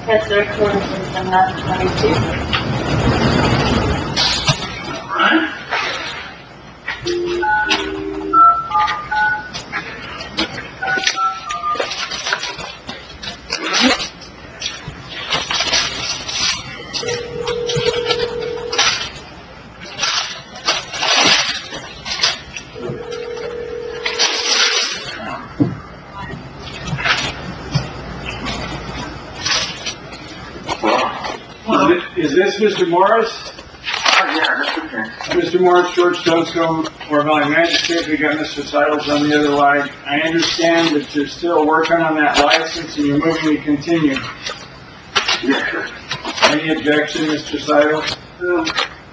Yes, sir, according to the map 22. Is this Mr. Morris? Yeah, that's okay. Mr. Morris, George Stonestone, Moore Valley Magistrate. We got Mr. Seidels on the other line. I understand that you're still working on that license and you're moving to continue. Yes, sir. Any objection, Mr. Seidels? No.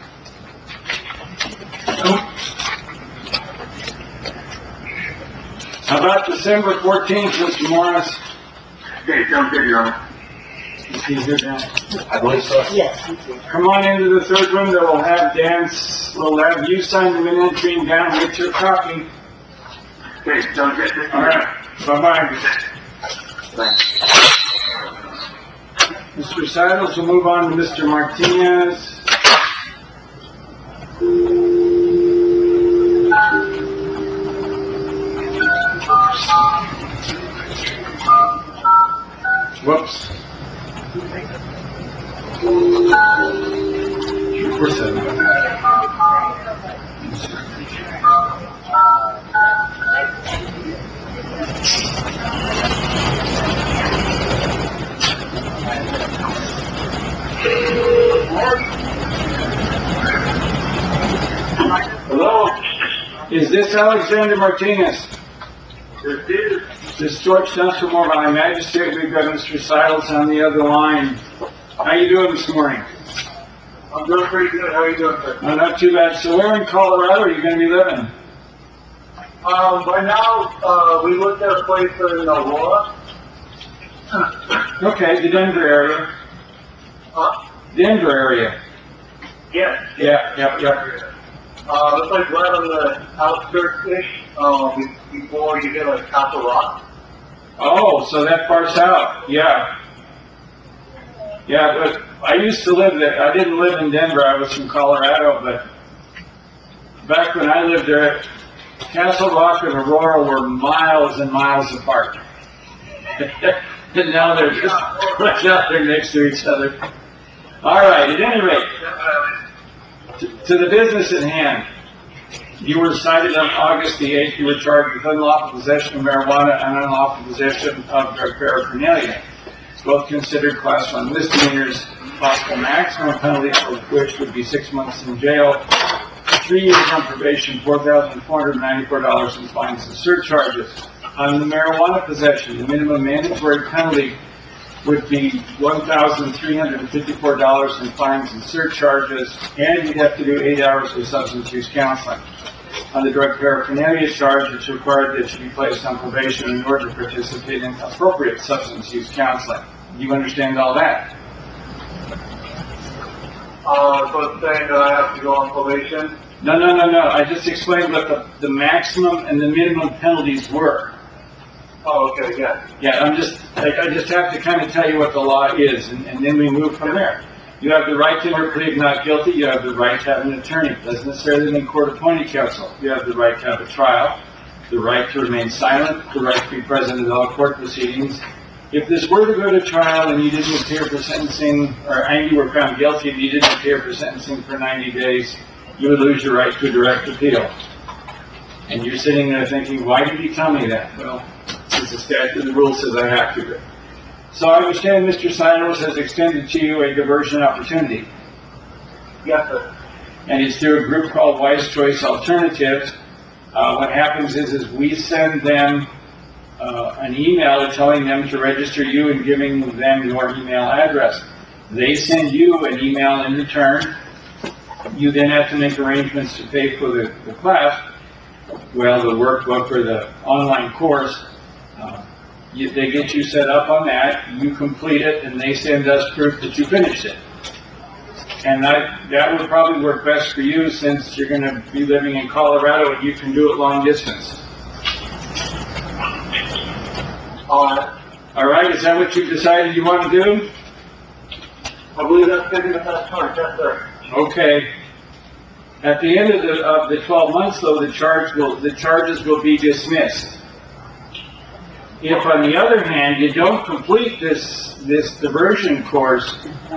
How about December 14th, Mr. Morris? Okay, sounds good, Your Honor. He's here now. I believe so. Yes, he did. Come on into the third room. We'll have we'll have you sign the minute entry down with your copy. Okay, sounds good. All right. Bye-bye. Thanks. Mr. Seidels, we'll move on to Mr. Martinez. Whoops. Where's that? Hello? Is this Alexander Martinez? This is. This is George Stonestone, Moore Valley Magistrate. We've got Mr. Seidels on the other line. How you doing this morning? I'm doing pretty good. How are you doing, sir? Not too bad. So where in Colorado are you going to be living? Right now, we looked at a place in Aurora. Okay, the Denver area. Denver area. Yes. Yeah. It's like right on the outskirts-ish, before you get like Castle Rock. Oh, so that far south. Yeah. Yeah, but I used to live there. I didn't live in Denver. I was from Colorado, but back when I lived there, Castle Rock and Aurora were miles and miles apart. And now they're just right out there next to each other. All right, at any rate, to the business at hand. You were cited on August the 8th. You were charged with unlawful possession of marijuana and unlawful possession of drug paraphernalia. Both considered Class 1 misdemeanors. Possible maximum penalty for which would be 6 months in jail, 3 years on probation, $4,494 in fines and surcharges. On the marijuana possession, the minimum mandatory penalty would be $1,354 in fines and surcharges, and you'd have to do 8 hours of substance use counseling. On the drug paraphernalia charge, it's required that you be placed on probation in order to participate in appropriate substance use counseling. Do you understand all that? So it's saying that I have to go on probation? No. I just explained what the maximum and the minimum penalties were. Oh, okay, yeah. Yeah, I just have to kind of tell you what the law is, and then we move from there. You have the right to interplead not guilty. You have the right to have an attorney. It doesn't necessarily mean court-appointed counsel. You have the right to have a trial, the right to remain silent, the right to be present at all court proceedings. If this were to go to trial and you didn't appear for sentencing, and you were found guilty and you didn't appear for sentencing for 90 days, you would lose your right to a direct appeal. And you're sitting there thinking, why did he tell me that? Well, since the statute of the rule says I have to. So I understand Mr. Seidels has extended to you a diversion opportunity. Yes, sir. And it's through a group called Wise Choice Alternatives. What happens is we send them an email telling them to register you and giving them your email address. They send you an email in return. You then have to make arrangements to pay for the class, well, the workbook or the online course. They get you set up on that, you complete it, and they send us proof that you finished it. And that would probably work best for you since you're going to be living in Colorado and you can do it long distance. All right, is that what you've decided you want to do? I believe that's going to be the best charge, yes, sir. Okay. At the end of the 12 months, though, the charges will be dismissed. If, on the other hand, you don't complete this diversion course,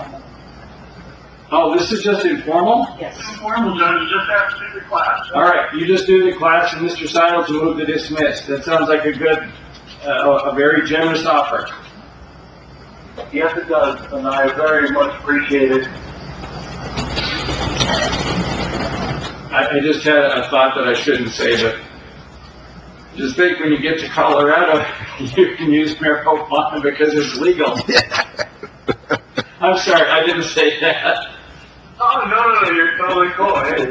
oh, this is just informal? Yes. Formal, Judge, you just have to do the class. All right, you just do the class, and Mr. Seidels will move to dismiss. That sounds like a good, a very generous offer. Yes, it does, and I very much appreciate it. I just had a thought that I shouldn't say, but just think when you get to Colorado, you can use marijuana because it's legal. I'm sorry, I didn't say that. Oh, no, you're totally cool. Hey,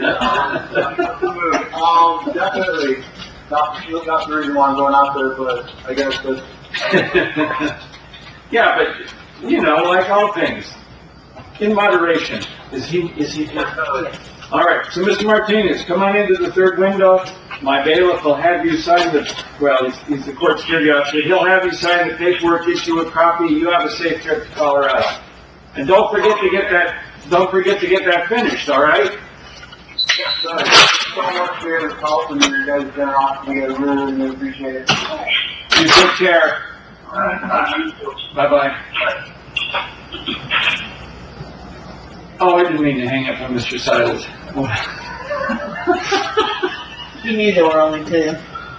definitely. Not the reason why I'm going out there, but I guess that. Yeah, but, you know, like all things, in moderation. Is he? All right, so Mr. Martinez, come on into the third window. My bailiff will have you sign he's the court security officer. He'll have you sign the paperwork, issue a copy. You have a safe trip to Colorado. And don't forget to get that finished, all right? Yes, sir. Thank you so much for your help and your guys' generosity. I really appreciate it. You take care. All right. Bye-bye. Oh, I didn't mean to hang up on Mr. Seidels. You knew there were only two.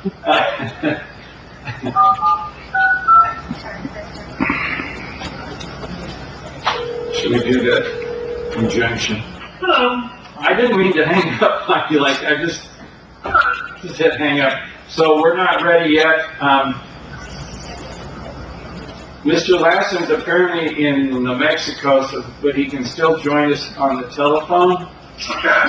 Should we do the injunction? Hello. I didn't mean to hang up on you, like, I just hit hang up. So we're not ready yet. Mr. Lassen's apparently in New Mexico, but he can still join us on the telephone. Okay.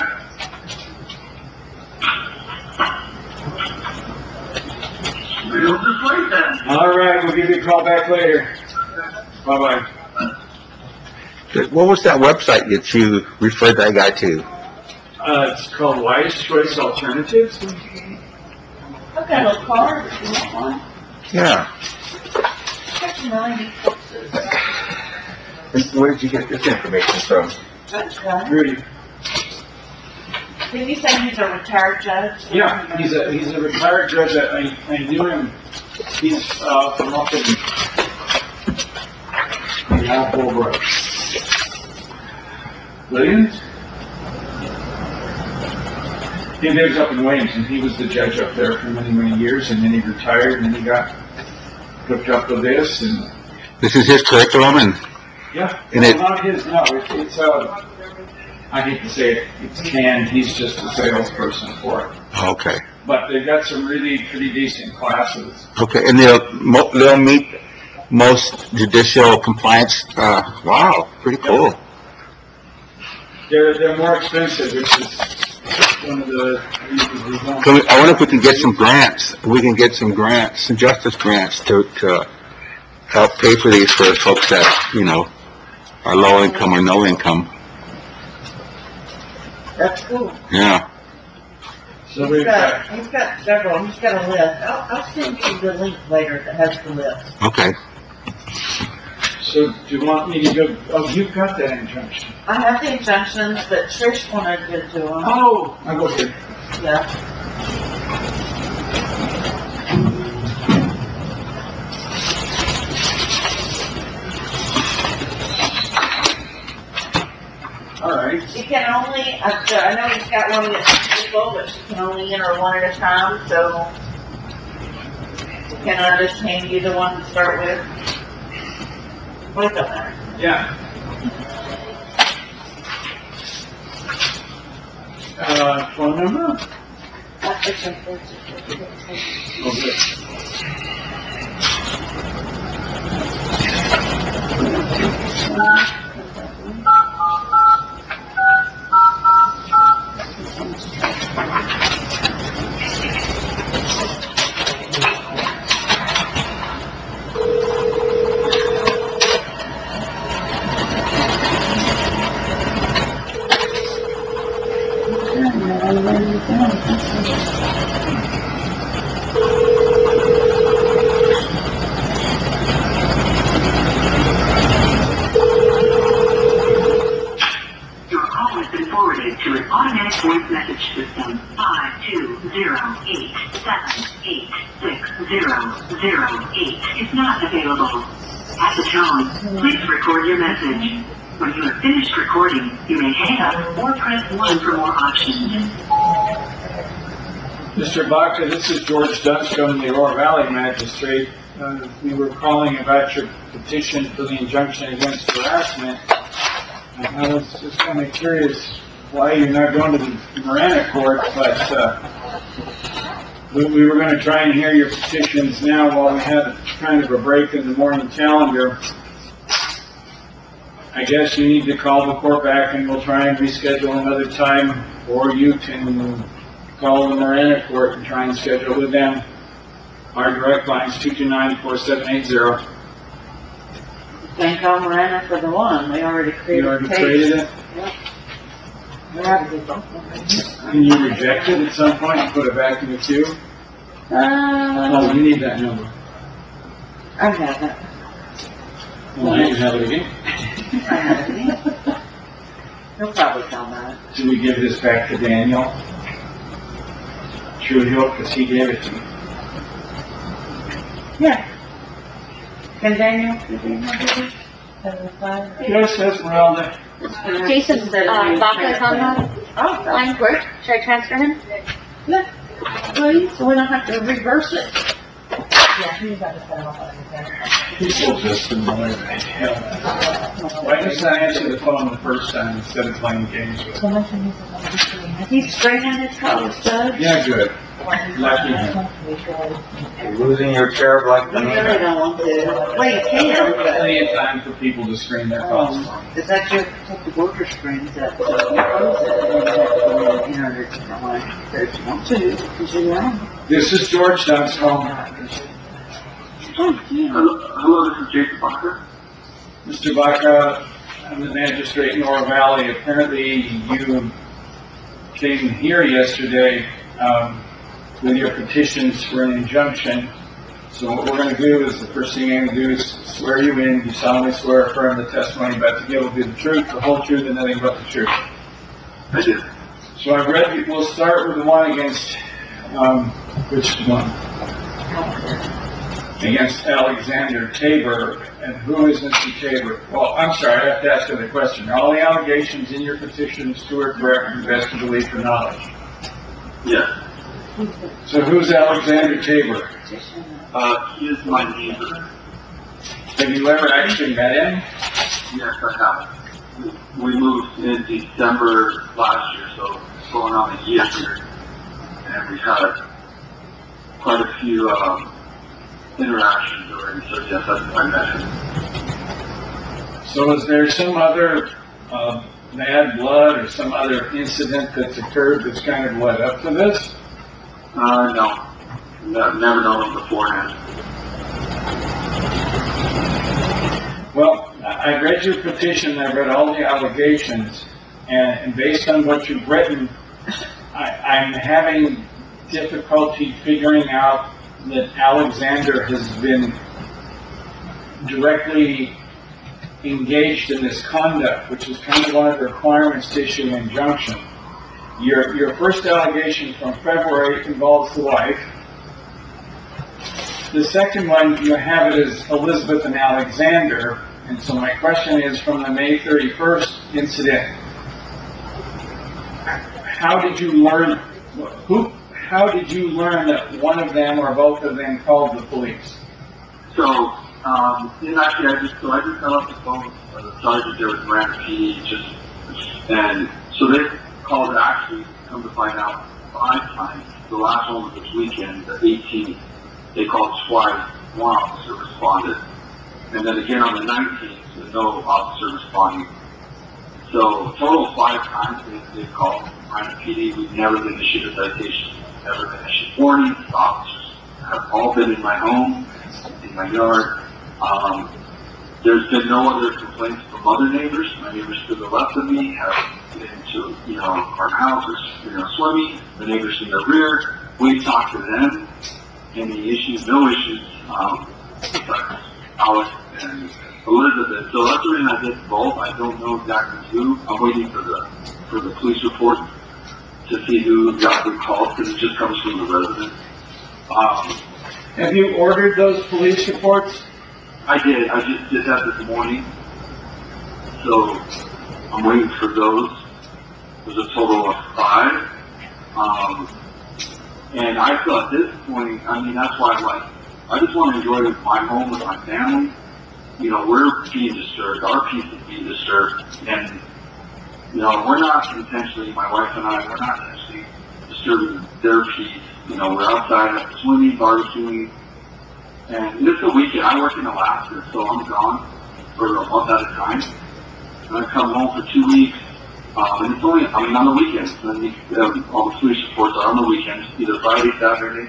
We'll just wait then. All right, we'll give you a call back later. Bye-bye. What was that website that you referred that guy to? It's called Wise Choice Alternatives. I've got a card if you want one. Yeah. That's 90 courses. Where did you get this information from? That's right. Rudy. Did you say he's a retired judge? Yeah, he's a retired judge. I knew him. He's from up in Holbrook. Williams? He lives up in Williamson. He was the judge up there for many, many years, and then he retired, and he got hooked up with this, and This is his curriculum, and yeah, And no, it- not his. No, it's I hate to say it, it's canned. He's just a salesperson for it. okay, But they've got some really pretty decent classes. okay, and they'll meet most judicial compliance. Wow, pretty cool. They're more expensive, which is one of the reasons we don't. I wonder if we can get some grants. We can get some grants, some justice grants to help pay for these for folks that are low income or no income. That's cool. Yeah. So we've got, He's got several. He's got a list. I'll send you the link later that has the list. Okay. so do you want me to go, oh, you've got that injunction. I have the injunctions, but Trish wanted to do them. Oh, I'll go here. Yeah. All right. She can only, I know he's got one that's people, but she can only enter one at a time, so can I just hand you the one to start with? What does that matter? Yeah. Phone number? Okay. your automatic voice message system. 52087866008 is not available. At the tone, please record your message. When you have finished recording, you may hang up or press 1 for more options. Mr. Baca, this is George Dunstone, the Aurora Valley Magistrate. We were calling about your petition for the injunction against harassment. I was just kind of curious why you're not going to the Marana court, but we were going to try and hear your petitions now while we had kind of a break in the morning calendar. I guess you need to call the court back and we'll try and reschedule another time, or you can call the Marana court and try and schedule with them. Our direct line is 229-4780. Thank God Miranda for the one, we already created. You already created it? Yep. Yeah. Can you reject it at some point and put it back in the queue? Oh, you need that number. I have it. Well, you can have it again. I have it. He'll probably come back. Should we give this back to Daniel? Sure, he'll, because he gave it to me. Yeah. Can Daniel do this? Yes, Esmeralda. Jason, Baca is on the Oh, line work. Should I transfer him? yeah. Please, so we don't have to reverse it. People just annoy the hell. Why does not answer the phone the first time instead of playing games with him? He's straightening his colors, Doug. Yeah, good. Lucky him. You're losing your chair like You really don't want to. Well, you can. Plenty of time for people to screen their calls for me. Is that your, take the worker screens up, so you close it, and you enter it a different way. So if you want to, because you know. This is George Dunstone. Hello, this is Jason Baca. Mr. Baca, I'm the magistrate in Oro Valley. Apparently, you came here yesterday with your petitions for an injunction. So what we're going to do is, the first thing I'm going to do is swear you in. You solemnly swear or affirm the testimony about to give will be the truth, the whole truth, and nothing but the truth. I did. So I read, we'll start with the one against, which one? Against Alexander Tabor. And who is Mr. Tabor? Well, I'm sorry, I have to ask another question. Are all the allegations in your petitions true or correct to the best of belief or knowledge? Yes. So who's Alexander Tabor? He is my neighbor. Have you ever actually met him? Yes, I have. We moved in December last year, so it's going on a year here. And we've had quite a few interactions already, so yes, I met him. So is there some other bad blood or some other incident that's occurred that's kind of led up to this? No. I've never known him beforehand. Well, I read your petition, I read all the allegations, and based on what you've written, I'm having difficulty figuring out that Alexander has been directly engaged in this conduct, which is kind of one of the requirements to issue an injunction. Your first allegation from February involves the wife. The second one, you have it as Elizabeth and Alexander, and so my question is, from the May 31st incident, how did you learn that one of them or both of them called the police? So, actually, I just got off the phone with the sergeant there with Marana PD, and so they called actually, come to find out, 5 times. The last one was this weekend, the 18th. They called twice, one officer responded. And then again on the 19th, with no officer responding. So, total 5 times they called Marana PD. We've never been issued a citation, never been issued warnings. The officers have all been in my home, in my yard. There's been no other complaints from other neighbors. My neighbors to the left of me have been to, our houses, swimming. The neighbors in the rear, we've talked to them. Any issues, no issues, Alex and Elizabeth. So that's the reason I did both. I don't know exactly who. I'm waiting for the for the police report to see who exactly called, because it just comes from the residents. Have you ordered those police reports? I did. I just did that this morning. So I'm waiting for those. There's a total of 5. And I feel at this point, I mean, that's why I'm like, I just want to enjoy my home with my family. You know, we're being disturbed. Our peace is being disturbed. And, you know, we're not intentionally, my wife and I, we're not intentionally disturbing their peace. You know, we're outside swimming, barbecuing. And it's the weekend. I work in Alaska, so I'm gone for a month at a time. And I come home for 2 weeks. And it's only, I mean, on the weekends. And all the police reports are on the weekends, either Friday, Saturday.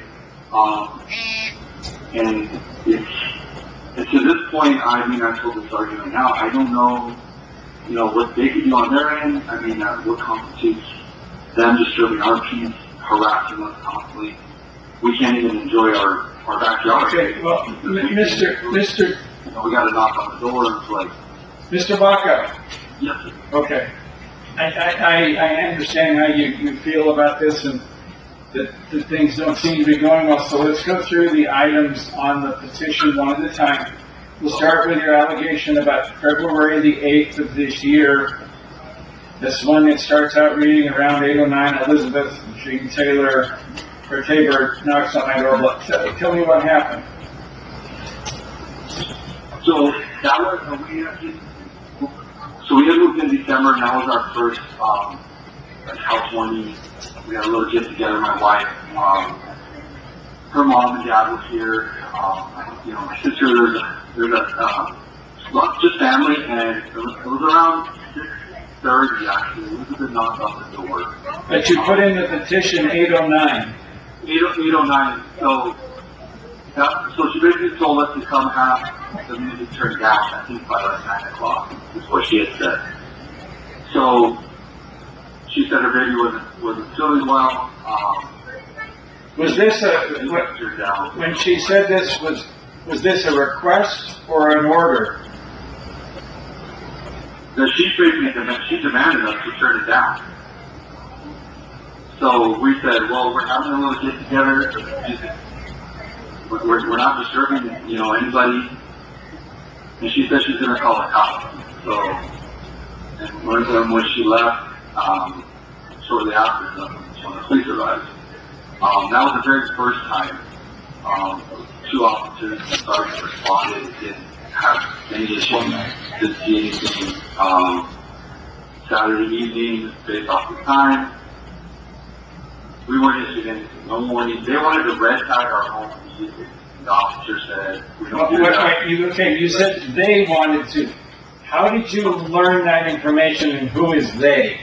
And it's to this point, I mean, I told this argument now, I don't know, you know, what they can do on their end. I mean, what constitutes them disturbing our peace, harassing us constantly. We can't even enjoy our backyard. Okay, well, Mr. You know, we gotta knock on the door and it's like, Mr. Baca. yes, sir. Okay. I understand how you feel about this and that things don't seem to be going well. So let's go through the items on the petition one at a time. We'll start with your allegation about February the 8th of this year. This one that starts out reading around 8:09, Elizabeth Jean Taylor, or Tabor knocks on my door. Tell me what happened. So that was, we had moved in December, and that was our first, housewarming. We had a little get together, my wife, her mom and dad was here, you know, my sister, just family, and it was around 6:30 actually. It was a good knock on the door. But you put in the petition 8:09. 8:09, so she basically told us to come have the music turned down, I think by like 9 o'clock, is what she had said. So, she said her baby wasn't feeling well, Was this when she said this, was this a request or an order? that she demanded us to turn it down. So we said, well, we're having a little get together. We're not disturbing, you know, anybody. And she said she's gonna call the cops. So, and when she left, shortly after, when the police arrived, that was the very first time, 2 officers and sergeant responded, didn't have any issue, didn't see anything, Saturday evening, based off the time. We weren't issued anything, no warning. They wanted to red tag our home immediately. The officer said, we don't do that. You said they wanted to. How did you learn that information and who is they?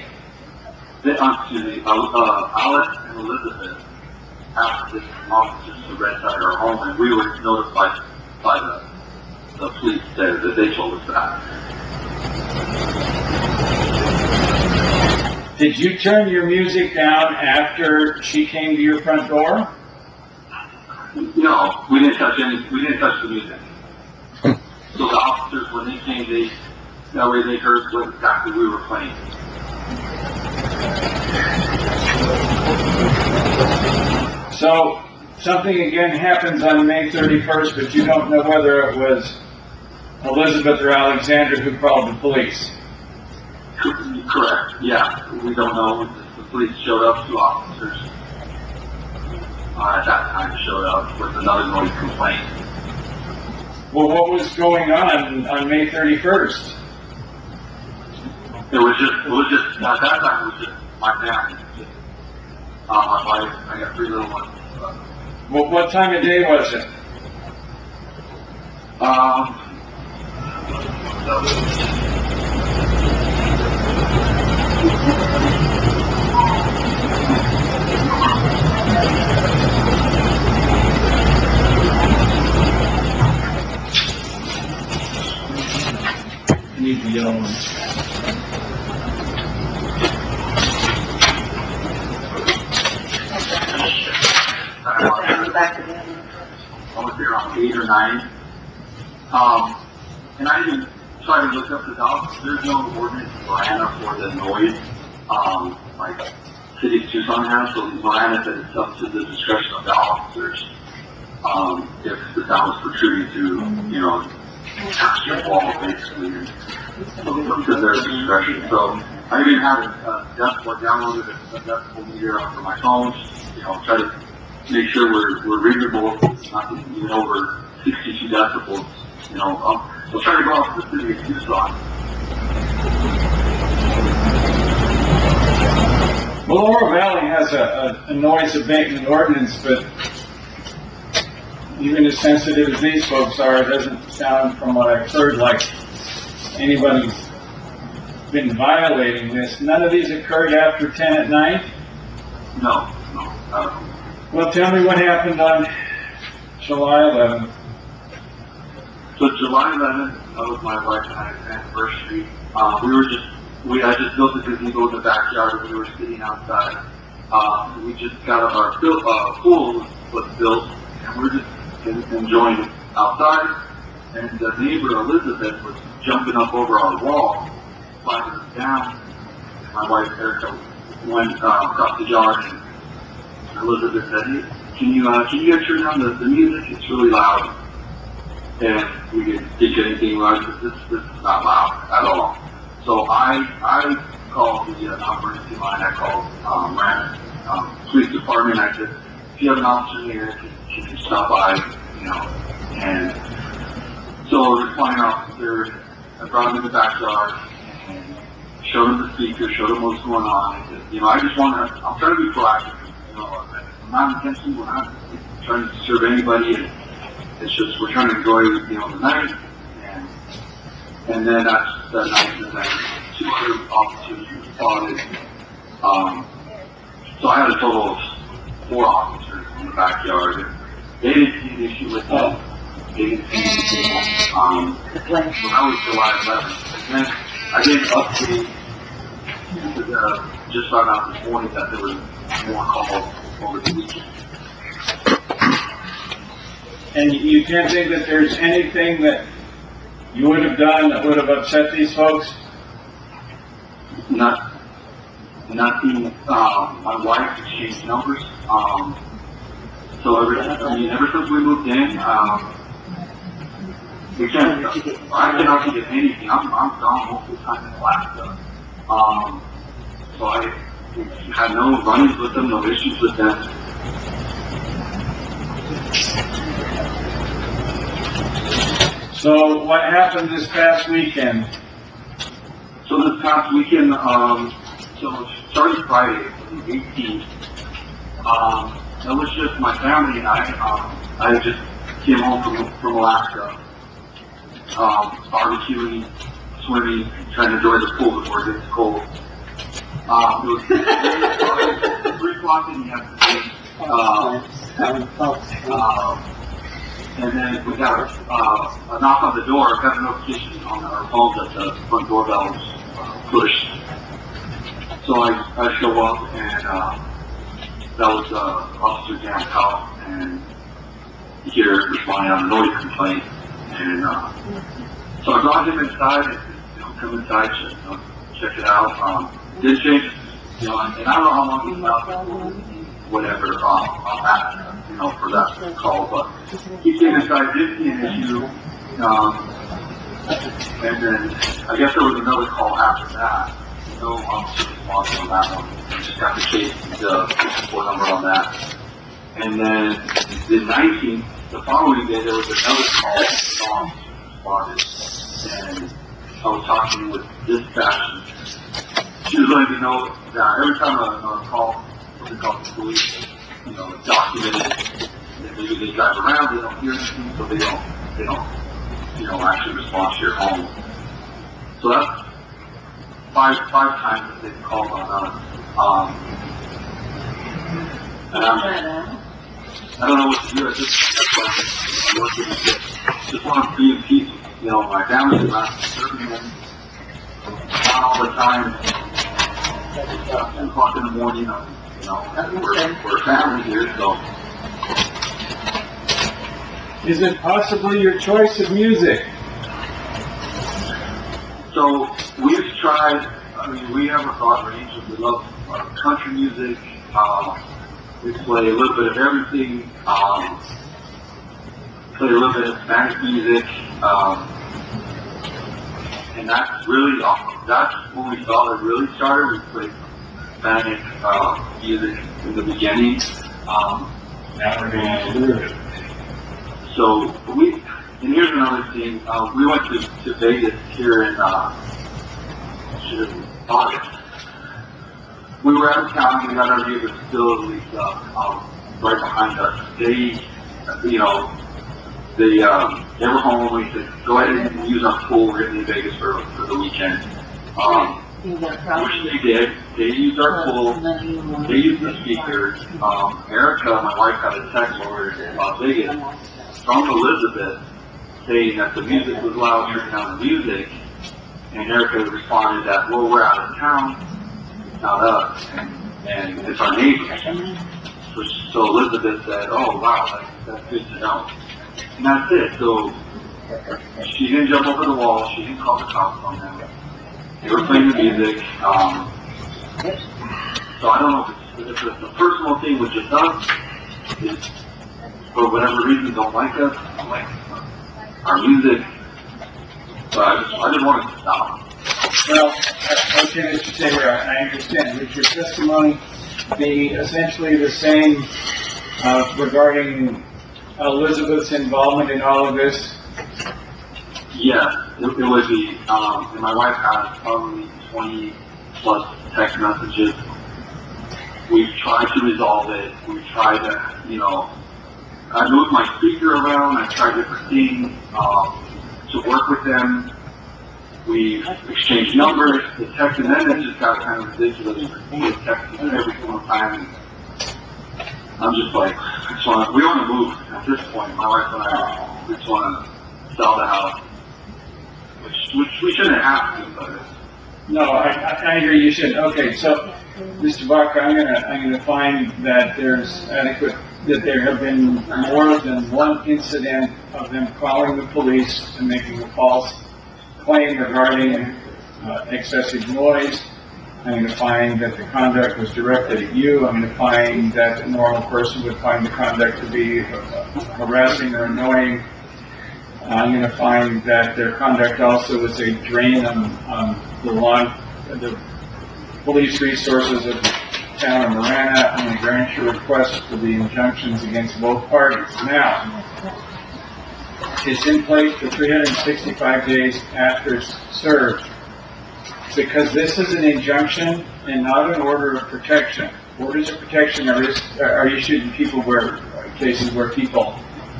Alex and Elizabeth asked the officers to red tag our home, and we were notified by the police there that they told us that. Did you turn your music down after she came to your front door? No, we didn't touch the music. So the officers, when they came, that way they heard what exactly we were playing. So, something again happens on May 31st, but you don't know whether it was Elizabeth or Alexander who called the police. Correct, yeah. We don't know. The police showed up, 2 officers at that time showed up with another noise complaint. Well, what was going on May 31st? It was just, at that time, it was just my family. My wife, I got 3 little ones. Well, what time of day was it? I need the yellow one. I was there around 8 or 9. And I even tried to look up the dogs. There's no ordinance in Atlanta for the noise like City of Tucson has, so Miranda said it's up to the discretion of the officers, if the sound was protruding through, you know, the wall, basically, and up to their discretion. So I even have a decibel downloaded a decibel meter for my phone, you know, try to make sure we're reasonable, not even over 62 decibels, you know. I'll try to go out to the City of Tucson. Well, Oro Valley has a noise abatement ordinance, but even as sensitive as these folks are, it doesn't sound, from what I've heard, like anybody's been violating this. None of these occurred after 10 at night? No. Well, tell me what happened on July 11th. So July 11th, that was my wife and I's anniversary. I just built a gazebo in the backyard and we were sitting outside. We just got our pool was built and we were just enjoying outside. And the neighbor, Elizabeth, was jumping up over our wall, climbing us down. And my wife, Erica, went across the yard and Elizabeth said, "Hey, can you guys turn down the music? It's really loud." And we didn't think anything right, because this is not loud at all. So I called the emergency line. I called police department. I said, "If you have an officer here, can you stop by?" You know, and so the responding officer, I brought him in the backyard and showed him the speaker, showed him what's going on. I said, you know, I'm trying to be proactive. You know, I'm not intentionally, we're not trying to disturb anybody. And it's just, we're trying to enjoy, you know, the night. And then that night, and then 2 other officers responded. So I had a total of 4 officers in the backyard. They didn't see an issue with that. They didn't see anything. So that was July 11th. And then I did update, just found out this morning that there was more calls over the weekend. And you can't think that there's anything that you would have done that would have upset these folks? Nothing. My wife exchanged numbers. So ever since we moved in, I cannot get anything. I'm gone most of the time in Alaska. So I had no run-ins with them, no issues with them. So what happened this past weekend? So this past weekend, so starting Friday, the 18th, it was just my family and I just came home from Alaska, barbecuing, swimming, trying to enjoy the pool before it gets cold. It was 3 o'clock in the afternoon. And then we got a knock on the door, got a notification on our phones that the front doorbell was pushed. So I show up, and that was Officer Dan Powell, and here responding on a noise complaint. And so I brought him inside, and come inside, check it out. Did change, and I don't know how long he's out, whatever, for that call, but he came inside, did see an issue, and then I guess there was another call after that. No officer response on that one. Just got the case, the phone number on that. And then the 19th, the following day, there was another call, responded, and I was talking with dispatch. She was letting me know that every time a call, what they call the police, documented, maybe they drive around, they don't hear anything, so they don't, actually respond to your home. So that's five times that they've called on us. And I don't know what to do. I just want to be in peace. My family's around 30 minutes. Not all the time. 2 o'clock in the morning, we're a family here, so. Is it possibly your choice of music? So we've tried I mean, we have a broad range. We love country music. We play a little bit of everything. Play a little bit of Spanish music. And that's really, that's when we saw it really started. We played Hispanic music in the beginning. So and here's another thing. We went to Vegas here in August. We were out of town. We got our neighbors still right behind us. They were home. We said, go ahead and use our pool. We're going to Vegas for the weekend. Which they did. They used our pool. They used the speakers. Erica, my wife, got a text when we were in Las Vegas from Elizabeth saying that the music was loud, turn down the music. And Erica responded that, well, we're out of town. It's not us. And it's our neighbors. So Elizabeth said, oh, wow, that's good to know. And that's it. So she didn't jump over the wall. She didn't call the cops on them. They were playing the music. So I don't know if it's a personal thing with just us. It's, for whatever reason, don't like us. Don't like our music. But I just wanted to stop. Well, okay, Mr. Taylor, I understand. With your testimony being essentially the same regarding Elizabeth's involvement in all of this? Yeah, it would be. And my wife has probably 20 plus text messages. We've tried to resolve it. We've tried to, I moved my speaker around. I tried different things to work with them. We've exchanged numbers, the text, and then it just got kind of ridiculous. We're texting every single time. I'm just like, we want to move at this point. My wife and I, we just want to sell the house, which we shouldn't have to, but. No, I hear you should. Okay, so, Mr. Buck, I'm gonna find that that there have been more than one incident of them calling the police and making a false claim regarding excessive noise. I'm going to find that the conduct was directed at you. I'm going to find that a normal person would find the conduct to be harassing or annoying. I'm going to find that their conduct also was a drain on the police resources of the town of Marana. I'm going to grant your request for the injunctions against both parties. Now, it's in place for 365 days after it's served. Because this is an injunction and not an order of protection. Orders of protection are issued in cases where people.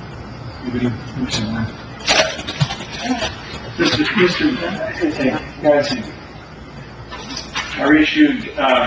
Are issued,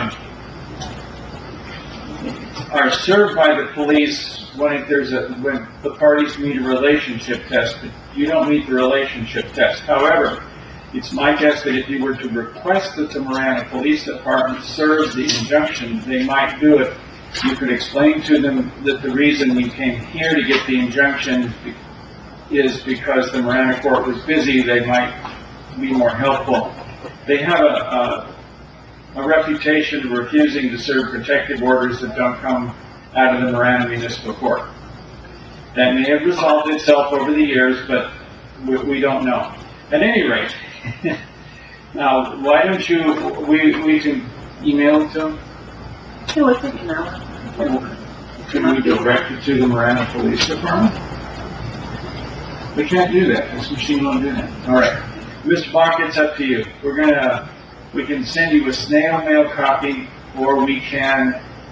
are served by the police when the parties meet a relationship test. But you don't meet the relationship test. However, it's my guess that if you were to request that the Marana Police Department serve the injunction, they might do it. You could explain to them that the reason you came here to get the injunction is because the Marana court was busy. They might be more helpful. They have a reputation of refusing to serve protective orders that don't come out of the Marana Municipal Court. That may have resolved itself over the years, but we don't know. At any rate, now, why don't you, we can email it to them? Can we direct it to the Marana Police Department? We can't do that. This machine won't do that. All right. Mr. Bach, it's up to you. We can send you a snail mail copy, or we can,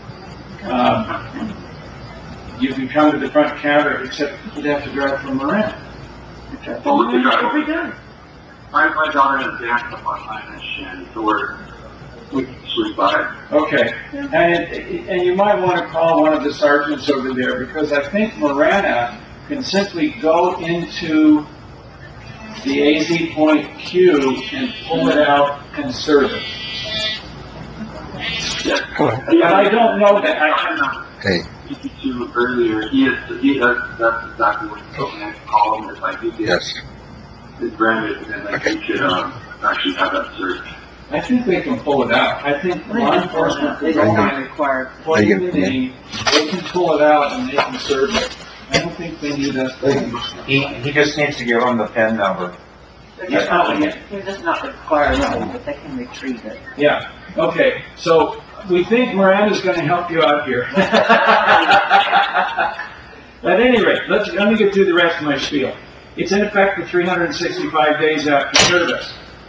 you can come to the front counter, except you'd have to drive from Marana. Okay. Well, we can drive. My daughter has a dance up on mine, so we can sweep by. Okay. And you might want to call one of the sergeants over there, because I think Marana can simply go into the AZ point queue and pull it out and serve it. Yeah. But I don't know that. Hey. To earlier, that's exactly what he's looking at. Call him if I do get Yes. it granted, and then he could actually have that served. I think they can pull it out. I think law enforcement, They don't want to require. plug in the name, they can pull it out and they can serve it. I don't think they need us to. He just needs to give them the PIN number. They're just not required, but they can retrieve it. Yeah, okay, so we think Miranda's gonna help you out here. At any rate, let me get through the rest of my spiel. It's in effect for 365 days after service.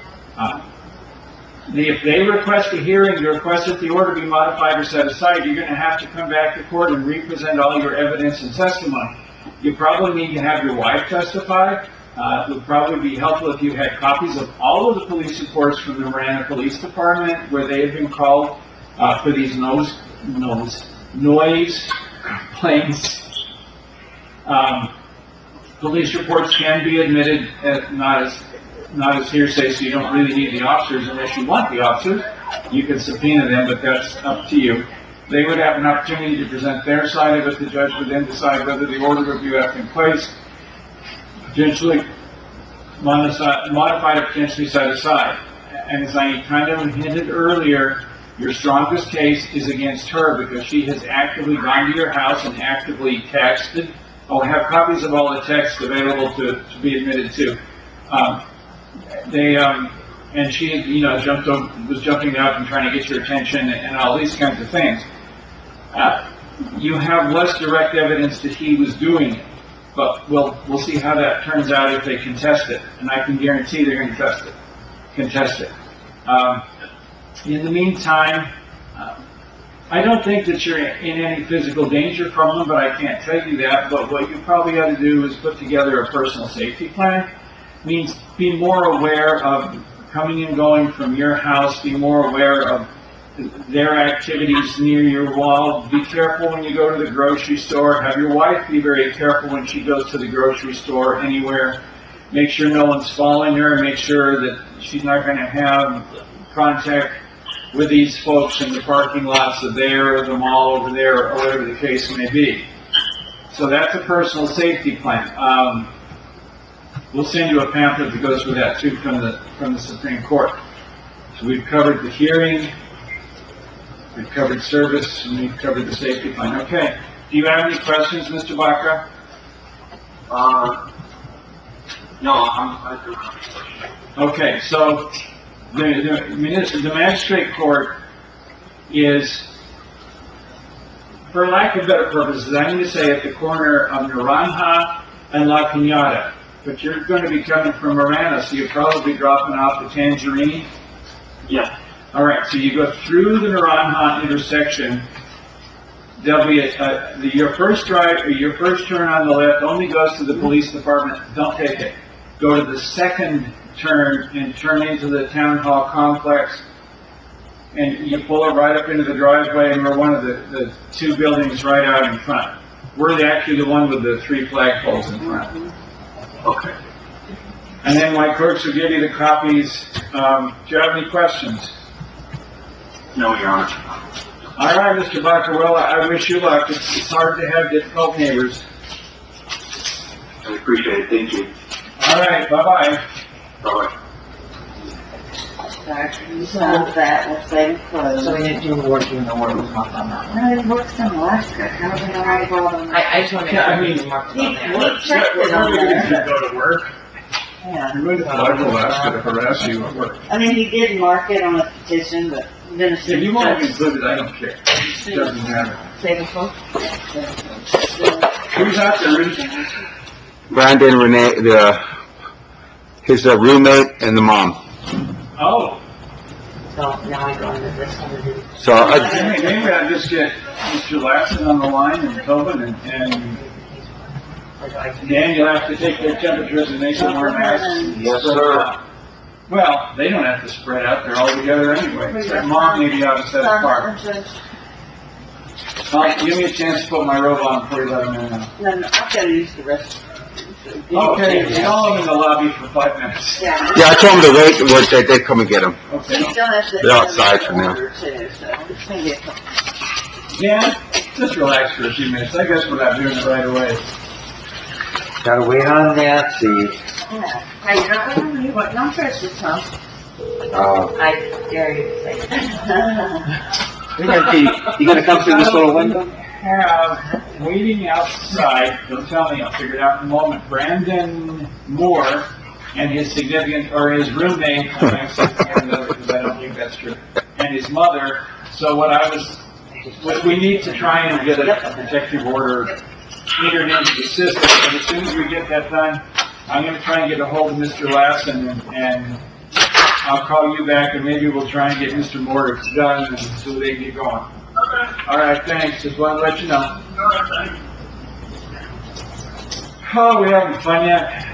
If they request a hearing, you request that the order be modified or set aside, you're gonna have to come back to court and represent all your evidence and testimony. You probably need to have your wife testify. It would probably be helpful if you had copies of all of the police reports from the Marana Police Department where they have been called for these noise complaints. Police reports can be admitted not as hearsay, so you don't really need the officers unless you want the officers. You can subpoena them, but that's up to you. They would have an opportunity to present their side of it. The judge would then decide whether the order would be left in place, potentially modified or potentially set aside. And as I kind of hinted earlier, your strongest case is against her because she has actively gone to your house and actively texted. I'll have copies of all the texts available to be admitted to. And she, was jumping up and trying to get your attention and all these kinds of things. You have less direct evidence that he was doing it, but we'll see how that turns out if they contest it. And I can guarantee they're going to contest it. In the meantime, I don't think that you're in any physical danger from them, but I can't tell you that. But what you probably ought to do is put together a personal safety plan. Means be more aware of coming and going from your house, be more aware of their activities near your wall. Be careful when you go to the grocery store. Have your wife be very careful when she goes to the grocery store anywhere. Make sure no one's following her. Make sure that she's not going to have contact with these folks in the parking lots of there or the mall over there or whatever the case may be. So that's a personal safety plan. We'll send you a pamphlet that goes with that too from the Supreme Court. So we've covered the hearing, we've covered service, and we've covered the safety plan. Okay. Do you have any questions, Mr. Baca? No, I do have a question. Okay, so the magistrate court is, for lack of better purposes, I'm going to say at the corner of Naranja and La Cañada. But you're going to be coming from Marana, so you're probably dropping off the Tangerine. Yes. All right, so you go through the Naranja intersection. There'll be your first turn on the left only goes to the police department. Don't take it. Go to the second turn and turn into the town hall complex. And you pull it right up into the driveway, and we're one of the two buildings right out in front. We're actually the one with the 3 flagpoles in front. Okay. And then my clerks will give you the copies. Do you have any questions? No, Your Honor. All right, Mr. Baca, well, I wish you luck. It's hard to have difficult neighbors. I appreciate it. Thank you. All right, bye-bye. Bye-bye. After you sign that, we'll say the close. So we didn't do work in the work month on that one. No, he works in Alaska. How do you know I brought him? I just want to make Yeah, I sure mean, we marked it He on there. checked it on there. go to work. Yeah. You're going to fly to Alaska to harass you at work. I mean, he did mark it on the petition, but then as If soon you as want to that's... include it, I don't care. It doesn't matter. Say the quote? Who's out there, Rudy? Brandon, Renee, his roommate and the mom. Oh, So now I go into this one and do. So, maybe I'll just get Mr. Lasson on the line and Tobin and Dan, you'll have to take their temperatures and make them wear masks. Yes, sir. Well, they don't have to spread out, they're all together anyway. That mom maybe ought to set apart. Give me a chance to put my robe on before you let them in now. No, I've got to use the rest. Okay, we all them in the lobby for 5 minutes. Yeah. yeah, I told him to wait, they come and get him. Okay. He's still has to... They're outside for now. Too, so it's going to be a couple. Dan, just relax for a few minutes. I guess we're not doing it right away. Gotta wait on Nancy. Yeah. Hey, you don't want to what? Don't trust this, huh? I dare you to say that. You gonna come through this little window? Have, waiting outside, don't tell me, I'll figure it out in a moment, Brandon Moore and his significant, or his roommate, I'm going to say because I don't think that's true, and his mother. So what we need to try and get a protective order entered into the system, but as soon as we get that done, I'm going to try and get a hold of Mr. Lassen and I'll call you back and maybe we'll try and get Mr. Moore done and so they get going. All right, thanks. Just want to let you know. Oh, we having fun yet?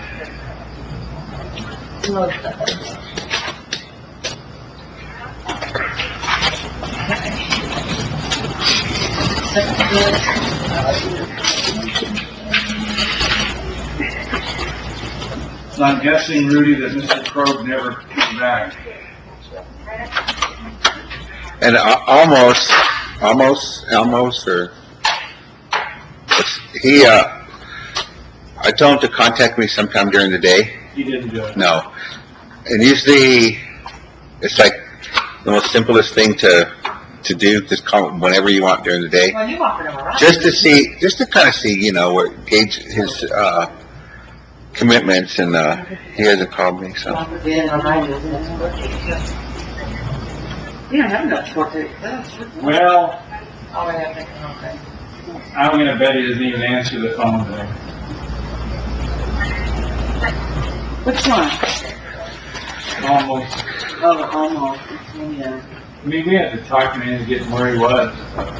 So I'm guessing, Rudy, that Mr. Krogh never came back. And almost, or he, I told him to contact me sometime during the day. He didn't do it. No. And usually, it's like the most simplest thing to do, just call him whenever you want during the day. Well, you offered him a ride. Just to kind of see, gauge his, commitments, and, he hasn't called me, so. Offered him a ride to his birthday. We don't have enough birthday. Well, Oh, we have to, okay. I'm going to bet he doesn't even answer the phone today. Which one? Almost. Oh, almost. Yeah. I mean, we had to talk to him and get where he was.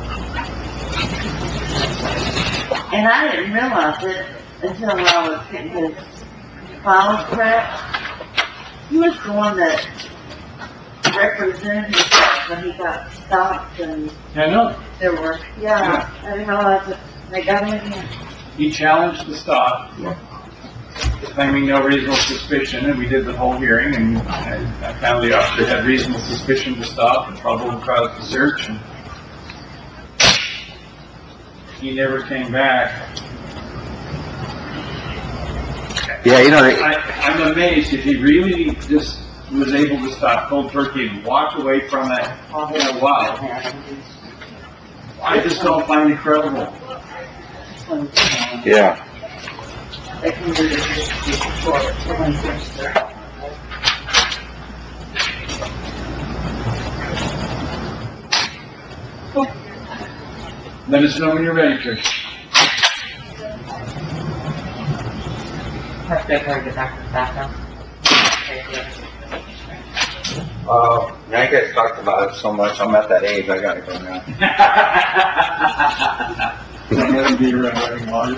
And I didn't realize it until I was getting his files prepped. He was the one that represented himself when he got stopped and I know. there were, yeah, I didn't realize that they got him again. He challenged the stop, claiming no reasonable suspicion, and we did the whole hearing, and I found the officer had reasonable suspicion to stop and probable cause to search, and he never came back. Yeah, I'm amazed if he really just was able to stop cold turkey and walk away from it in a while. I just don't find it credible. yeah. They can do this before when he gets there. Let us know when you're ready, Trish. Have to get back to the bathroom. Now you guys talked about it so much, I'm at that age, I gotta go now. Don't let him be running water.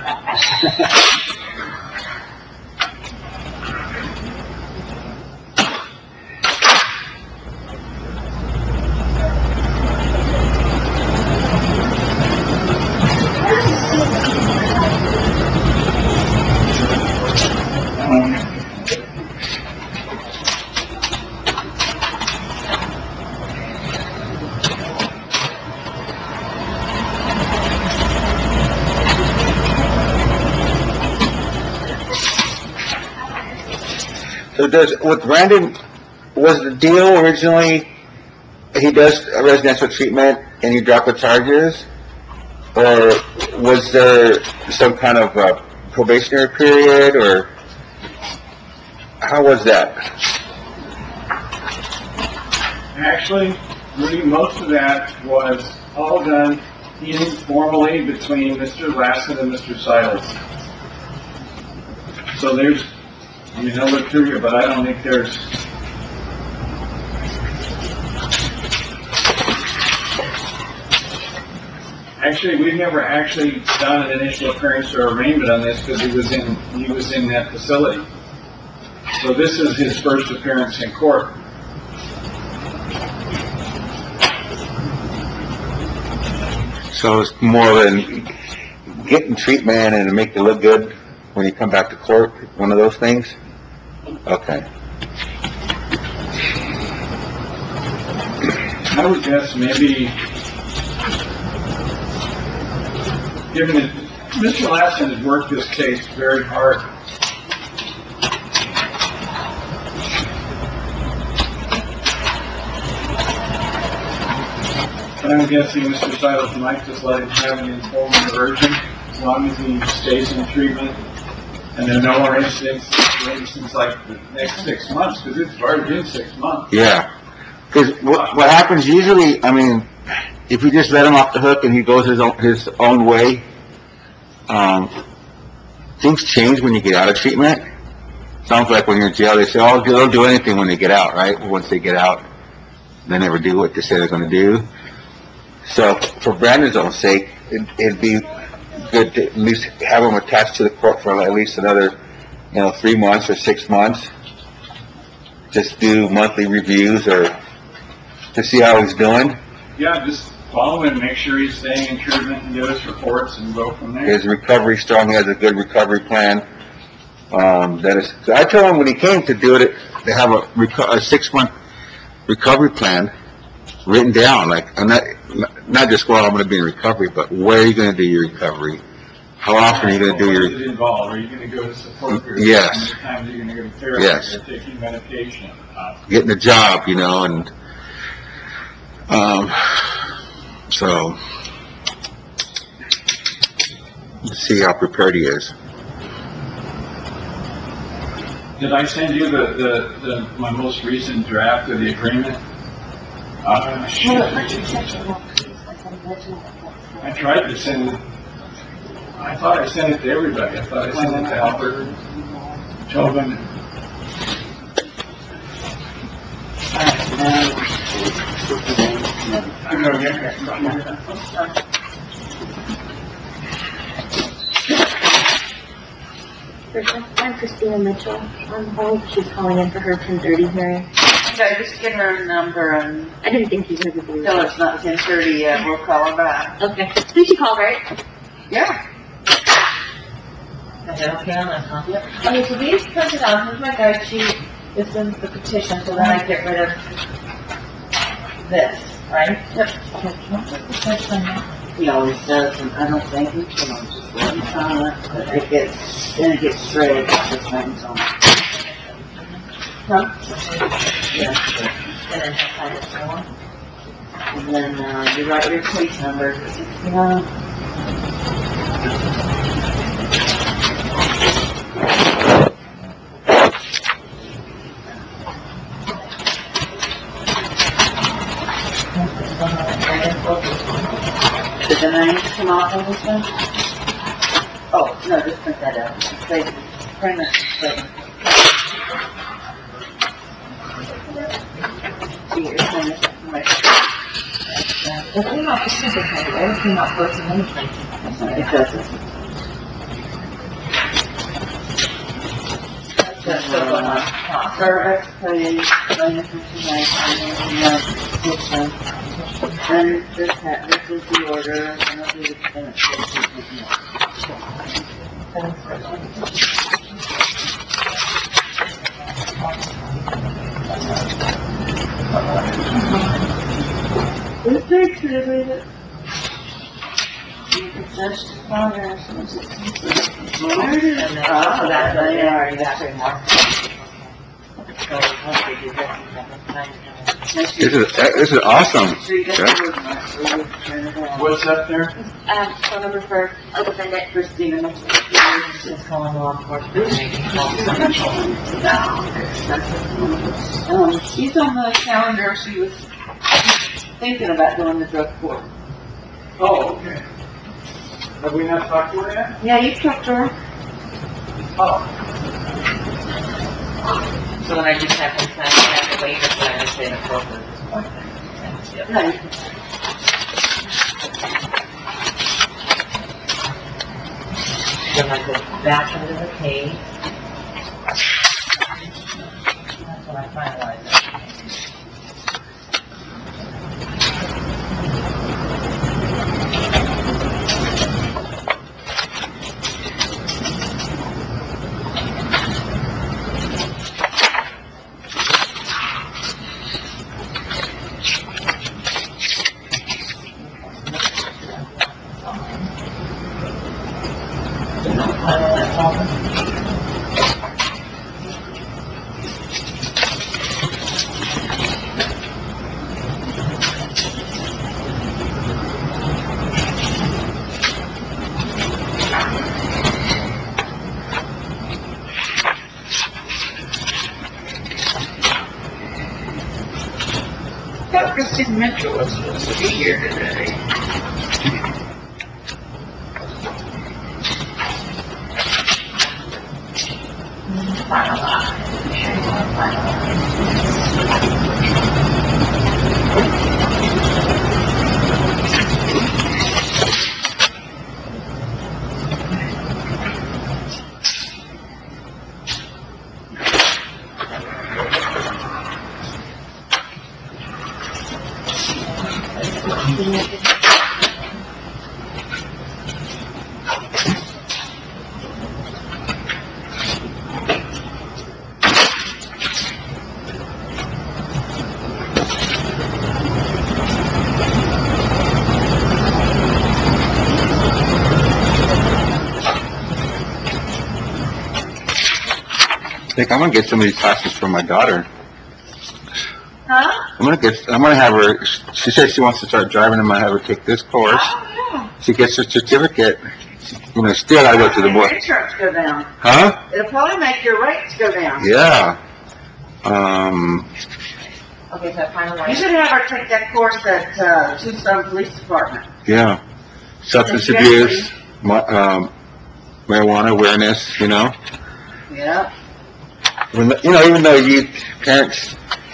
So with Brandon, was the deal originally, he does a residential treatment and you drop the charges? Or was there some kind of probationary period, or how was that? Actually, Rudy, most of that was all done informally between Mr. Lassen and Mr. Silas. So there's, look through here, but I don't think there's, actually, we've never actually done an initial appearance or arraignment on this because he was in that facility. So this is his first appearance in court. So it's more than getting treatment and make you look good when you come back to court, one of those things? Okay. I would guess maybe, given that Mr. Lassen has worked this case very hard, And I'm guessing Mr. Silas might just let him have an informal diversion, as long as he stays in treatment, and there are no more incidents, for instance, like the next 6 months, because it's already been 6 months. Yeah. Because what happens usually, I mean, if you just let him off the hook and he goes his own way, things change when you get out of treatment. Sounds like when you're in jail, they say, oh, they'll do anything when they get out, right? Once they get out, they never do what they say they're going to do. So, for Brandon's own sake, it'd be good to at least have him attached to the court for at least another, 3 months or 6 months. Just do monthly reviews or to see how he's doing. Yeah, just follow him, make sure he's staying in treatment and give us reports and go from there. His recovery strong, he has a good recovery plan. So I told him when he came to do it, they have a 6-month recovery plan written down. Like, I'm not just, well, I'm going to be in recovery, but where are you going to do your recovery? How often are you going to do What your... does it involve? Are you going to go to support groups? Yes. How many times are you going to go to therapy? Yes. Or taking medication? Getting a job, and, so, let's see how prepared he is. Did I send you my most recent draft of the agreement? I tried to send it. I thought I sent it to everybody. I thought I sent it to Albert, Tobin. I'm going to get that. I'm Christina Mitchell. I'm home. She's calling in for her 10:30 hearing. Okay, just get her number and I didn't think you were going to do tell her that. it's not 10:30 yet. We'll call her back. Okay. I think she called, right? Yeah. Is that okay on that, huh? Yep. Okay, so these printed out. Here's my guide sheet. This is the petition, so then I get rid of this, right? Yep. Okay, can I put the text on that? He always does, and I don't think he can. I'll just let him sign it, but it gets shredded. This thing's on. Huh? Yeah. And then sign this one. And then, you write your case number, 69. Did the names come off on this one? Oh, no, just print that out. Say, print it, say. See, you're sending this information. It came out the super kind, it always came out first and then the plaintiff. It doesn't. That's still going on. Service, pay, plaintiff information, petition. Then this is the order, and I'll do the This picture, baby. Just progress. And then after that, they already got three more. So once we do this, we have enough time to This is awesome. What's up there? Phone number for a defendant. Christina. just calling law enforcement. She's on the calendar. She was thinking about doing the drug court. Oh, okay. Have we not talked to her yet? Yeah, you talked to her. Oh. So then I just have to sign, I have to wait until I just say appropriate at this point. No, you Then I go back into the page. That's when I finalize it. thought Christine Mitchell was supposed to be here today. I think I'm gonna get some of these classes for my daughter. Huh? I'm gonna have her, she said she wants to start driving, I'm gonna have her take this course. Oh, yeah. She gets her certificate, still gotta go to the Your board. insurance go down. Huh? It'll probably make your rates go down. Yeah. Okay, so final You should have her take that course at, Tombstone Police Department. Yeah. Substance Yes, abuse, marijuana awareness, Yeah. Even though you parents,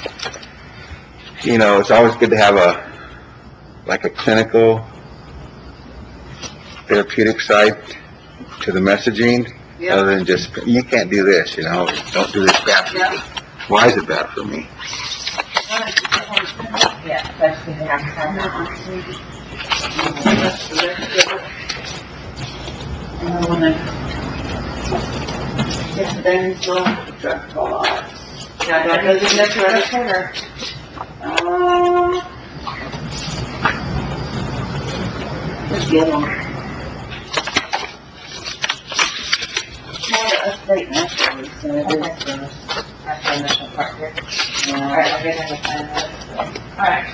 it's always good to have a clinical therapeutic side to the messaging, Yeah. other than just, you can't do this, don't do this bad for me. Yeah. Why is it bad for me? Yeah, that's going to have to sign that one. And when it's things like drug call. Yeah, that goes in next right corner. Just get them. More to update naturally, so it is, That's the initial part here. All yeah. right, I'll get in the final. All right.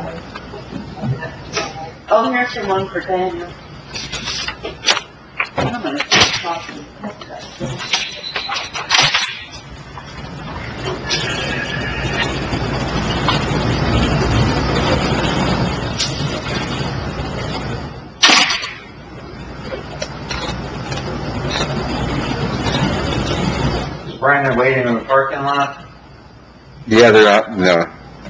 Oh, here's the one for Daniel. I'm gonna talk to him. Is Brandon waiting in the parking lot? Yeah, they're out, no.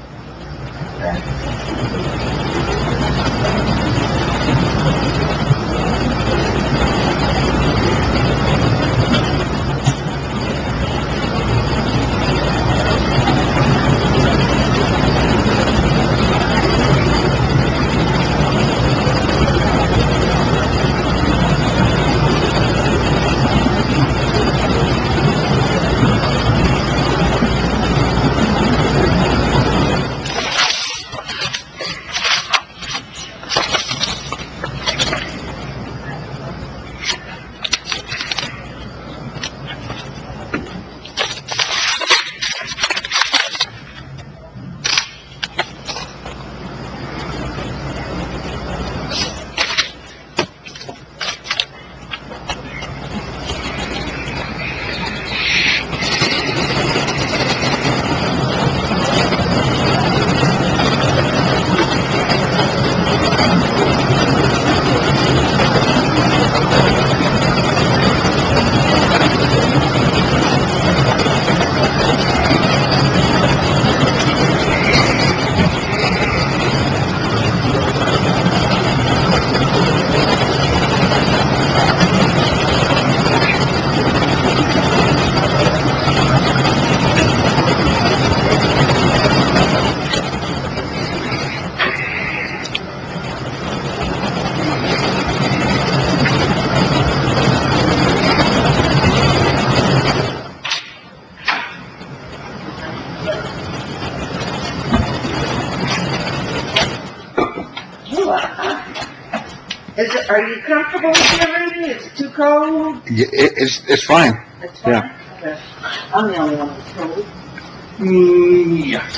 Are you comfortable with your reading? Is it too cold? It's fine. It's fine? Yeah. Okay. I'm the only one that's cold. Yeah.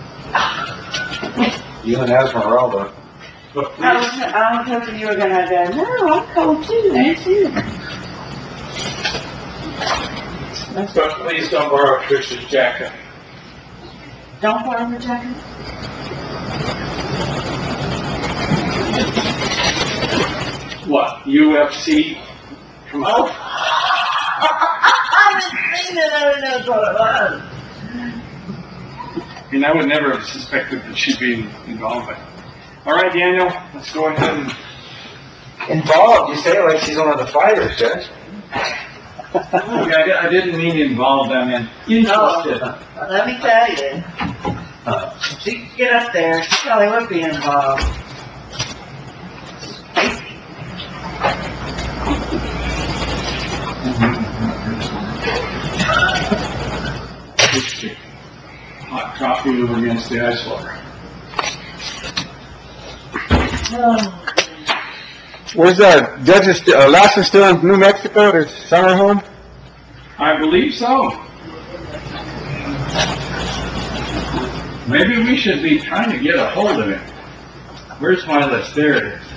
You and Esmeralda. I was hoping you were gonna go, no, I'm cold too, Nancy. But please don't borrow Trish's jacket. Don't borrow her jacket. What, UFC promote? I haven't seen it, I don't know what it was. I mean, I would never have suspected that she'd be involved, but, all right, Daniel, let's go ahead and, Involved, you say it like she's one of the fighters, Judge. I didn't mean involved, I meant interested. Let me tell you. She could get up there, she probably would be involved. Hot coffee over against the ice water. Where's the judge? Lassen's still in New Mexico, their summer home? I believe so. Maybe we should be trying to get a hold of him. Where's my list? There it is.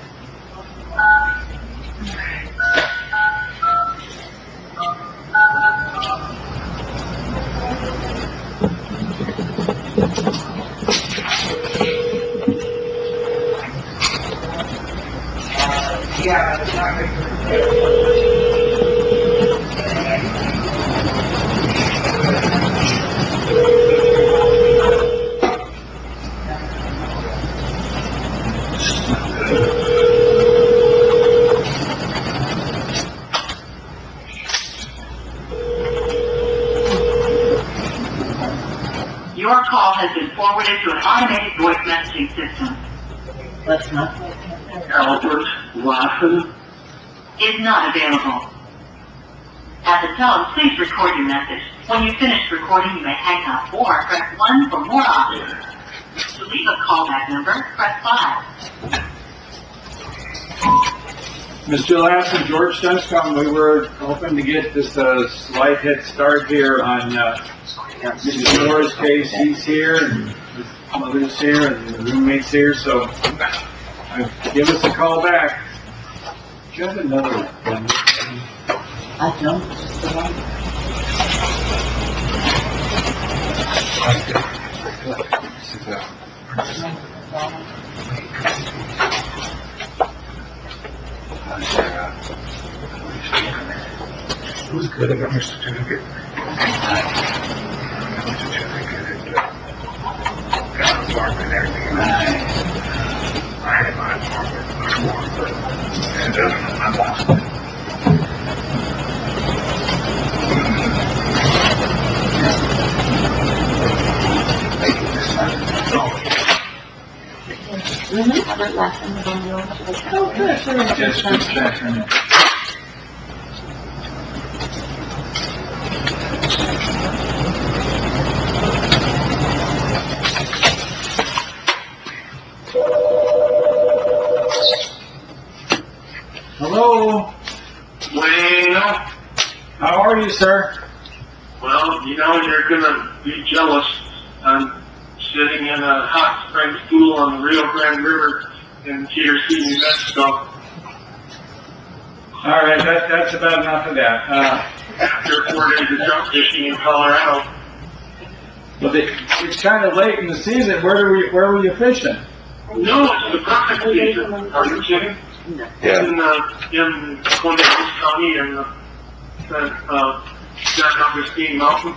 Your call has been forwarded to an automated voice messaging system. Let's not. Albert Lassen. Is not available. At the tone, please record your message. When you finish recording, you may hang up or press 1 for more options. To leave a callback number, press 5. Mr. Lassen, George Dunscombe, we were hoping to get this slight head start here on Mr. Moore's case. He's here, and his mother's here, and the roommate's here, so give us a call back. Do you have another one? I don't. Who's good about my certificate? My certificate got a farm and everything. I had my farm, and I lost it. Robert Lassen was on your Oh, good. So we're Just just for checking. Hello, Well, how are you, sir? well, you know, you're gonna be jealous. I'm sitting in a hot spring pool on the Rio Grande River in Cedar City, New Mexico. All right, that's about enough of that. After 4 days of jump fishing in Colorado. But it's kind of late in the season. Where were you fishing? No, it's the perfect season. Are you kidding? Yeah. In Columbus County and the San Augustine Mountains.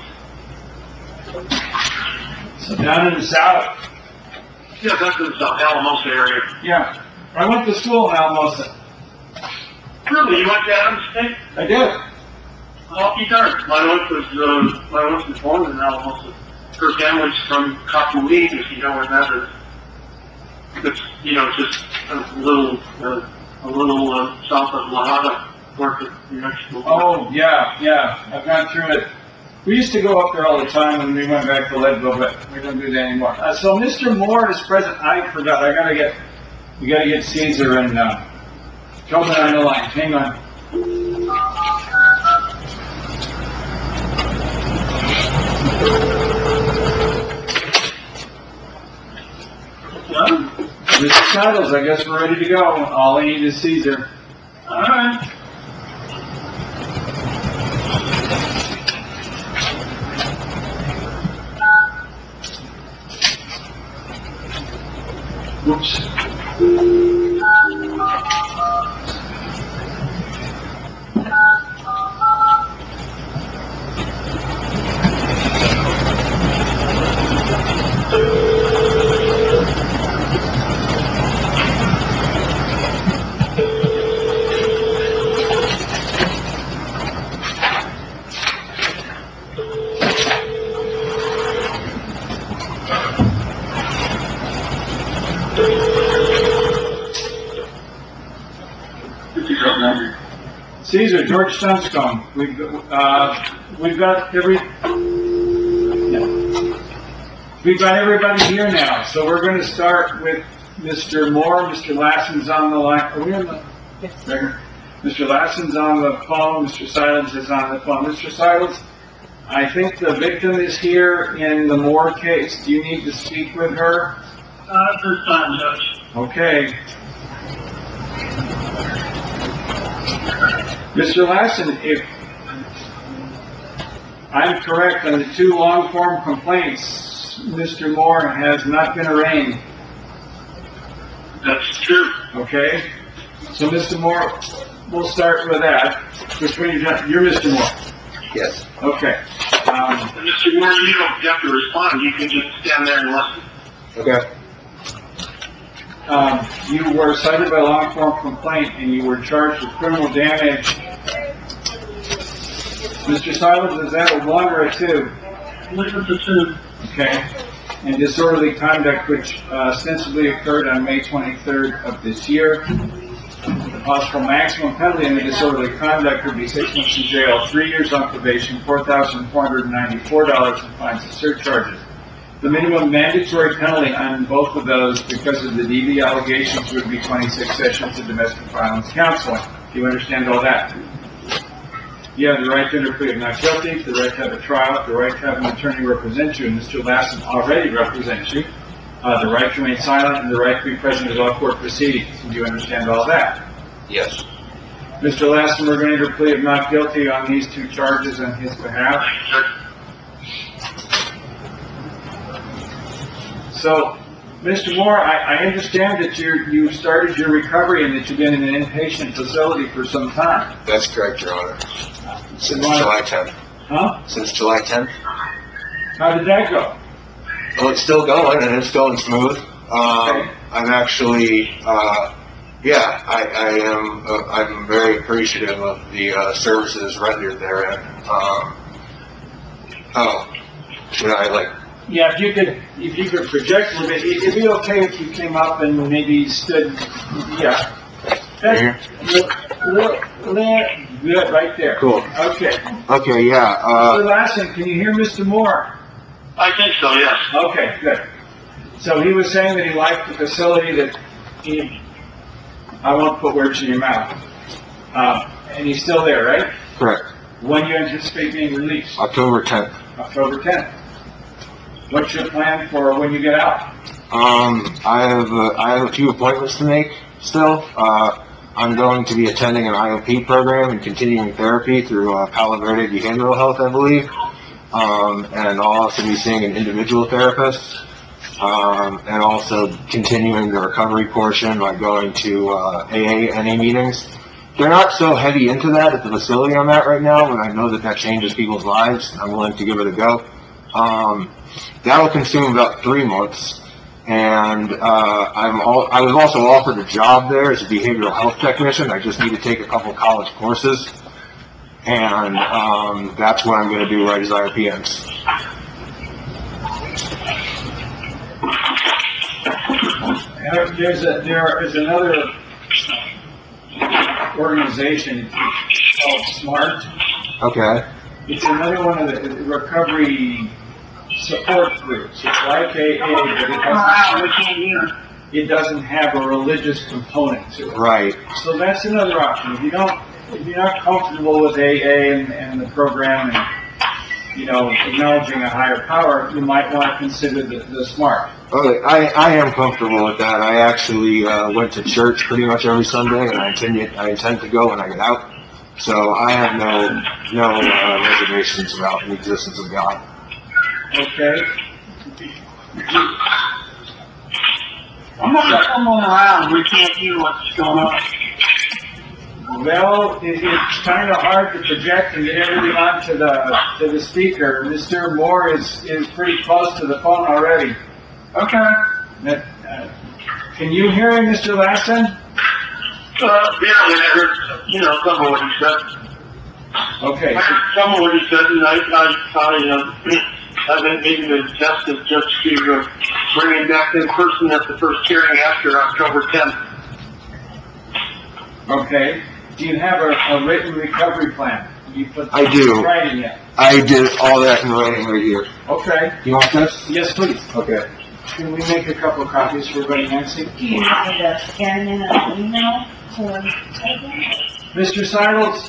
So down in the south. Yeah, that's in the South Alamosa area. Yeah, I went to school in Alamosa. Really, you went to Adams State? I did. Lucky darn. My wife was born in Alamosa. Her family's from Capuline, if you know where that is. It's, you know, just a little south of La Habra, north of New Mexico. Oh, yeah, I've gone through it. We used to go up there all the time when we went back to Leadville, but we don't do that anymore. So Mr. Moore is present. I forgot. We gotta get Caesar and, Tobin on the line. Hang on. Well, Mr. Titles, I guess we're ready to go. All I need is Caesar. All right. Whoops. Caesar, George Stunstone, we've got everybody here now, so we're gonna start with Mr. Moore. Mr. Lassen's on the line. Are we on the? Mr. Lassen's on the phone, Mr. Silence is on the phone. Mr. Silence, I think the victim is here in the Moore case. Do you need to speak with her? First time, Judge. Okay. Mr. Lassen, if I'm correct on the 2 long-form complaints, Mr. Moore has not been arraigned. That's true. Okay? So, Mr. Moore, we'll start with that. Which one you're Mr. Moore? Yes. Okay. Mr. Moore, you don't have to respond. You can just stand there and listen. Okay. You were cited by long-form complaint and you were charged with criminal damage. Mr. Silence, is that a 1 or a 2? This is a 2. Okay. And disorderly conduct, which ostensibly occurred on May 23rd of this year. The possible maximum penalty in the disorderly conduct would be 6 months in jail, 3 years on probation, $4,494 in fines and surcharges. The minimum mandatory penalty on both of those, because of the DV allegations, would be 26 sessions of domestic violence counseling. Do you understand all that? You have the right to interplead of not guilty, the right to have a trial, the right to have an attorney represent you, and Mr. Lassen already represents you, the right to remain silent, and the right to be present at all court proceedings. Do you understand all that? Yes. Mr. Lassen, we're going to interplead of not guilty on these 2 charges on his behalf. So, Mr. Moore, I understand that you started your recovery and that you've been in an inpatient facility for some time. That's correct, Your Honor. Since Why- July 10th. Huh? Since July 10th. How did that go? Well, it's still going, and it's going smooth. I'm actually, I'm very appreciative of the services rendered there. And, Yeah, if you could project a little bit, it'd be okay if you came up and maybe stood, yeah. Here? Good, right there. Cool. Okay. Okay, yeah, Mr. Lassen, can you hear Mr. Moore? I think so, yes. Okay, good. So he was saying that he liked the facility that I won't put words in your mouth. And he's still there, right? correct. When do you anticipate being released? October 10th. October 10th. What's your plan for when you get out? I have a few appointments to make still. I'm going to be attending an IOP program and continuing therapy through Palo Verde Behavioral Health, I believe. And I'll also be seeing an individual therapist. And also continuing the recovery portion by going to AA, NA meetings. They're not so heavy into that at the facility I'm at right now, but I know that changes people's lives. I'm willing to give it a go. That'll consume about 3 months. And I was also offered a job there as a behavioral health technician. I just need to take a couple college courses. And that's what I'm going to do right as IRP ends. There is another organization called SMART. Okay. It's another one of the recovery support groups. It's like AA, but it doesn't have a religious component to it. Right. So that's another option. If you're not comfortable with AA and the program and, acknowledging a higher power, you might want to consider the SMART. Okay, I am comfortable with that. I actually went to church pretty much every Sunday, and I intend to go when I get out. So I have no reservations about the existence of God. Okay? I'm not fumbling around. We can't hear what's going on. Well, it's kind of hard to project and get everything onto the speaker. Mr. Moore is pretty close to the phone already. Okay. Can you hear him, Mr. Lassen? Yeah, I heard, some of what he said. Okay. I heard some of what he said, and I've been meeting to test it just to bring him back in person at the first hearing after October 10th. Okay. do you have a written recovery plan? You put I do. writing it? I did all that in writing right here. Okay, You want this? yes, please. Okay. Can we make a couple of copies for everybody, Nancy? Do you want me to scan in an email to Mr. Sidles?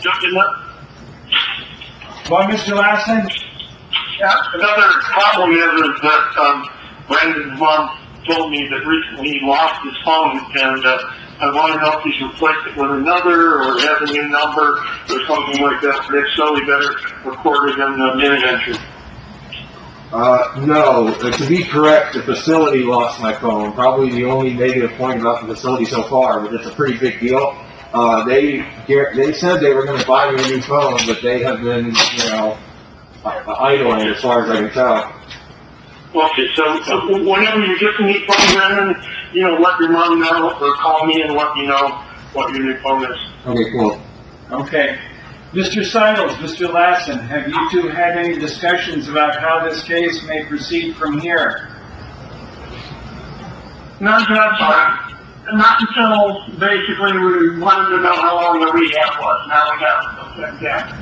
What, Mr. Lassen? Yeah, another problem is that, Brandon's mom told me that recently he lost his phone, and, I want to know if he's replaced it with another, or has a new number, or something like that. But if so, we better record it in the minute entry. No, to be correct, the facility lost my phone. Probably the only negative point about the facility so far, but it's a pretty big deal. They said they were going to buy me a new phone, but they have been, idling as far as I can tell. Okay, so whenever you get the new phone, Brandon, let your mom know, or call me and let me know what your new phone is. Okay, cool. Okay. Mr. Sidles, Mr. Lassen, have you two had any discussions about how this case may proceed from here? No, Judge, not until basically we wanted to know how long the rehab was. Now we got that.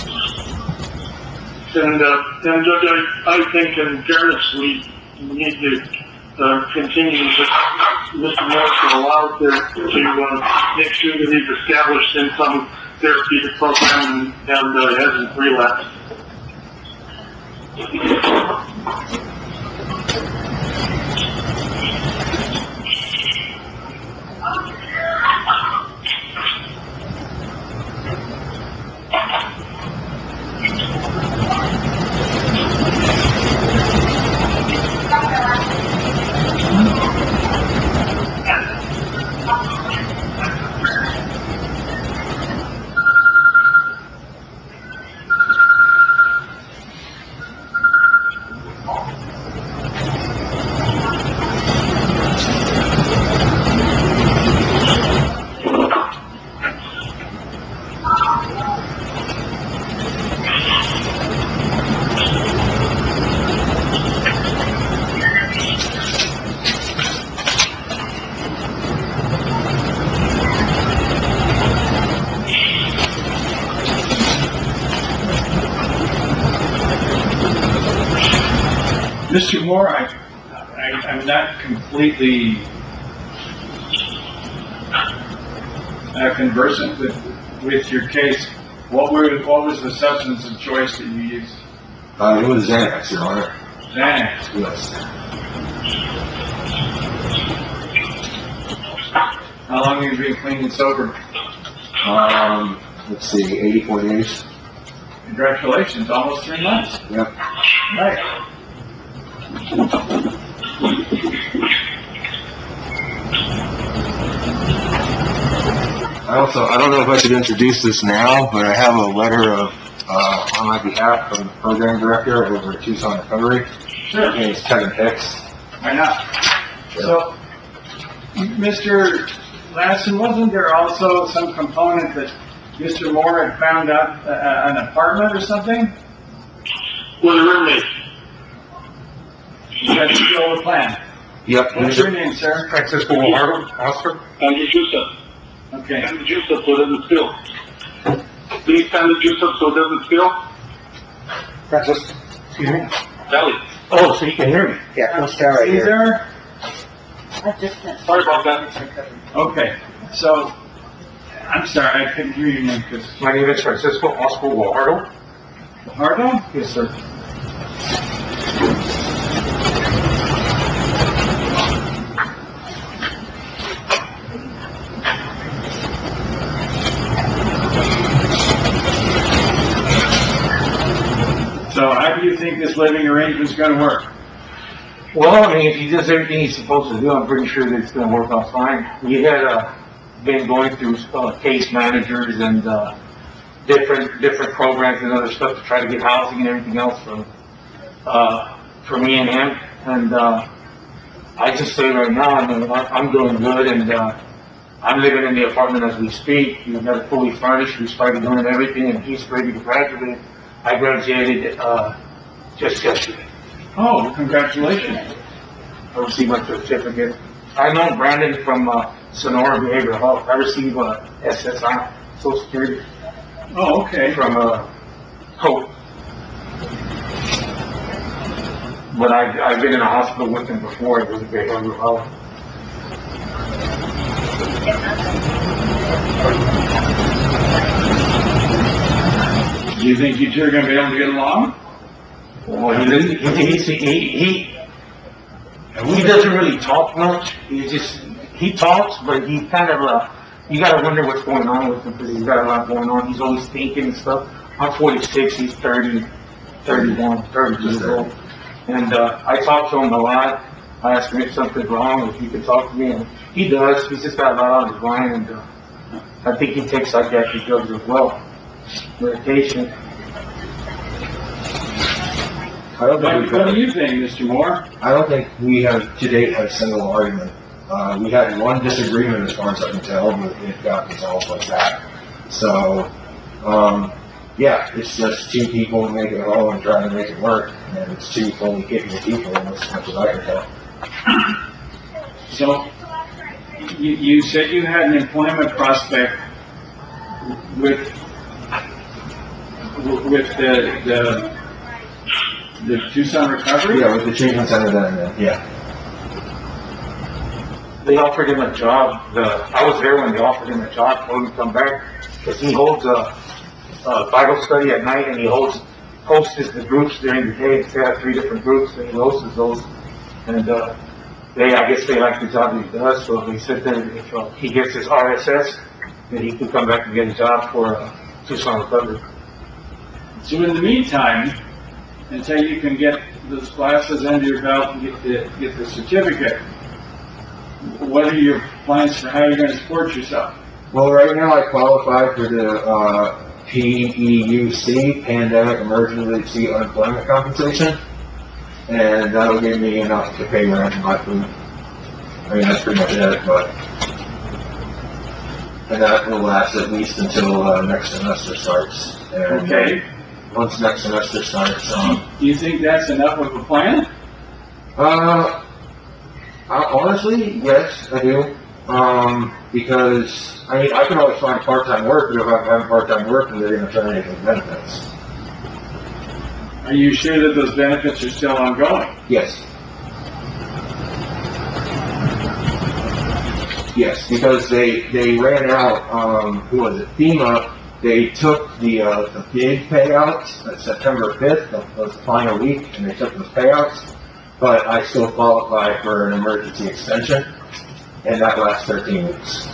And Judge, I think in fairness, we need to continue to, Mr. Morrison allowed to make sure that he's established in some therapeutic program and hasn't relapsed. Mr. Moore, I'm not completely conversant with your case. What was the substance of choice that you used? It was Xanax, Your Honor. Xanax. Yes. How long have you been clean and sober? Let's see, 84 days. Congratulations, almost 3 months. Yep. Nice. I don't know if I should introduce this now, but I have a letter of, on my behalf from the program director over at Tucson Recovery. Sure. His name is Kevin Hicks. Why not? So, Mr. Lassen, wasn't there also some component that Mr. Moore had found out an apartment or something? With a roommate. That's still the plan. Yep. What's your name, sir? Francisco Guajardo, Oscar. Andrew Juice. Okay. Send the juice up so it doesn't spill. Please send the juice up so it doesn't spill. Francis, excuse me? Ellie. Oh, so you can hear me? Yeah, let's start right here. Caesar? I just sent. Sorry about that. Okay, so, I'm sorry, I couldn't hear your name, because... My name is Francisco Oscar Guajardo. Guajardo? Yes, sir. So how do you think this living arrangement's gonna work? Well, I mean, if he does everything he's supposed to do, I'm pretty sure that it's gonna work out fine. We had, been going through, case managers and, different programs and other stuff to try to get housing and everything else for me and him. And, I just say right now, I mean, I'm doing good and, I'm living in the apartment as we speak. We've got it fully furnished. We started doing everything and he's ready to graduate. I graduated, just yesterday. Oh, well, congratulations. I received my certificate. I know Brandon from, Sonora Behavioral Health. I received a Social Security Oh, okay. from, Hope. But I've been in a hospital with him before, it was a behavioral health. Do you think you two are gonna be able to get along? Well, he doesn't really talk much. He talks, but he kind of, you gotta wonder what's going on with him, because he's got a lot going on. He's always thinking and stuff. I'm 46, he's 30, 31, 30 years old. And, I talk to him a lot. I ask him if something's wrong, if he can talk to me, and he does. He's just got a lot on his mind, and, I think he takes psychiatric drugs as well. Medication. What do you think, Mr. Moore? I don't think we have to date had a single argument. We had one disagreement as far as I can tell, but it got resolved like that. So, yeah, it's just two people making it all and trying to make it work, and it's two fully capable people, as much as I can tell. So, you said you had an employment prospect with the Tucson Recovery? Yeah, with the treatment center then, yeah. They offered him a job. I was there when they offered him a job for him to come back, because he holds a Bible study at night, and he hosts the groups during the day. They have 3 different groups, and he hosts those. And I guess they like the job that he does, so they said that if he gets his RSS, then he can come back and get a job for Tucson Recovery. So in the meantime, until you can get those classes under your belt and get the certificate, what are your plans for how you're going to support yourself? Well, right now I qualify for the PEUC, Pandemic Emergency Unemployment Compensation, and that'll give me enough to pay rent and my food. I mean, that's pretty much it, and that will last at least until next semester starts. And Okay. Once next semester starts, Do you think that's enough of a plan? honestly, yes, I do. Because, I mean, I can always find part-time work, but if I'm having part-time work, then they're gonna terminate those benefits. Are you sure that those benefits are still ongoing? Yes. Yes, because they ran out, who was it, FEMA, they took the big payouts at September 5th, that was the final week, and they took those payouts, but I still qualify for an emergency extension, and that lasts 13 weeks.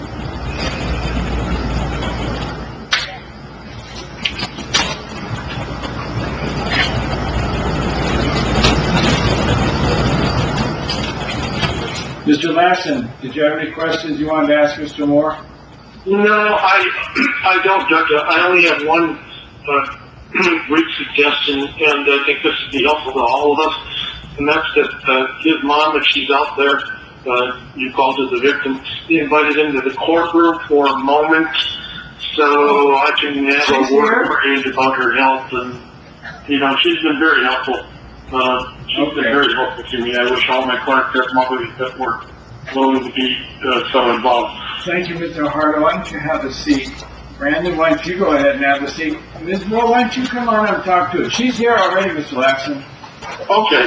Mr. Lassen, did you have any questions you wanted to ask Mr. Moore? No, I don't, Doctor. I only have one brief suggestion, and I think this would be helpful to all of us, and that's that his mom, if she's out there, you called her the victim, be invited into the courtroom for a moment so I can have a word phrase about her health, and, you know, she's been very helpful. She's been very helpful to me. I wish all my clients had mothers that were willing to be so involved. Thank you, Mr. Harder. Why don't you have a seat? Brandon, why don't you go ahead and have a seat? Ms. Moore, why don't you come on up and talk to her? She's here already, Mr. Lassen. Okay.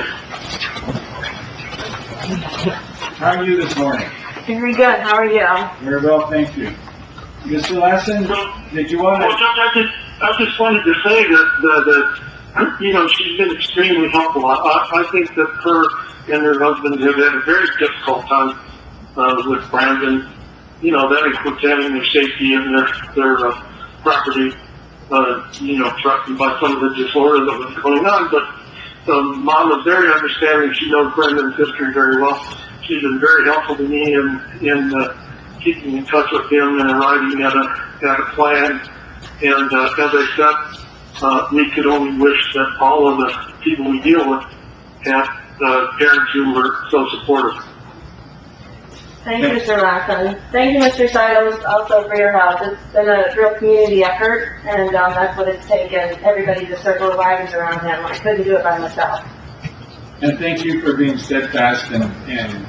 How are you this morning? Very good, how are you? Very well, thank you. Mr. Lassen, did you want Well, to... Doc, I just wanted to say that you know, she's been extremely helpful. I think that her and her husband have had a very difficult time with Brandon. You know, that includes having their safety and their property, you know, threatened by some of the disorder that was going on. But Mom is very understanding. She knows Brandon's history very well. She's been very helpful to me in keeping in touch with him and arriving at a plan. And as I said, we could only wish that all of the people we deal with had parents who were so supportive. Thank you, Mr. Lassen. Thank you, Mr. Seidos, also for your help. It's been a real community effort, and that's what it's taken, everybody to circle the wagons around him. I couldn't do it by myself. And thank you for being steadfast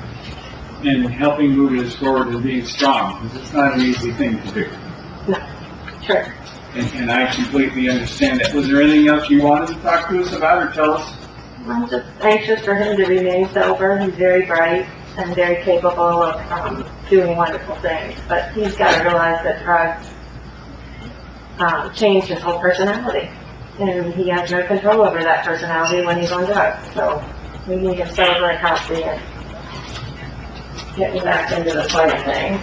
and helping move this forward and being strong, because it's not an easy thing to do. No. Sure. And I completely understand that. Was there anything else you wanted to talk to us about or tell us? I'm just anxious for him to remain sober. He's very bright and very capable of doing wonderful things, but he's got to realize that drugs change his whole personality, and he has no control over that personality when he's on drugs. So we need him sober and healthy and getting back into the swing of things.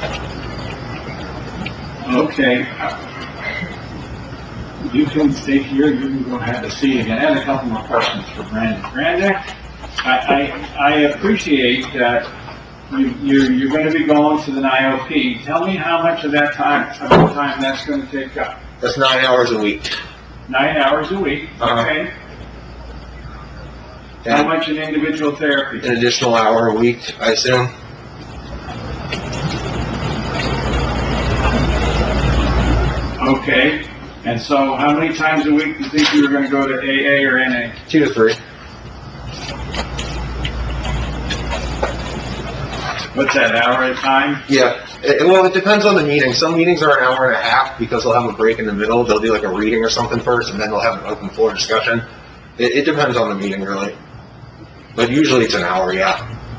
Okay. You can stay here, you can go have a seat again. I had a couple more questions for Brandon. Brandon, I appreciate that you're going to be going to the IOP. Tell me how much of that time, that's going to take up. That's 9 hours a week. 9 hours a week, okay. How much in individual therapy? An additional hour a week, I assume. Okay. And so how many times a week do you think you were going to go to AA or NA? 2 to 3. What's that, hour at a time? Yeah. Well, it depends on the meeting. Some meetings are an hour and a half because they'll have a break in the middle. They'll do like a reading or something first, and then they'll have an open floor discussion. It depends on the meeting, really. But usually it's an hour, yeah.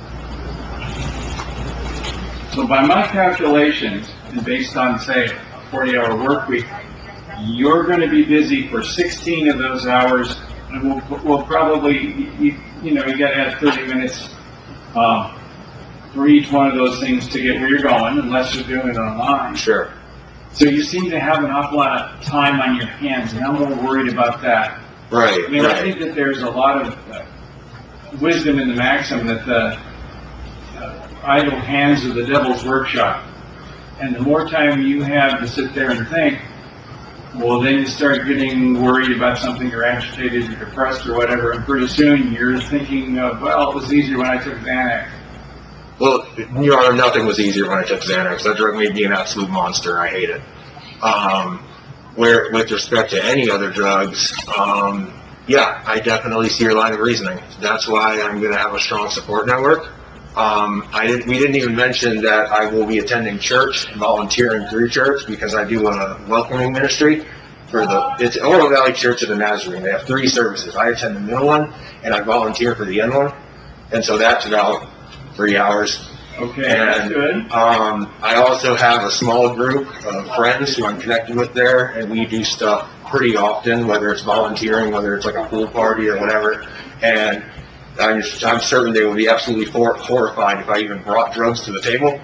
So by my calculations, and based on, say, a 40-hour work week, you're going to be busy for 16 of those hours, and we'll probably, you got to add 30 minutes for each one of those things to get where you're going, unless you're doing it online. Sure. So you seem to have an awful lot of time on your hands, and I'm a little worried about that. Right. I mean, right. I think that there's a lot of wisdom in the maxim that the idle hands are the devil's workshop. And the more time you have to sit there and think, well, then you start getting worried about something, or agitated or depressed or whatever, and pretty soon you're thinking, well, it was easier when I took Xanax. Well, Your Honor, nothing was easier when I took Xanax. That drug made me an absolute monster. I hate it. Where, with respect to any other drugs, yeah, I definitely see your line of reasoning. That's why I'm going to have a strong support network. We didn't even mention that I will be attending church and volunteering through church, because I do a welcoming ministry it's Oro Valley Church of the Nazarene. They have 3 services. I attend the middle one, and I volunteer for the end one. And so that's about 3 hours. Okay, that's good. I also have a small group of friends who I'm connected with there, and we do stuff pretty often, whether it's volunteering, whether it's like a pool party or whatever. And I'm certain they will be absolutely horrified if I even brought drugs to the table.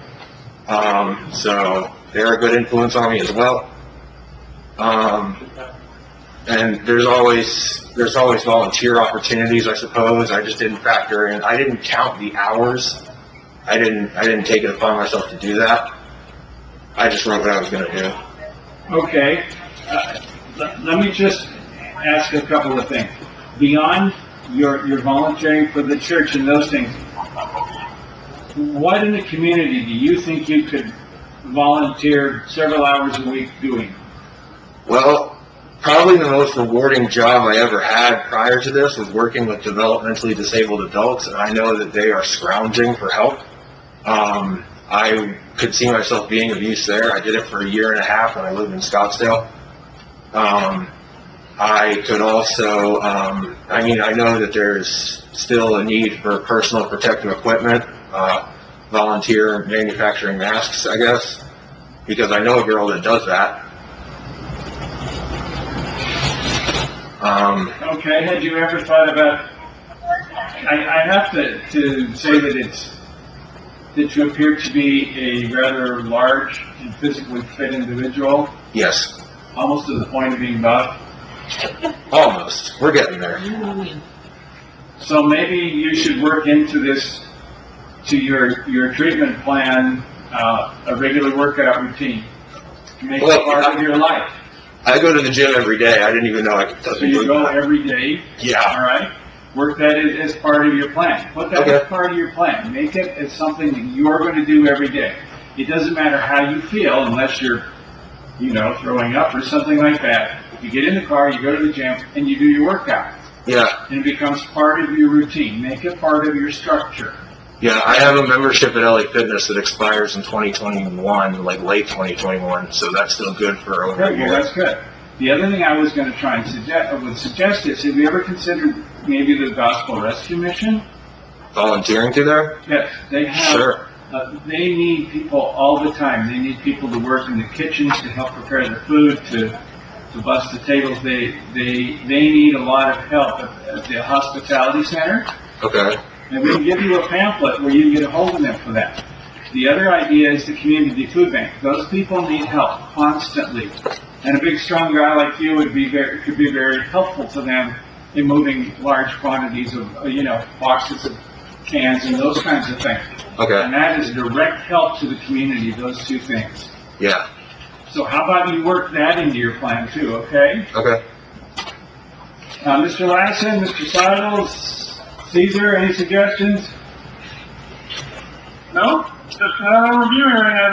So they're a good influence on me as well. And there's always volunteer opportunities, I suppose. I just didn't factor in. I didn't count the hours. I didn't take it upon myself to do that. I just wrote what I was going to do. Okay. Let me just ask a couple of things. Beyond your volunteering for the church and those things, what in the community do you think you could volunteer several hours a week doing? Well, probably the most rewarding job I ever had prior to this was working with developmentally disabled adults, and I know that they are scrounging for help. I could see myself being of use there. I did it for 1.5 years when I lived in Scottsdale. I could also, I know that there's still a need for personal protective equipment, volunteer manufacturing masks, I guess, because I know a girl that does that. Okay, had you ever thought about, I have to say that you appear to be a rather large and physically fit individual. Yes. Almost to the point of being buff. Almost. We're getting there. So maybe you should work into this, to your treatment plan, a regular workout routine. Make it part of your life. I go to the gym every day. I didn't even know I could touch. So you go every day? Yeah. All right. Work that as part of your plan. Put that as part of your plan. Make it as something that you're going to do every day. It doesn't matter how you feel, unless you're, throwing up or something like that. You get in the car, you go to the gym, and you do your workout. Yeah. And it becomes part of your routine. Make it part of your structure. Yeah, I have a membership at LA Fitness that expires in 2021, like late 2021, so that's still good for over a Very good, year. that's good. The other thing I was gonna try and suggest is, have you ever considered maybe the Gospel Rescue Mission? Volunteering through there? Yes, they have. Sure. They need people all the time. They need people to work in the kitchens, to help prepare the food, to bust the tables. They need a lot of help at the hospitality center. Okay. And we can give you a pamphlet where you can get a hold of them for that. The other idea is the community food bank. Those people need help constantly. And a big, strong guy like you could be very helpful to them in moving large quantities of, boxes of cans and those kinds of things. Okay. And that is direct help to the community, those two things. Yeah. So how about you work that into your plan too, okay? Okay. Mr. Lassen, Mr. Sidles, Caesar, any suggestions? No? Just review hearing, I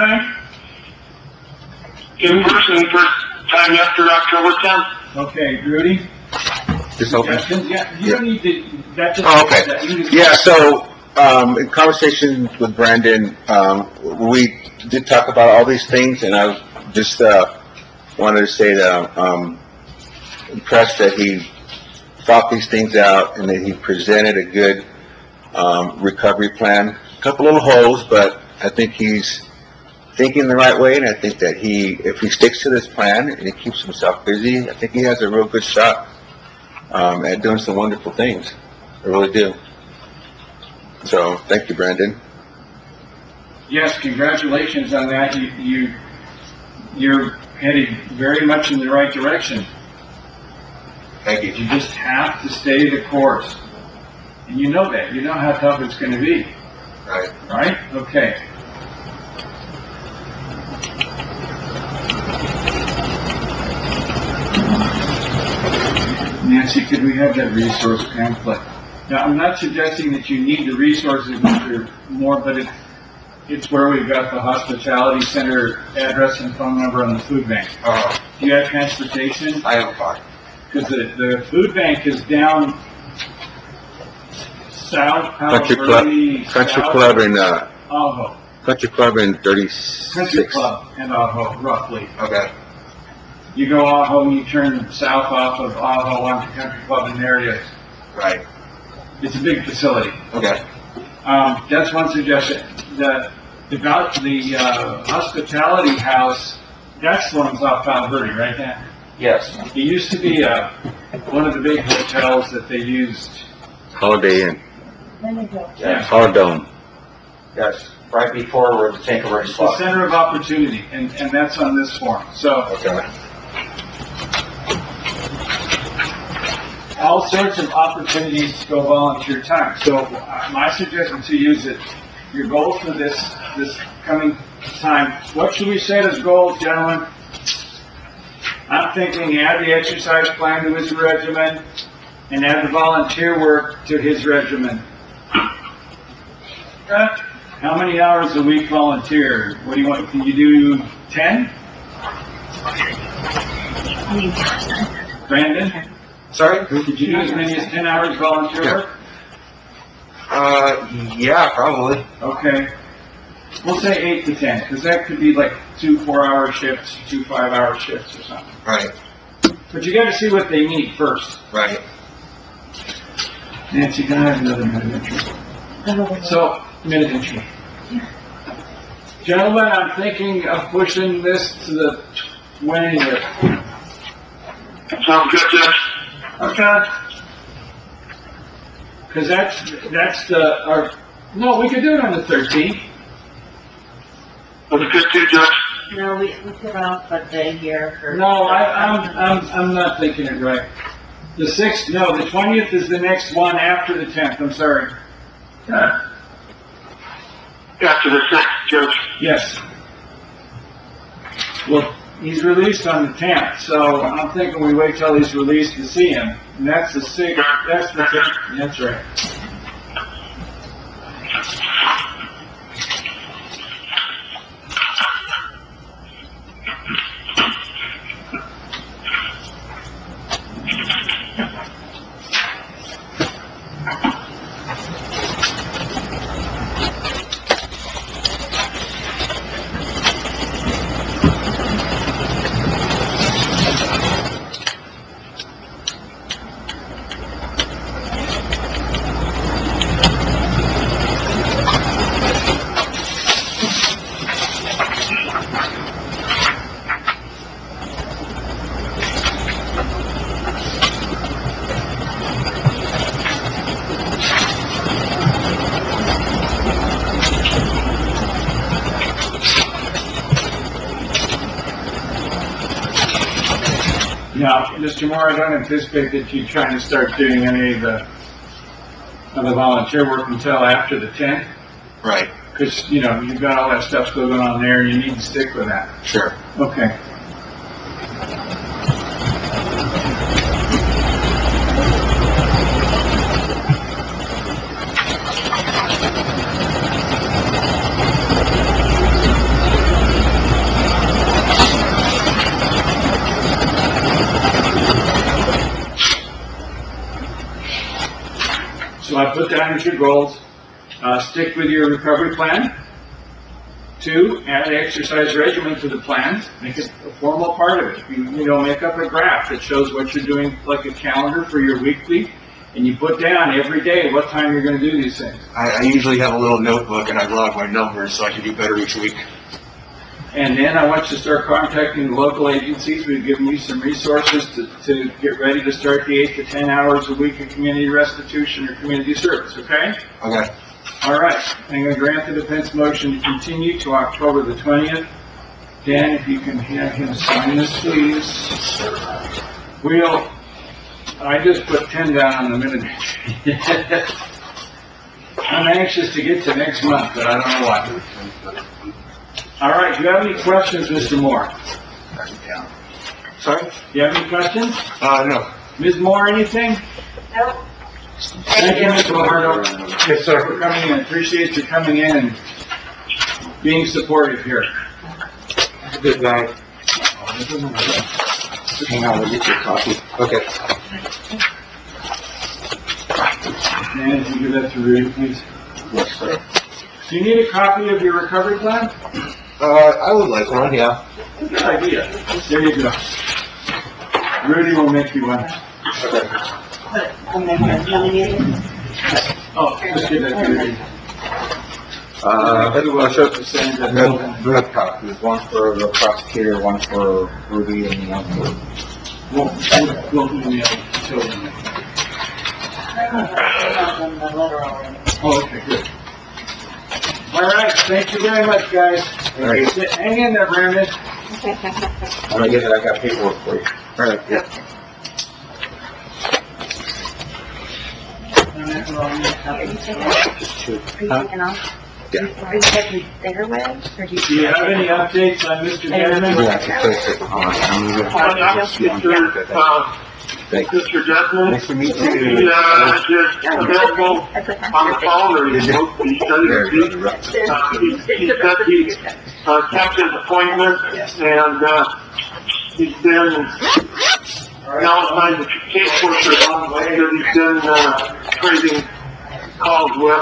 think. In person for time after October 10th. Okay, Rudy? Just open. Suggestions? Yeah, you don't need to, that just. Oh, okay. that you just- Yeah, so, in conversation with Brandon, we did talk about all these things, and I just, wanted to say that I'm, impressed that he thought these things out and that he presented a good, recovery plan. A couple little holes, but I think he's thinking the right way, and I think that if he sticks to this plan and he keeps himself busy, I think he has a real good shot, at doing some wonderful things. I really do. So, thank you, Brandon. Yes, congratulations on that. You're heading very much in the right direction. Thank you. You just have to stay the course. And you know that. You know how tough it's going to be, Right. right? Okay. Nancy, could we have that resource pamphlet? Now, I'm not suggesting that you need the resources, Mr. Moore, but it's where we've got the hospitality center address and phone number on the food bank. Do you have transportation? I have a car. Because the food bank is down south, Country Club, Palo Country south Club in, Ajo. Country Club in Country 36. Club and Ajo, roughly. Okay. You go Ajo and you turn south off of Ajo onto Country Club, and there it is. Right. It's a big facility. Okay. That's one suggestion. The hospitality house, that's the one's off Palo Verde, right, Dan? Yes. It used to be, one of the big hotels that they used. Holiday Inn, Yeah. Holidome. Yes, right before where the tanker already It's the center of opportunity, and that's on this form. So, Okay. all sorts of opportunities to go volunteer time. So, my suggestion to you is that your goals for this coming time, what should we set as goals, gentlemen? I'm thinking add the exercise plan to his regimen and add the volunteer work to his regimen. How many hours a week volunteer? What do you want? Can you do 10? Brandon, Sorry? did you do as many as 10 hours volunteer work? Yeah, probably. Okay. We'll say 8 to 10, because that could be like 2 4-hour shifts, 2 5-hour shifts or something. Right. But you gotta see what they need first. Right. Nancy, can I have another minute entry? So, minute entry. Gentlemen, I'm thinking of pushing this to the 20th. Sounds good, Judge. Okay. Because that's no, we could do it on the 13th. That's good too, Judge. No, we put off a day here for. No, I'm not thinking it right. The 6th, no, the 20th is the next one after the 10th, I'm sorry. After the 6th, Judge. Yes. Well, he's released on the 10th, so I'm thinking we wait till he's released to see him. And that's the 6th, that's the 10th, that's right. Mr. Moore, I don't anticipate that you're trying to start doing any of the volunteer work until after the 10th, Right, because, you know, you've got all that stuff going on there, and you need to stick with that. sure. Okay. So I put down as your goals, stick with your recovery plan. 2, add an exercise regimen to the plan, make it a formal part of it. You know, make up a graph that shows what you're doing, like a calendar for your weekly, and you put down every day what time you're gonna do these things. I usually have a little notebook and I log my numbers so I can do better each week. And then I want you to start contacting the local agencies. We've given you some resources to get ready to start the 8 to 10 hours a week of community restitution or community service, okay? Okay. All right, I'm going to grant the defense motion to continue to October the 20th. Dan, if you can have him sign this, please. I just put 10 down on the minute. I'm anxious to get to next month, but I don't know why. All right, do you have any questions, Mr. Moore? Sorry? Do you have any questions? No. Ms. Moore, anything? Nope. Thank you, Mr. Lombardo. Yes, sir. For coming in. Appreciate you coming in and being supportive here. Good night. Hang on, we'll get your coffee. Okay. Dan, if you give that to Rudy, please. Yes, sir. Do you need a copy of your recovery plan? I would like one, yeah. Good idea. There you go. Rudy will make you one. Okay. Oh, just give that to Rudy. I'll show To send I that. have copies, one for the prosecutor, one for Ruby, and one for... We'll email it to him. Oh, okay, good. All right, thank you very much, guys. All right. Hang in there, Brandon. I'm gonna get it, I got paperwork for you. All right. Yep. Do you have any updates on Mr. Dedman? Yeah, I can place it on. Mr. Desmond, Nice to meet he, you. just available on the phone, or he's studying There to you speak. go. He said he, kept his appointment, and, he's been, now it's time to caseworker that he's been, trading calls with.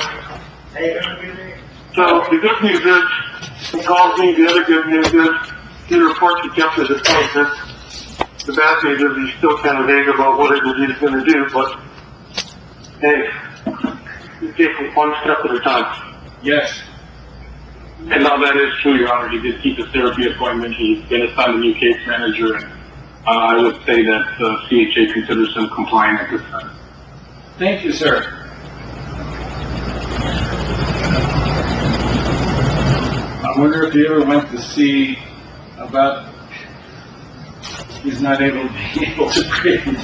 So the good news is, he calls me, the other good news is, he reports he kept his appointment. The bad news is he's still kind of vague about what it is he's gonna do, but, hey, he's taking one step at a time. Yes. And now that is true, Your Honor, he did keep his therapy appointment, he's been assigned a new case manager, and, I would say that, CHA considers him compliant at this time. Thank you, sir. I wonder if you ever went to see about he's not able to breathe.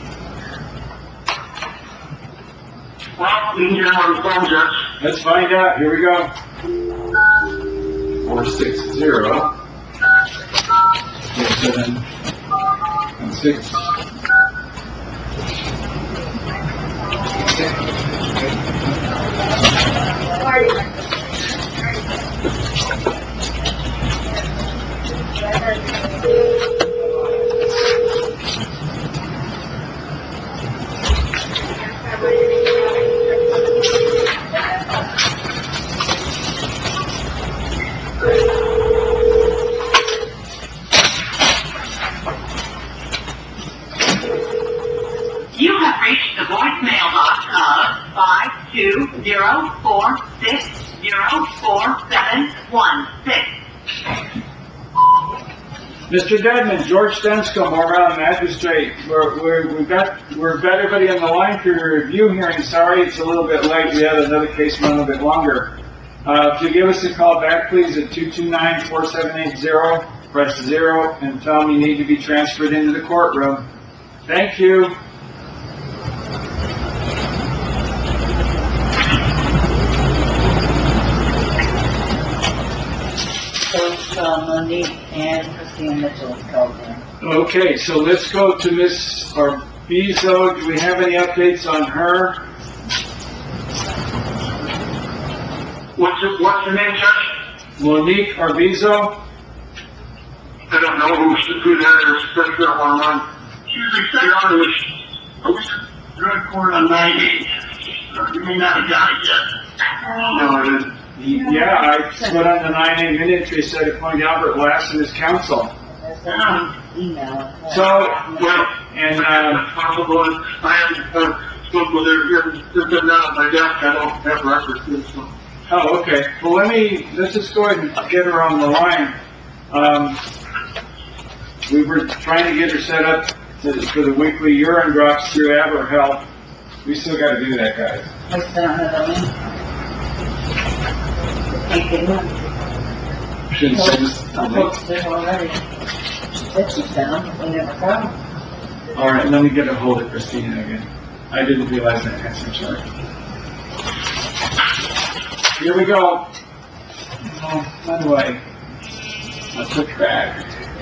Well, you can get him on the phone, Judge. Let's find out. Here we go. 460 47 You have reached the voicemail box of 52046047116. Mr. Dedman, George Stenscombe, Mormon Magistrate. We've got everybody on the line for your review hearing. Sorry, it's a little bit late. We had another case run a little bit longer. If you give us a call back, please, at 229-4780, press 0, and tell them you need to be transferred into the courtroom. Thank you. So, Monique and Christina Mitchell is called in. Okay, so let's go to Ms. Arbizo. Do we have any updates on her? What's your name, Judge? Monique Arbizo? I don't know who that is, that's that one on. I was going to court on 9/8. You may not have got it yet. No, I didn't. Yeah, I put on the 9A minutes, they said appoint Albert Glass and his counsel. There's an email. So, Well, and, possible, I haven't spoken with her, just been out on my desk, I don't have records, so. oh, okay. Well, let's just go ahead and get her on the line. We were trying to get her set up for the weekly urine drops through AberHealth. We still gotta do that, guys. I still don't have the link. Can't get in. Shouldn't send us the I link. posted it already. She said she sent them, but we never got them. All right, let me get a hold of Christina again. I didn't realize that, guys, I'm sorry. Here we go. Oh, by the way, a quick back.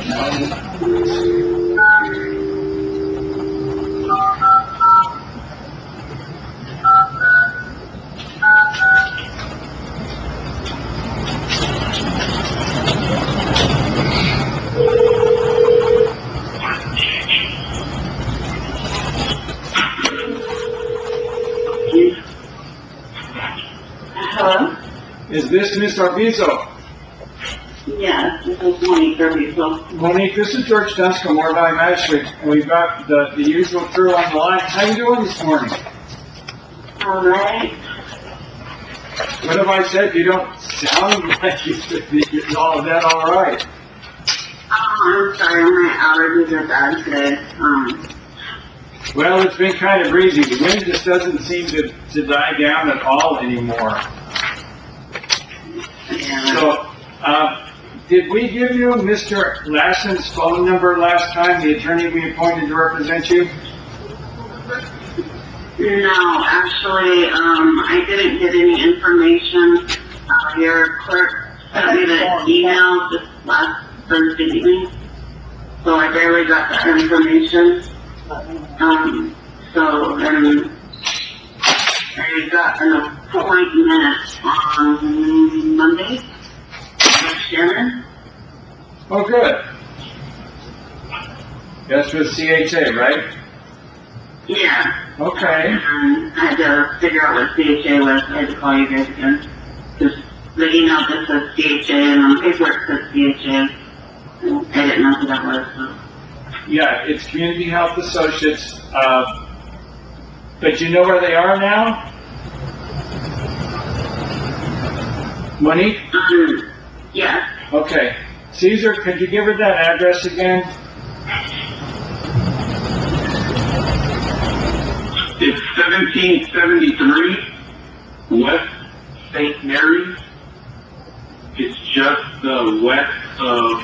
Hello? Is this Ms. Arbizo? Yes, this is Monique Arbizo. Monique, this is George Dunscombe, Moore Valley Magistrate, and we've got the usual crew on the line. How you doing this morning? All right. What have I said? You don't sound like you're all that all right. I'm sorry, my allergies are bad today. Well, it's been kind of breezy. The wind just doesn't seem to die down at all anymore. Yeah. So, did we give you Mr. Lassen's phone number last time, the attorney we appointed to represent you? No, actually, I didn't get any information. Your clerk sent me the email just last Thursday evening, so I barely got that information. So then I got an appointment on Monday with Shannon. Oh, good. That's with CHA, right? Yeah. Okay. And I had to figure out what CHA was. I had to call you guys again. Because the email just says CHA and on paper it says CHA. And I didn't know who that was, so. Yeah, it's Community Health Associates, but you know where they are now? Monique? Yeah. Okay. Caesar, could you give her that address again? It's 1773 West St. Mary's. It's just west of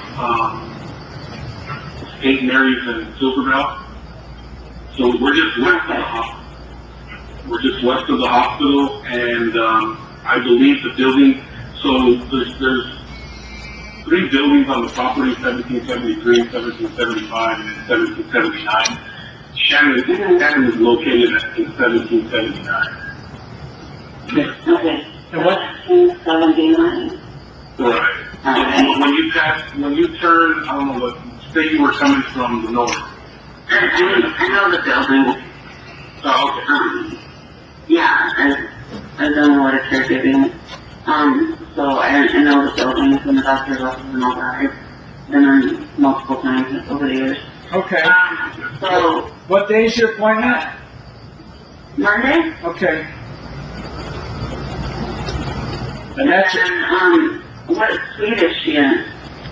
St. Mary's and Silverbell. So we're just west of the hospital. We're just west of the hospital, and I believe the building. So there's 3 buildings on the property: 1773, 1775, and 1779. Shannon is located in 1779. Okay. And what? 1779. Right. And when you turn, I don't know what, say you were coming from the north. I know the building. Oh, okay. Yeah, I don't know what it's caregiving. So I know the buildings and the doctor's office and all that. I've been on multiple times over the years. Okay. So, What day is your appointment? Monday? Okay. And that's it. And, what suite is she in?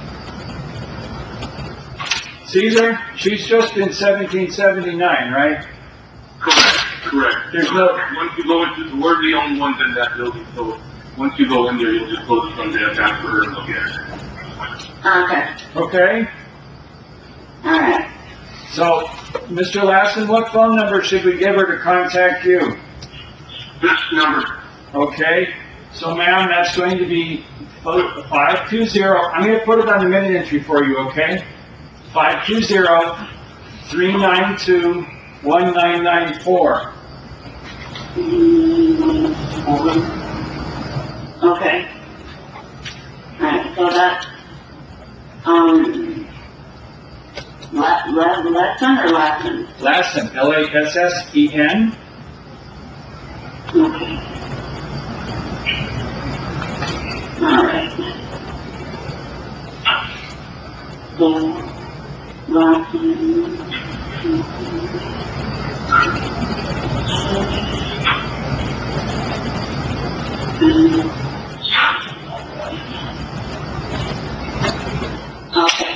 Caesar, she's just in 1779, right? Correct. There's no, Once you go into, we're the only ones in that building, so once you go in there, you'll just go to the front desk, ask for her and look at it. Okay. okay? Alright. So, Mr. Lassen, what phone number should we give her to contact you? This number. Okay, so ma'am, that's going to be 520, I'm going to put it on the minute entry for you, okay? 520-392-1994. Okay. Alright, so that's, lesson or lesson? Lassen, Lassen. Okay. Alright. So, okay.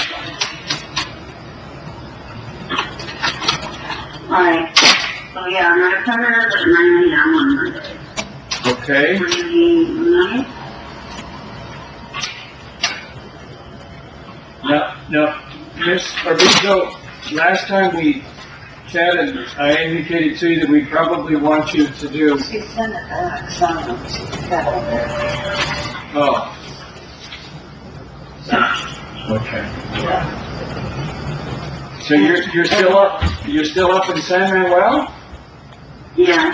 Alright. So yeah, I'm gonna cover it at 9 a.m. on Monday. Okay, 29? now, Ms. Arvizo, last time we chatted, I indicated to you that we probably want you to do, She sent it back, some, she's got it there. oh. Okay. So you're still up in San Manuel? Yeah.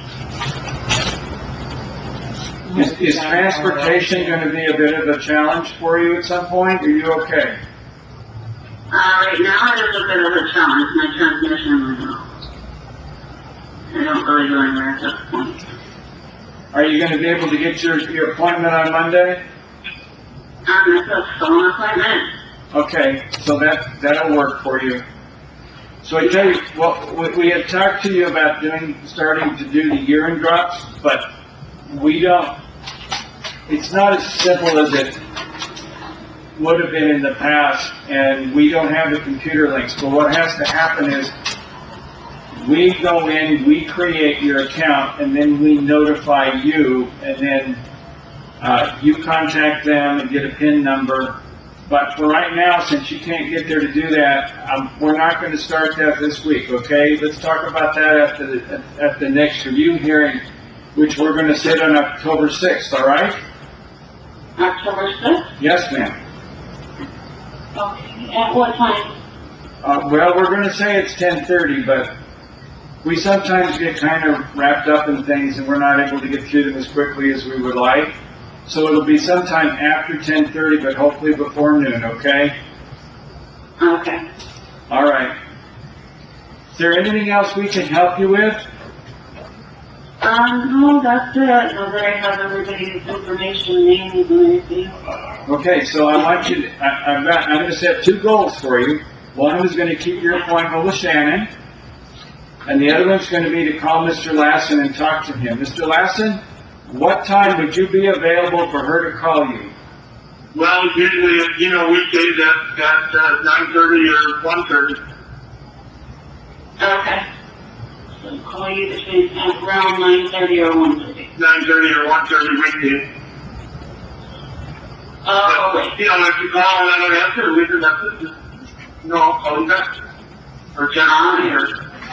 Is transportation going to be a bit of a challenge for you at some point? Are you okay? Right now it is a bit of a challenge, my transmission went off. I don't really go anywhere at this point. Are you going to be able to get your appointment on Monday? It's a phone appointment. Okay, so that'll work for you. So I tell you, well, we had talked to you about starting to do the urine drops, but it's not as simple as it would have been in the past, and we don't have the computer links. But what has to happen is we go in, we create your account, and then we notify you, and then you contact them and get a PIN number. But for right now, since you can't get there to do that, we're not going to start that this week, okay? Let's talk about that at the next review hearing, which we're going to sit on October 6th, all right? October 6th? Yes, ma'am. Okay. At what time? Well, we're going to say it's 10:30, but we sometimes get kind of wrapped up in things and we're not able to get through them as quickly as we would like. So it'll be sometime after 10:30, but hopefully before noon, okay? Okay. All right. Is there anything else we can help you with? No, that's it. Now that I have everybody's information, names and everything. Okay, so I want you to, I'm going to set two goals for you. One is going to keep your appointment with Shannon, and the other one's going to be to call Mr. Lassen and talk to him. Mr. Lassen, what time would you be available for her to call you? Well, usually, weekdays at 9:30 or 1:30. Okay. So call you between around 9:30 or 1:30. 9:30 or 1:30 weekdays. Oh, wait. If you call and I don't answer, leave a message. I'll call you back. Or text me or...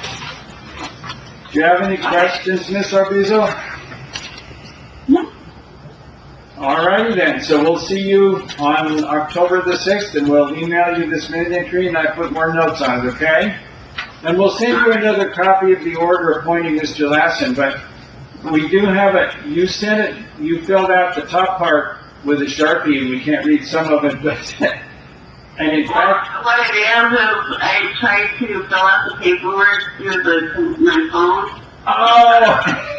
Do you have any questions, Ms. Arbizo? No. All righty then, so we'll see you on October the 6th, and we'll email you this minute entry, and I put more notes on it, okay? And we'll send you another copy of the order appointing Mr. Lassen, but we do have it, you filled out the top part with a Sharpie, and we can't read some of it, but, and in fact... What it is I tried to fill out the paperwork through my phone. Oh!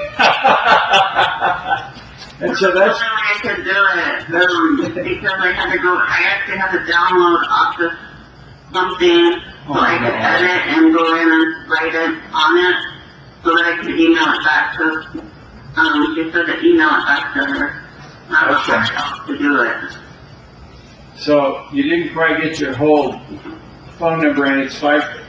And so that's... The only way I could do it, because I actually had to download off of something, so I could edit and go in and write it on it, so that I could email it back to, she said to email it back to her. Okay. To do it. So you didn't quite get your whole phone number, and it's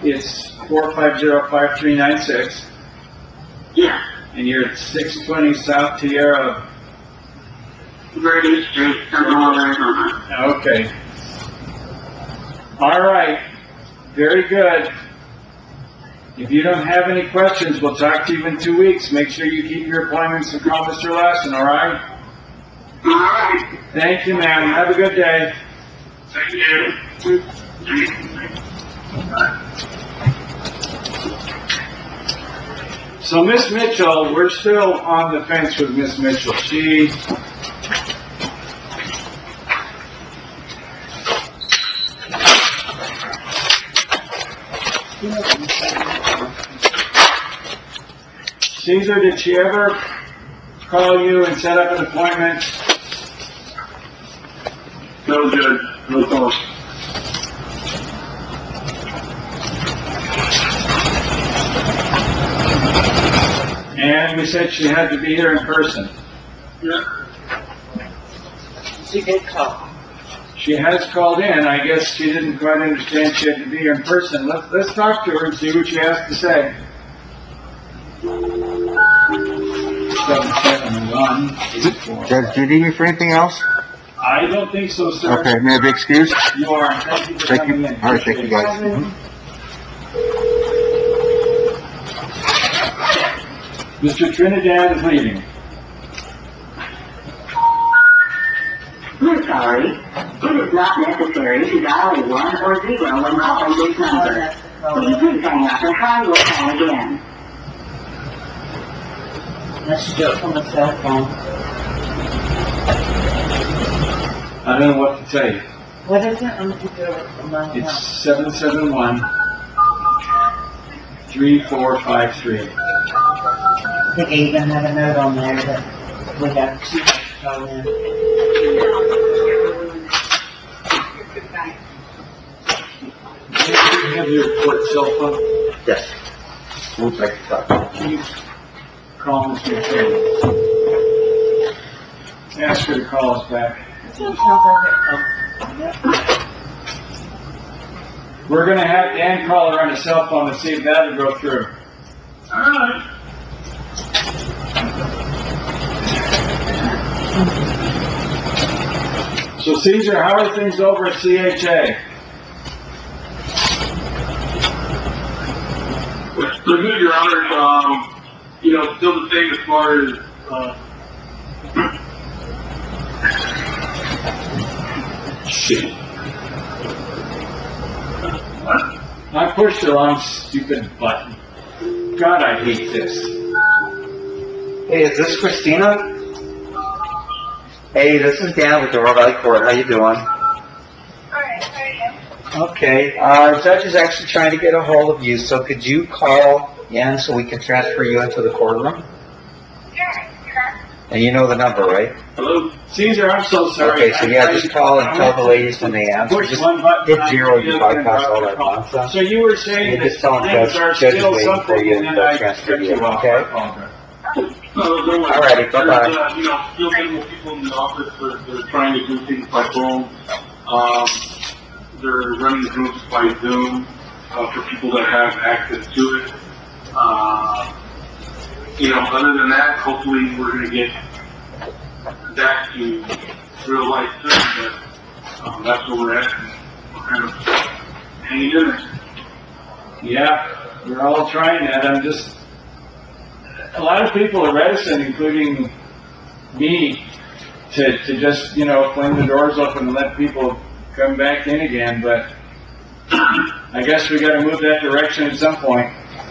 450-5396, Yeah. and you're at 620 South Tierra. Verde Street, Seminole, Arizona. Okay. All right. Very good. If you don't have any questions, we'll talk to you in 2 weeks. Make sure you keep your appointments and call Mr. Lassen, all right? All right. Thank you, ma'am. Have a good day. Thank you. So Miss Mitchell, we're still on the fence with Miss Mitchell. Caesar, did she ever call you and set up an appointment? No, Judge. No call. And you said she had to be here in person. Yeah. She did call. She has called in. I guess she didn't quite understand she had to be here in person. Let's talk to her and see what she has to say. 771. Judge, do you need me for anything else? I don't think so, sir. Okay, may I be excused? You are. Thank you for Thank coming you. in. All right, thank you, guys. Mr. Trinidad is leaving. We're sorry. It is not necessary to dial a 1 or 0 when calling this number. Will you please hang up and try your call again? Let's do it from the cell phone. I don't know what to tell you. What is it? I'm going to do it from my It's house. 771 3453. I think I even have a note on there that we have two phone in. Do you have your court cell phone? Yes. We'll take the talk. Can you call Ms. McKay? Ask her to call us back. We're gonna have Dan call her on his cell phone and see if that'll go through. All right. So Caesar, how are things over at CHA? They're good, Your Honor. Still the same as far as, Shit. I pushed the wrong stupid button. God, I hate this. Hey, is this Christina? Hey, this is Dan with the Royal Valley Court. How you doing? Alright, how are you? Okay, judge is actually trying to get a hold of you, so could you call in so we can transfer you into the courtroom? Sure. And you know the number, right? hello? Caesar, I'm so sorry. Okay, so yeah, just call and tell the ladies when they answer. Push Just one button. hit 0, you bypass all that nonsense. So you were saying You that just tell them things are judge is still waiting for something, you and and then they'll I transfer cut you, you off. okay? I apologize. No, don't worry. Alrighty, bye-bye. There's, still dealing with people in the office that are trying to do things by phone. They're running groups by Zoom, for people that have access to it. Other than that, hopefully we're gonna get back to real life soon, but, that's where we're at. We're kind of hanging in there. Yeah, we're all trying that. A lot of people are reticent, including me, to just, fling the doors open and let people come back in again, but I guess we gotta move that direction at some point.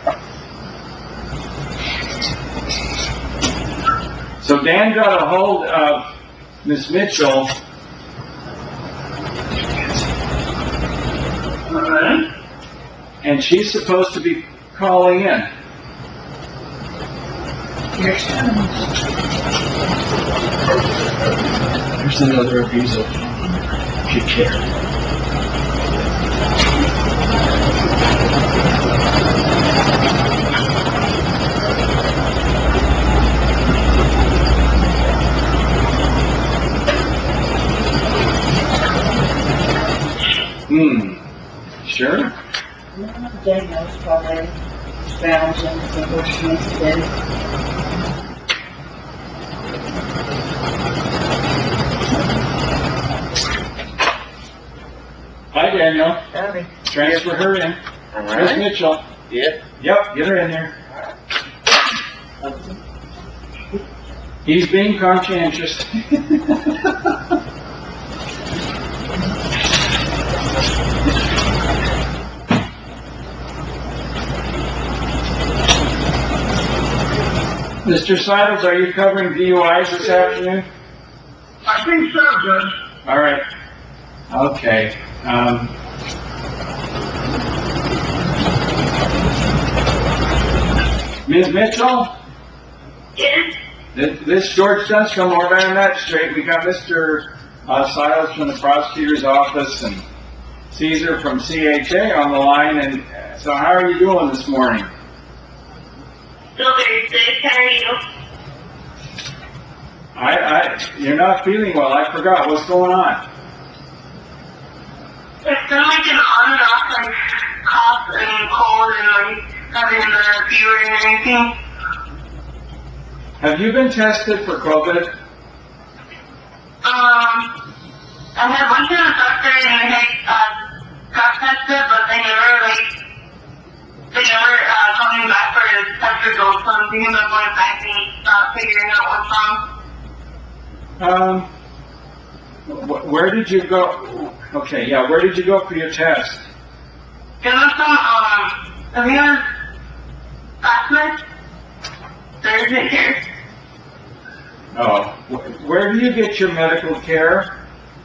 So Dan got a hold of Miss Mitchell. And she's supposed to be calling in. Here's another abuse of if you care. Sure. Daniel's probably scrounging before she makes it. Hi, Daniel. Howdy. transfer her in. All Miss right. Mitchell. Yeah. Yep, get her in here. He's being conscientious. Mr. Seidels, are you covering DUIs this afternoon? I think so, Judge. All right. Okay. Ms. Mitchell? Yes? This George Dunscombe, Lord Mayor Magistrate. We got Mr. Siles from the prosecutor's office and Caesar from CHA on the line. And so how are you doing this morning? Still very sick, how are you? You're not feeling well. I forgot. What's going on? It's been like an on and off, like, cough and cold and like having the fever and everything. Have you been tested for COVID? I had went to the doctor and I got tested, but they never called me back for the test results, so I'm thinking about going back and figuring out what's wrong. Where did you go? Okay, yeah, where did you go for your test? It was from, I think it was last month, Thursday here. Oh, where do you get your medical care?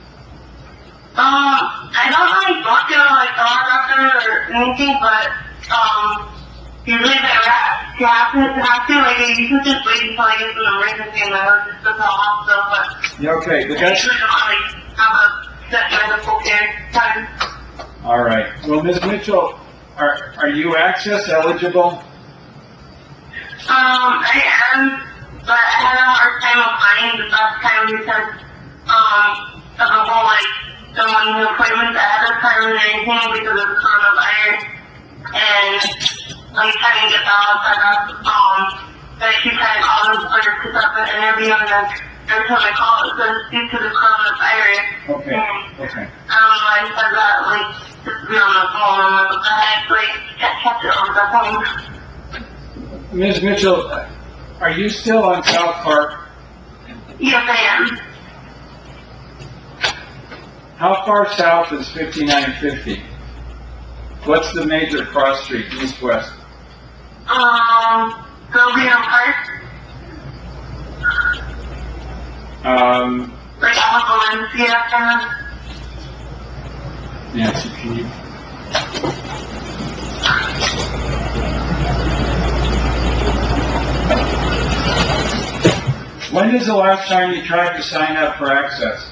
I don't really go to like a doctor or anything, but usually if I have to, like I usually just wait until I get to an emergency and I go to the hospital, but Yeah, okay, but I that's, usually don't like have a set medical care time. all right. Well, Ms. Mitchell, are you access eligible? I am, but I had a hard time applying the last time because of the whole like the money appointments ahead of time and everything because of the coronavirus. And like trying to get the house set up, that she tried to call them for to set up an interview and then every time I call it says due to the coronavirus. Okay, okay. I don't know why I said that, like, just to be on the phone, I'm like, what the heck, like, kept it over the phone. Ms. Mitchell, are you still on South Park? Yes, I am. How far south is 5950? What's the major cross street, east-west? Sylvia Park, like, I'm Valencia, kind of. Nancy, can you? When is the last time you tried to sign up for access?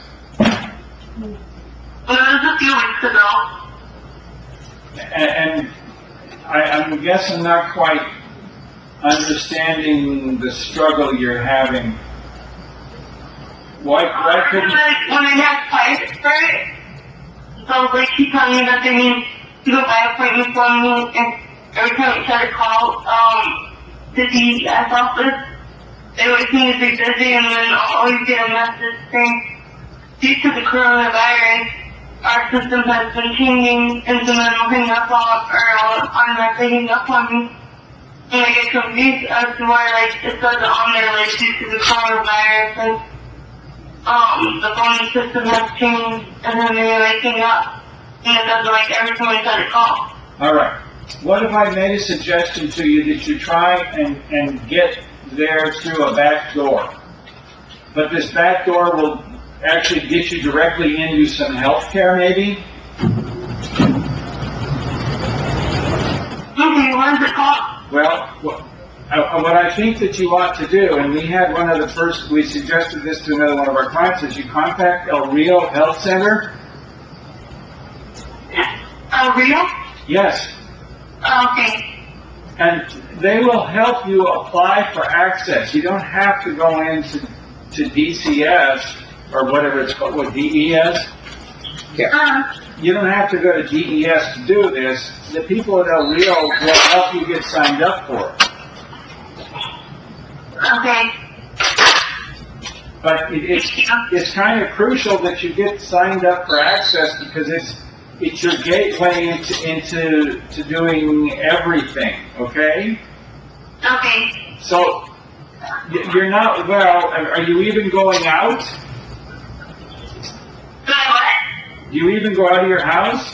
It was a few weeks ago. And I'm guessing not quite understanding the struggle you're having. Why couldn't... When I had price for it, so like she told me that they need to go buy appointments for me, and every time I try to call the DES office, they would seem to be busy, and then I'll always get a message saying, due to the coronavirus, our system has been changing, and so then it'll hang up on, or it'll automatically hang up on me. And I get confused as to why, like, it says on there, like, due to the coronavirus, and the phone system has changed, and then they like hang up, and it does like every time I try to call. All right. What if I made a suggestion to you that you try and get there through a back door? But this back door will actually get you directly into some health care, maybe? Okay, what is it called? Well, what I think that you ought to do, and we had one of the first, we suggested this to another one of our clients, is you contact El Rio Health Center. Real? Yes. Okay. And they will help you apply for access. You don't have to go into DCS, or whatever it's called, what, DES? You don't have to go to DES to do this. The people at El Rio will help you get signed up for it. Okay. But it's kind of crucial that you get signed up for access because it's your gateway into doing everything, okay? Okay. So, you're not, well, are you even going out? Do I what? Do you even go out of your house?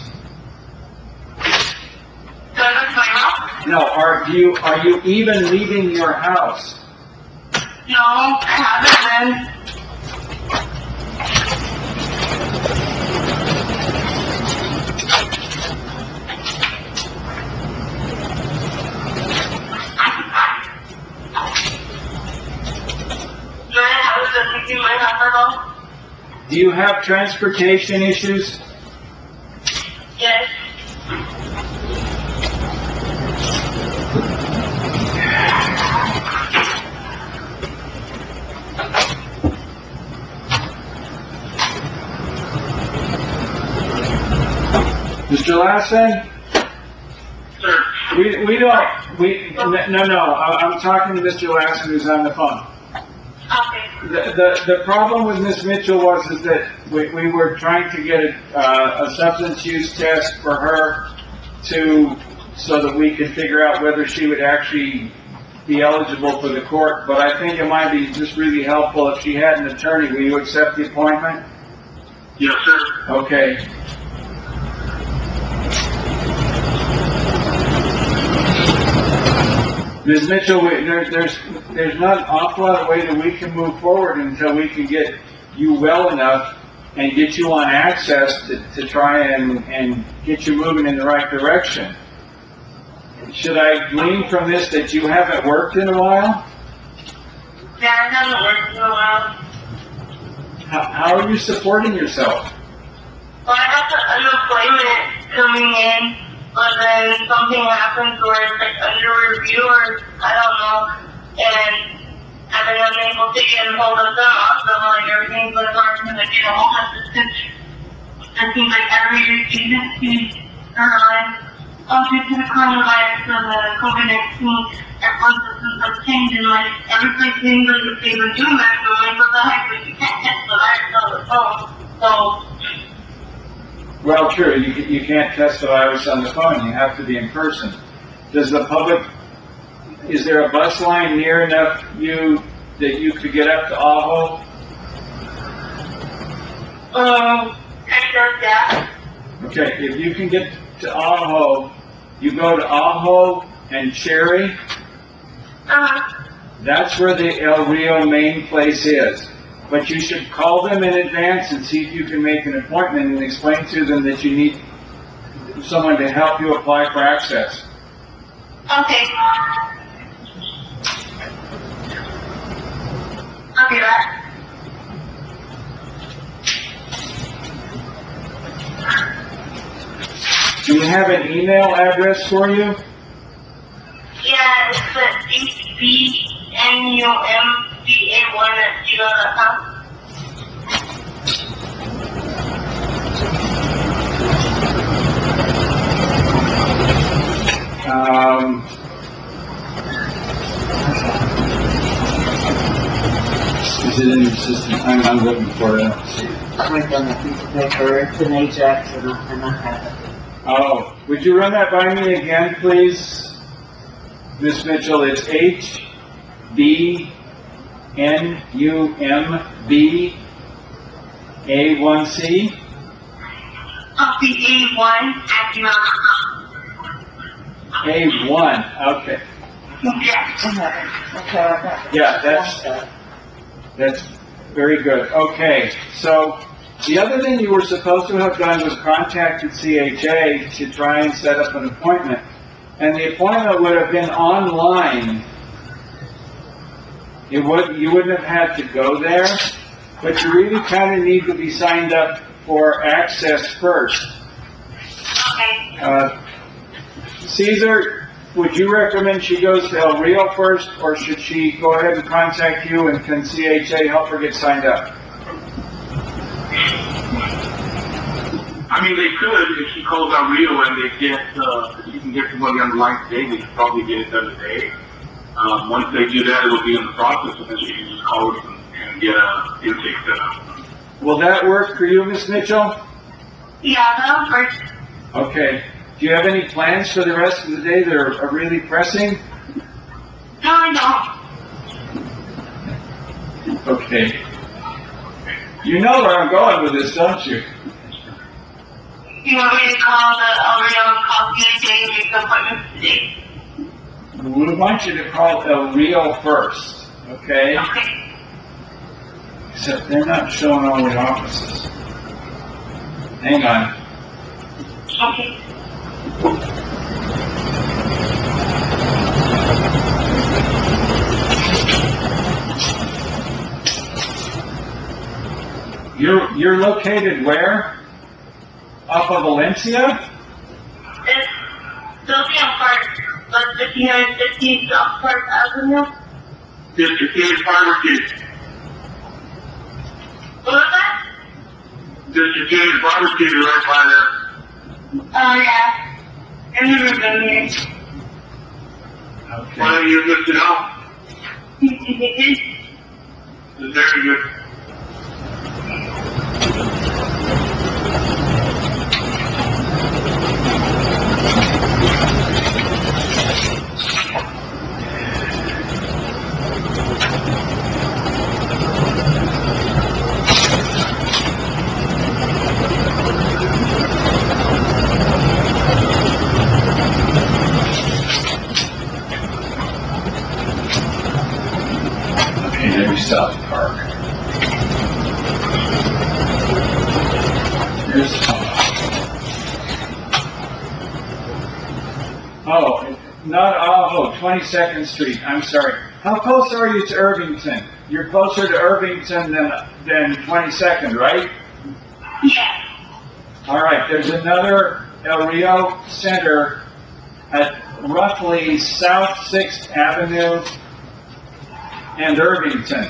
Do I go to my house? No, are you even leaving your house? No, I haven't been. Do I have been leaving my house at all? Do you have transportation issues? Yes. Mr. Lassen? Sir. No, I'm talking to Mr. Lassen who's on the phone. Okay. The problem with Ms. Mitchell is that we were trying to get a substance use test for her so that we could figure out whether she would actually be eligible for the court, but I think it might be just really helpful if she had an attorney. Will you accept the appointment? Yes, sir. Okay. Ms. Mitchell, there's not an awful lot of way that we can move forward until we can get you well enough and get you on access to try and get you moving in the right direction. Should I glean from this that you haven't worked in a while? Yeah, I haven't worked in a while. How are you supporting yourself? Well, I got the unemployment coming in, but then something happens where it's like under review or I don't know, and I've been unable to get a hold of them. Also, like everything's been hard for me to get a hold of this since it seems like every agency due to the coronavirus or the COVID-19, everyone's systems have changed and like every place seems like if they were doing that, so like what the heck, but you can't test the virus on the phone. So Well, true, you can't test the virus on the phone, you have to be in person. Is there a bus line near enough that you could get up to Ajo? kind of, yeah. Okay, if you can get to Ajo, you go to Ajo and Cherry, that's where the El Rio main place is. But you should call them in advance and see if you can make an appointment and explain to them that you need someone to help you apply for access. Okay. I'll do that. Do you have an email address for you? Yeah, it's the HBNUMCA1@gmail.com. Is it in your system? I'm looking for it. Like on a piece of paper, it's an Ajax and I have it. Oh, would you run that by me again, please? Miss Mitchell, it's HBNUMBA1C? A1@gmail.com. A1, okay. Yeah. Okay, Yeah, that's very good. Okay, so the other thing you were supposed to have done was contacted CHA to try and set up an appointment. And the appointment would have been online. You wouldn't have had to go there, but you really kind of need to be signed up for access first. Okay. Caesar, would you recommend she goes to El Rio first, or should she go ahead and contact you and can CHA help her get signed up? I mean, they could, if she calls out Rio and they get, if you can get somebody on the line today, they could probably get it done today. Once they do that, it'll be in the process, and then she can just call us and get a intake set up. Will that work for you, Miss Mitchell? Yeah, that'll work. Okay. Do you have any plans for the rest of the day that are really pressing? No, I don't. Okay. You know where I'm going with this, don't you? You want me to call the Oreo and call CHA and make the appointment today? We want you to call El Rio first, okay? Okay. Except they're not showing all the offices. Hang on. Okay. You're located where? Off of Valencia? It's Sylvia Park, but 5950 South Park Avenue. District 8 Pharmacy. What was that? District 8 Pharmacy is right by there. Oh, yeah. I've never been there. Okay. Why are you good to know? Very good. Okay, there's South Park. There's not 22nd Street. I'm sorry. How close are you to Irvington? You're closer to Irvington than 22nd, right? Yeah. All right. There's another El Rio Center at roughly South 6th Avenue and Irvington.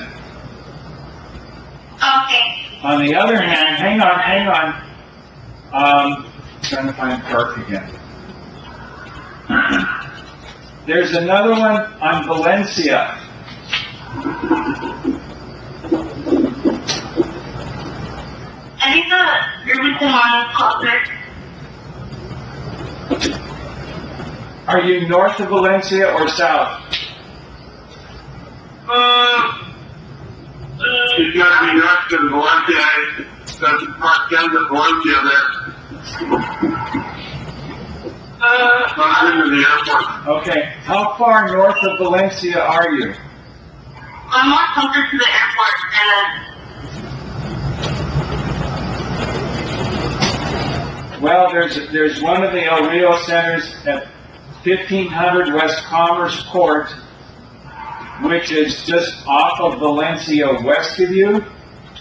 Okay. On the other hand, hang on. Trying to find Park again. There's another one on Valencia. I think the Irvington one is closer. Are you north of Valencia or south? She's got to be next to Valencia. That's Park 10 to Valencia there. Not into the airport. Okay. How far north of Valencia are you? I'm more closer to the airport Well, there's one of the El Rio centers at 1500 West Commerce Court, which is just off of Valencia west of you. yeah,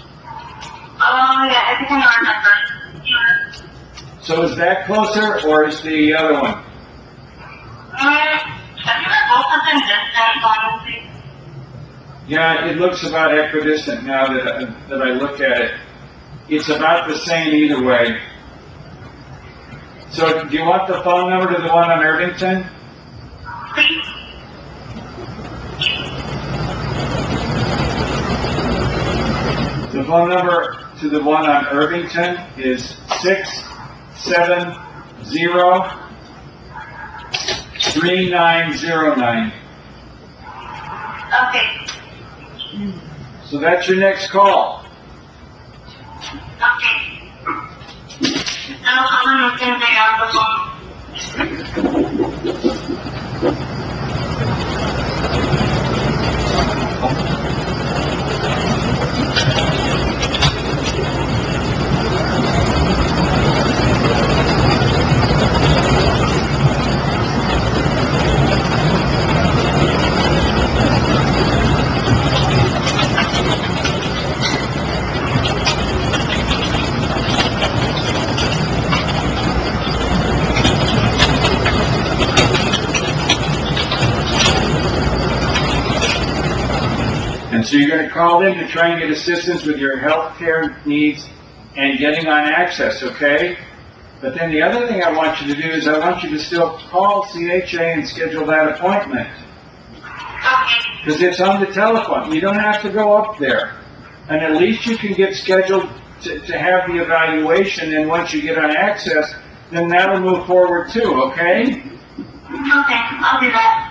I think I remember. So is that closer or is the other one? I think they're both within distance, honestly. Yeah, it looks about equidistant now that I look at it. It's about the same either way. So do you want the phone number to the one on Irvington? Please. The phone number to the one on Irvington is 670-3909. Okay. So that's your next call. Okay. I'll call them as soon as I get off the phone. And so you're going to call in to try and get assistance with your health care needs and getting on access, okay? But then the other thing I want you to do is I want you to still call CHA and schedule that appointment. Okay. Because it's on the telephone. You don't have to go up there. And at least you can get scheduled to have the evaluation, and once you get on access, then that'll move forward too, okay? Okay, I'll do that.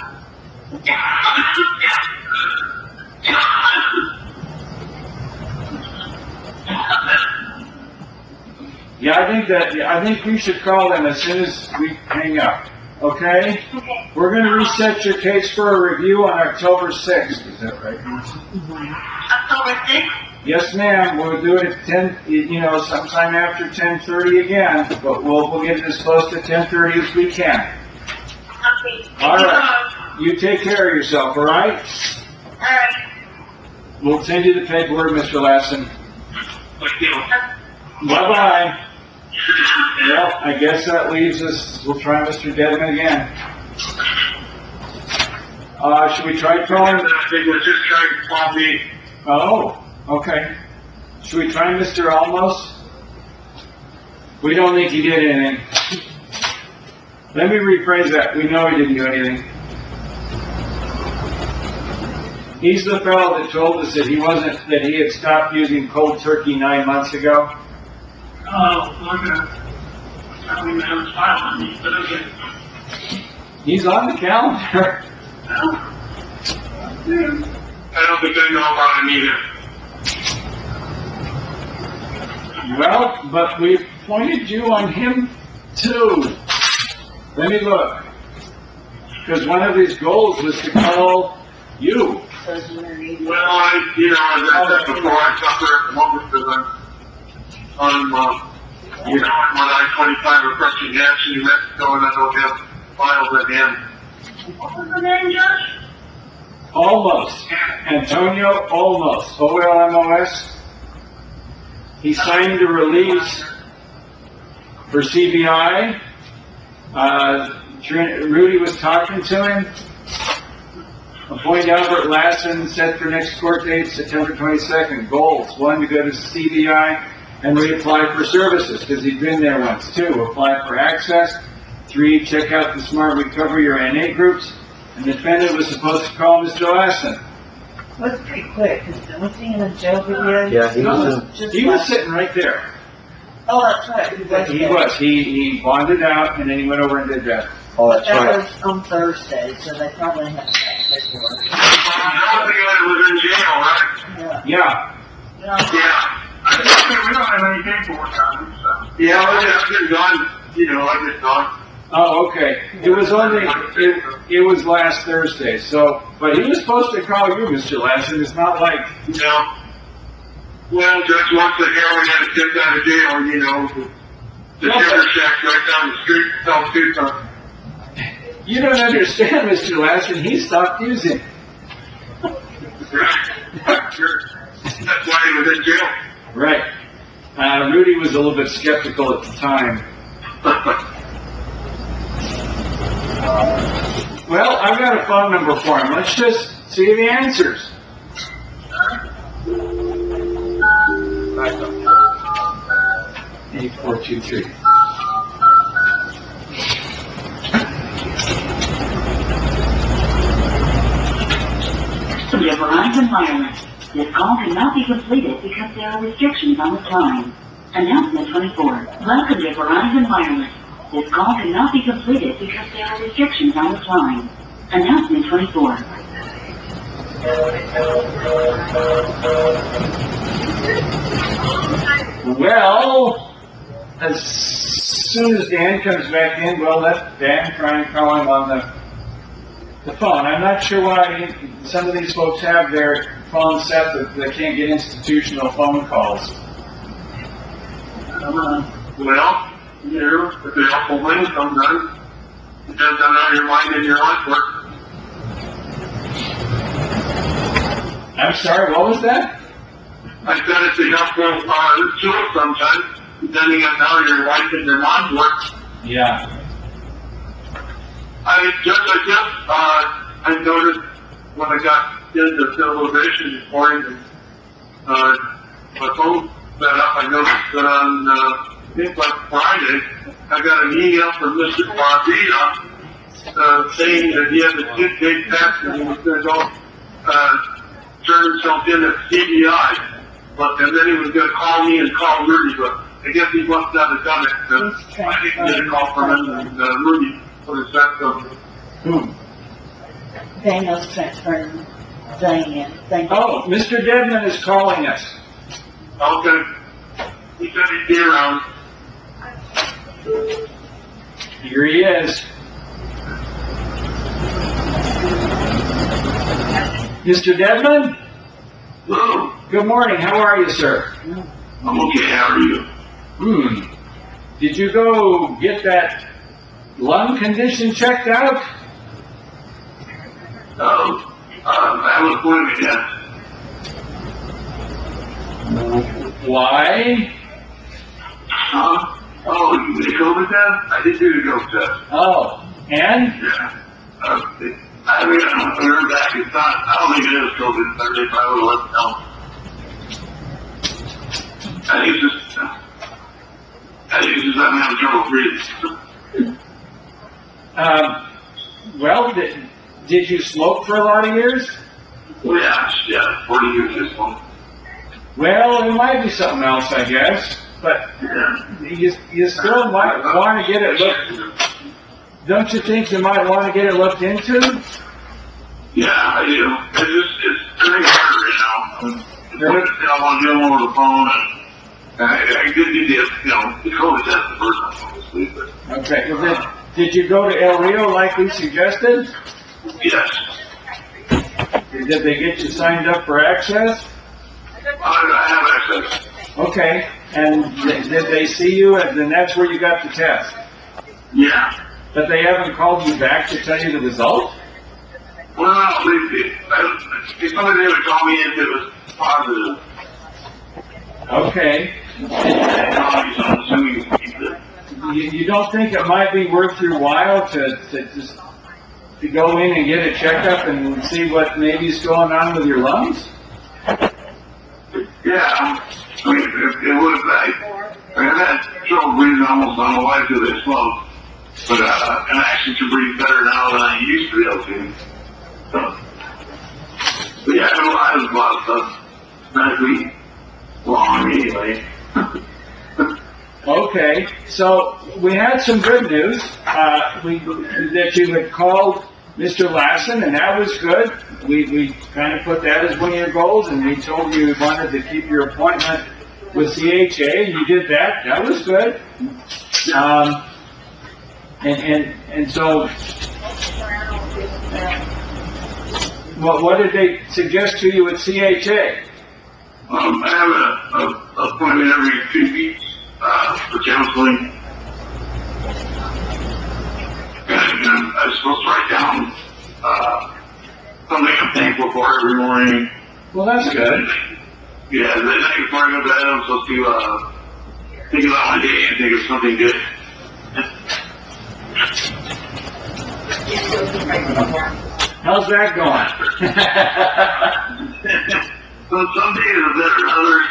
Yeah, I think you should call them as soon as we hang up, okay? Okay. We're gonna reset your case for a review on October 6th, is that right? October 6th? Yes, ma'am, we'll do it at 10, sometime after 10:30 again, but we'll get it as close to 10:30 as we can. Okay. All right, you take care of yourself, all right? Alright. We'll send you the paperwork, Mr. Lassen. Thank you. Bye-bye. Well, I guess that leaves us, we'll try Mr. Dedman again. Should we try calling? I think we're just trying to call me. Oh, okay. Should we try Mr. Almos? We don't think he did anything. Let me rephrase that. We know he didn't do anything. He's the fellow that told us that that he had stopped using cold turkey 9 months ago. Oh, okay. I mean, I was silent, but okay. He's on the calendar. I don't think I know about him either. Well, but we pointed you on him too. Let me look. Because one of his goals was to call you. Well, as I said before, I suffer at the moment because I'm on, when I-25 approaching Jackson, New Mexico, and I don't have files at the end. What was the name, Josh? Almost. Antonio Olmos. O-L-M-O-S. He signed the release for CBI. Rudy was talking to him. Appoint Albert Lassen, set for next court date, September 22nd. Goals: 1, to go to CBI and reapply for services, because he'd been there once. 2, apply for access. 3, check out the Smart Recovery or NA groups. And the defendant was supposed to call Mr. Lassen. That's pretty quick, because was he in the jail video? Yeah, he was He was sitting right there. Oh, that's right. He was. He bonded out, and then he went over and did that. Oh, that's That right. was on Thursday, so they probably have paperwork. That was the guy that was in jail, right? Yeah. Yeah. We don't have any paperwork on him, so. Yeah, I've been gone, I've been gone. Oh, okay. It was last Thursday, so, but he was supposed to call you, Mr. Lassen. It's not like, Well, just once the heroin had tipped out of jail, the sugar shack right down the street, South Tucson. you don't understand, Mr. Lassen. He stopped using. Right. Sure. That's why he was in jail. Right. Rudy was a little bit skeptical at the time. Well, I've got a phone number for him. Let's just see the answers. 8423. The Verizon Wireless. This call cannot be completed because there are restrictions on this line. Announcement 24. Welcome to Verizon Wireless. This call cannot be completed because there are restrictions on this line. Announcement 24. Well, as soon as Dan comes back in, we'll let Dan try and call him on the phone. I'm not sure why some of these folks have their phone set that they can't get institutional phone calls. Well, if the awful wind comes on, it depends on how your mind and your heart work. I'm sorry, what was that? I said it's a helpful tool sometimes, depending on how your life and your mind works. Yeah. I noticed when I got into civilization this morning, my phone set up, I noticed that on, I think like Friday, I got an email from Mr. Barbita, saying that he had a 6-day test and he was going to go, turn himself in at CBI. but, and then he was gonna call me and call Rudy, but I guess he must not have done it, because I didn't get a call from him, and, Rudy put his back up. Daniel's transferring Zane in. Thank you. Oh, Mr. Dedman is calling us. Okay. He said he'd be around. Here he is. Mr. Dedman? Hello. Good morning. How are you, sir? I'm okay, how are you? Did you go get that lung condition checked out? Oh, I have an appointment yet. Why? Huh? Oh, you did a COVID test? I did do the COVID test. Oh, and? Yeah. I mean, I heard back, it's not, I don't think it is COVID, I think I would have let them know. I think it's just I'm having trouble breathing. Well, did you smoke for a lot of years? Yeah, 40 years this one. Well, it might be something else, I guess, but you still might want to get it looked. Don't you think you might want to get it looked into? Yeah, I do. It's pretty hard right now. I want to do them over the phone, and I did the COVID test the first time, obviously, but. Okay, did you go to El Rio like we suggested? Yes. Did they get you signed up for access? I have access. Okay, and did they see you, and then that's where you got the test? Yeah. But they haven't called you back to tell you the result? Well, somebody would call me if it was positive. Okay. You don't think it might be worth your while to go in and get a checkup and see what maybe is going on with your lungs? Yeah, I mean, it would have, I've had trouble breathing almost all my life because I smoke, but I actually can breathe better now than I used to be able to. So, but yeah, I have a lot of stuff medically wrong anyway. Okay, so we had some good news, that you had called Mr. Lassen, and that was good. We kind of put that as one of your goals, and we told you wanted to keep your appointment with CHA, and you did that. That was good. And so, what did they suggest to you at CHA? I have an appointment every 2 weeks, for counseling. And I'm supposed to write down, something I'm thankful for every morning. Well, that's good. Yeah, the night before I go to bed, I'm supposed to, think about my day and think of something good. How's that going? Well, some days are better than others,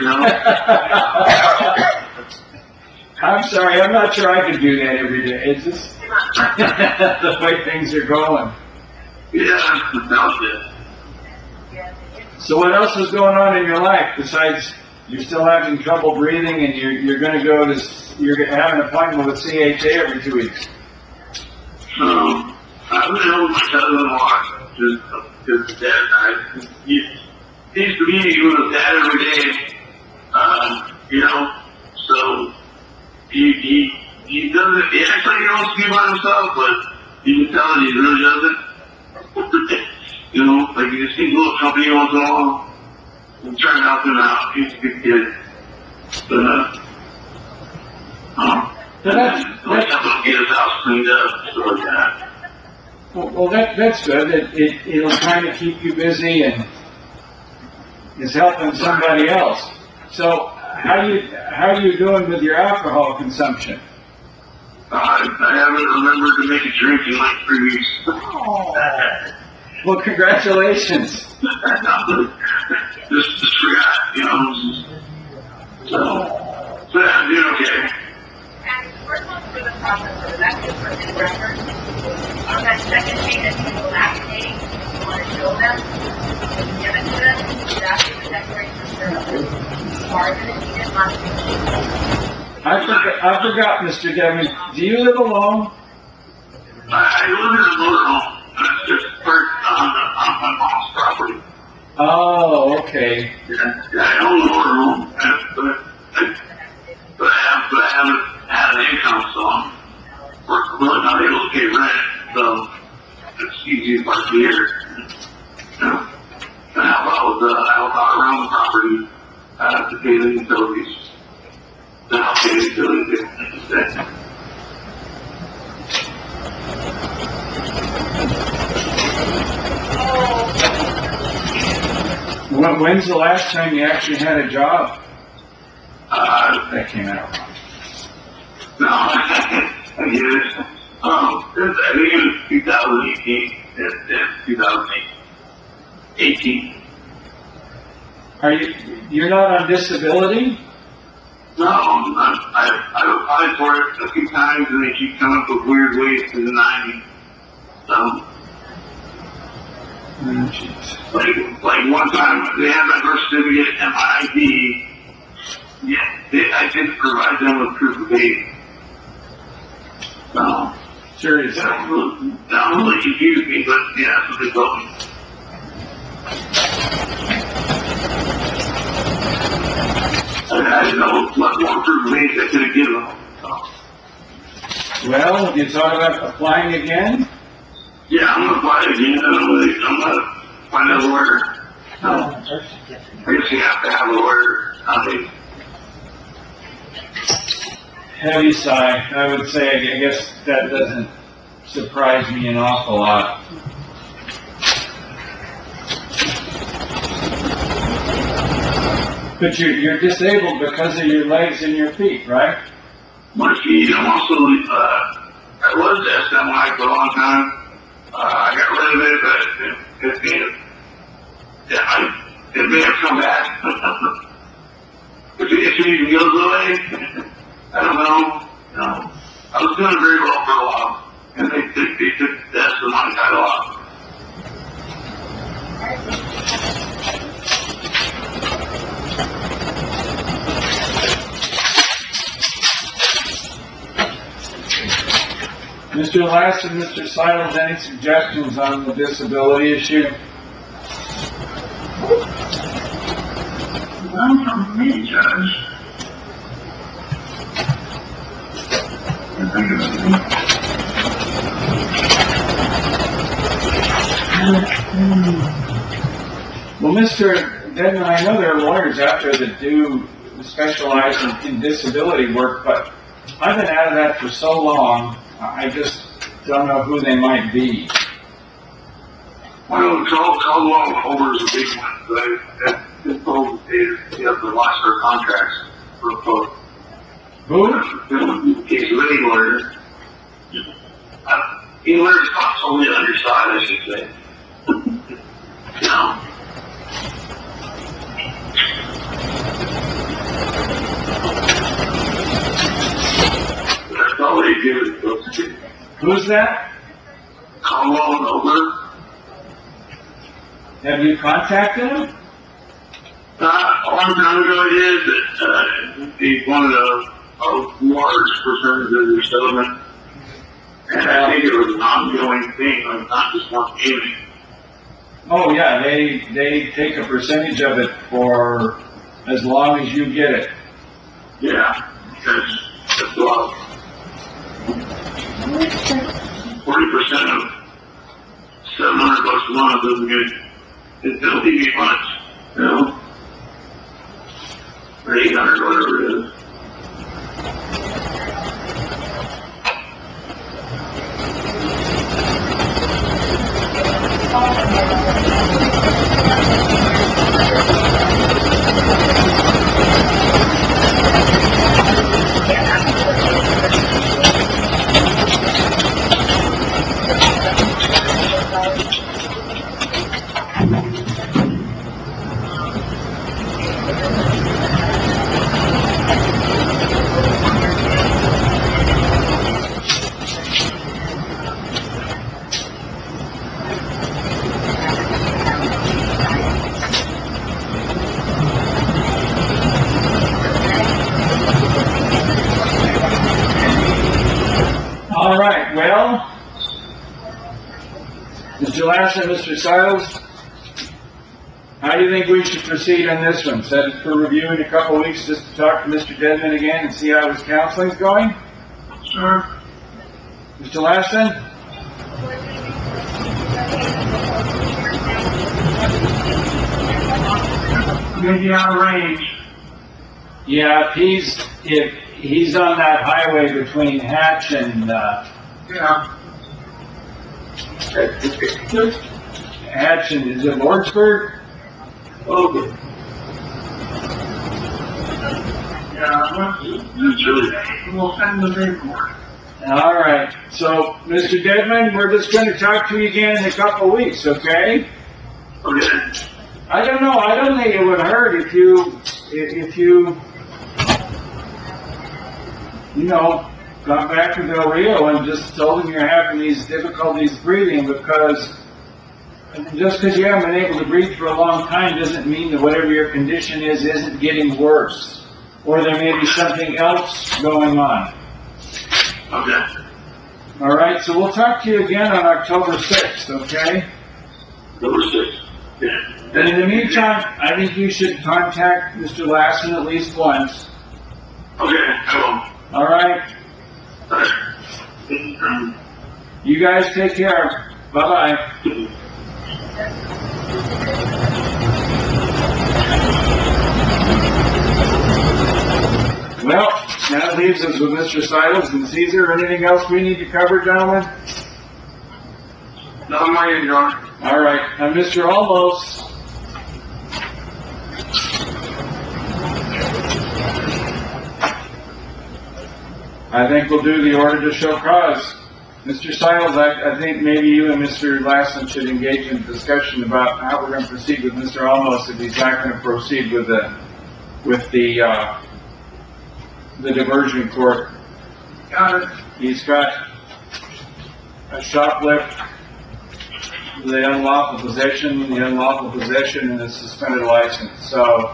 I'm sorry, I'm not sure I can do that every day. It's just the way things are going. Yeah, that's it. So what else is going on in your life besides you're still having trouble breathing and you're going to go to, you're going to have an appointment with CHA every 2 weeks? I've been helping my cousin a lot, just because his dad died. He seems to be with his dad every day, so he doesn't, he actually wants to be by himself, but you can tell that he really doesn't. Like he just needs a little company once in a while. I'm trying to help him out. He's a good kid. But, let's help him get his house cleaned up, stuff like that. Well, that's good. It'll kind of keep you busy and is helping somebody else. So how are you doing with your alcohol consumption? I haven't remembered to make a drink in like 3 weeks. Well, congratulations. Just forgot, So yeah, I'm doing okay. And we're going through the process of elective for new records. On that second page, I think the last page, you want to show them, give it to them, that's the declaration of service. I forgot, Mr. Devon, do you live alone? I live in a motorhome, and it's just perched on my mom's property. Oh, okay. Yeah, I own a motorhome, but I haven't had an income, so we're really not able to pay rent, so it's easy to park here. And help out around the property, to pay the utilities. To help pay the utilities. When's the last time you actually had a job? That came out wrong. No, I get it. I think it was 2018. 2018. You're not on disability? No, I've applied for it a few times and they keep coming up with weird ways to deny me. So, like one time they had my birth certificate and my ID. Yeah, I didn't provide them with proof of age. So, Seriously. that really confused me, but yeah, that's what they told me. I didn't know what more proof of age I could have given them. So. Well, have you thought about applying again? Yeah, I'm gonna apply again, and I'm gonna find a lawyer. I guess you have to have a lawyer. I think. Heavy sigh. I would say, I guess that doesn't surprise me an awful lot. But you're disabled because of your legs and your feet, right? My feet, I'm also, I was SMI for a long time. I got rid of it, but it may have come back. If it even goes away, I don't know. No. I was doing very well for a while, and they took the SMI title off. Mr. Lass and Mr. Seidels, any suggestions on the disability issue? None from me, Judge. Well, Mr. Denman, I know there are lawyers out there that do specialize in disability work, but I've been out of that for so long, I just don't know who they might be. Well, Caldwell Over is a big one, but I've been told that they have lost their contracts for both. Who? He's a living lawyer. He learns constantly on your side, I should say. You know? That's all they do is those two. Who's that? Caldwell and Over. Have you contacted him? A long time ago I did, but he's one of the large percentage of your settlement. And I think it was an ongoing thing, like not just one payment. Oh, yeah, they take a percentage of it for as long as you get it. Yeah, that's a lot. 40% of $700 a month doesn't get, it don't give you much, you know? Or 800, whatever it is. Mr. Lassen, Mr. Siles, how do you think we should proceed on this one? Set it for review in a couple of weeks just to talk to Mr. Dedman again and see how his counseling's going? Sure. Mr. Lassen? Maybe out of range. Yeah, if he's on that highway between Hatch and, Yeah. Hatch and, is it Lordsburg? Okay. Yeah, it's really, we'll send the paperwork. All right, so, Mr. Dedman, we're just gonna talk to you again in a couple of weeks, okay? Okay. I don't know, I don't think it would hurt if you, you know, got back to Del Rio and just told them you're having these difficulties breathing, because just because you haven't been able to breathe for a long time doesn't mean that whatever your condition is isn't getting worse, or there may be something else going on. Okay. All right, so we'll talk to you again on October 6th, okay? Number 6. Yeah. And in the meantime, I think you should contact Mr. Lassen at least once. Okay, I All right? will. You guys take care. Bye-bye. Well, that leaves us with Mr. Siles and Caesar. Anything else we need to cover, gentlemen? Nothing more, Your Honor. All right. Now, Mr. Olmos. I think we'll do the order to show cause. Mr. Siles, I think maybe you and Mr. Lassen should engage in discussion about how we're going to proceed with Mr. Olmos if he's not going to proceed with the diversion court. Got it. He's got a shoplift, the unlawful possession, and a suspended license. So,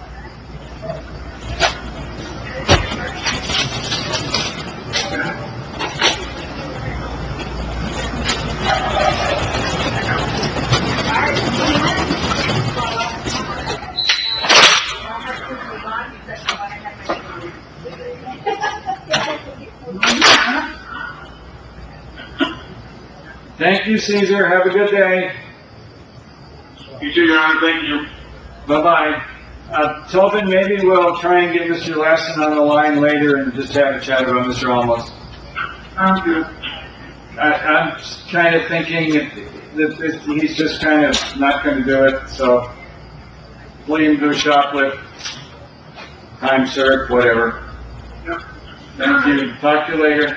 thank you, Caesar. Have a good day. You too, Your Honor. Thank you. Bye-bye. Tobin, maybe we'll try and get Mr. Lassen on the line later and just have a chat about Mr. Olmos. Sounds good. I'm kind of thinking that he's just kind of not going to do it, so let him do shoplift, time served, whatever. Yep. Thank you. Talk to you later.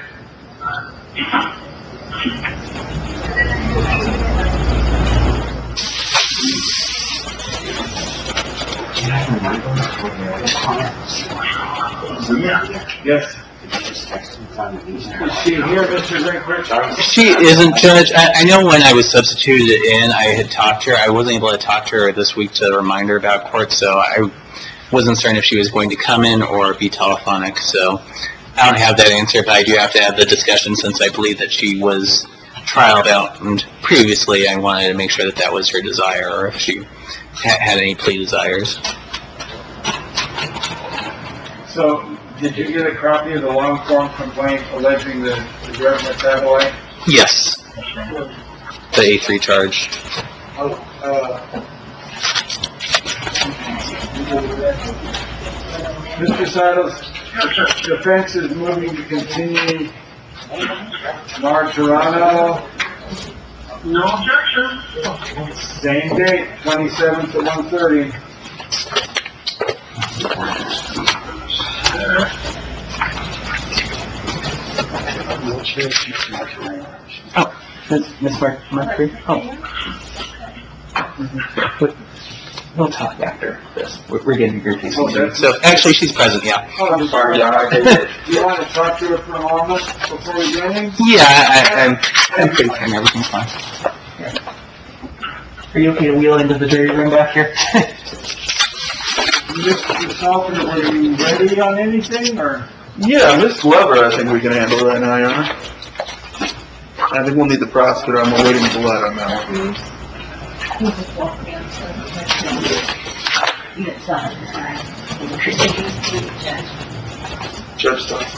Yes. Is she here, Mr. Brinkford? She isn't, Judge. I know when I was substituted in, I had talked to her. I wasn't able to talk to her this week to remind her about court, so I wasn't certain if she was going to come in or be telephonic. So I don't have that answer, but I do have to have the discussion since I believe that she was trialed out. And previously, I wanted to make sure that that was her desire, or if she had any plea desires. So, did you get a copy of the long-form complaint alleging the drug metabolite? Yes. The A3 charge. Mr. Siles, defense is moving to continue Martirano, No objection. same date, 27th at 1:30. Oh, Miss Mercury? Oh. We'll talk after this. We're getting your piece. So, actually, she's present, yeah. Oh, I'm sorry. You want to talk to her for a moment before we get in? Yeah, I'm pretty fine. Everything's fine. Are you okay to wheel into the jury room back here? Mr. Salter, were you ready on anything, or? Yeah, Miss Glover, I think we can handle right now, Your Honor. I think we'll need the prosecutor. I'm awaiting blood on that one. He just walked in, so you didn't sign it, right? Judge Dawson.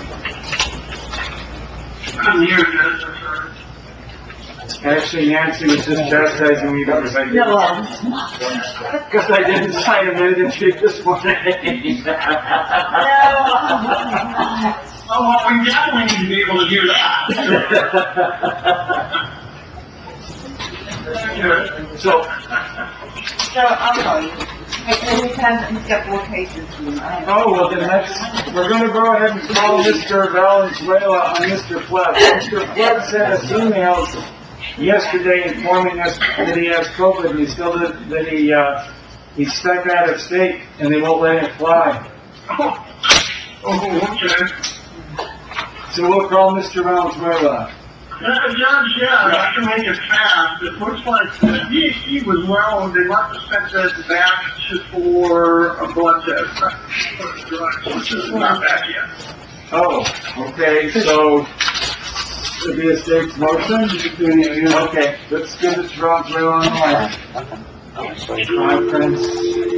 I'm here, Judge, I'm sorry. Actually, Nancy was just chastising me because I didn't, No, it's not. because I didn't sign a minute sheet this morning. Oh, well, we definitely need to be able to do that. So, I'll call you. He's got 4 cases. oh, well, then we're gonna go ahead and call Mr. Valenzuela on Mr. Flood. Mr. Flood sent us emails yesterday informing us that he has COVID, and he's stuck out of state, and they won't let him fly. Oh, okay. So we'll call Mr. Valenzuela. Judge, yeah, I can make it fast. It looks like he was well, they must have sent that back for a blood test. Which is not back yet. Oh, okay, so it'll be a state's motion? Okay, let's get Mr. Valenzuela on the line. Conference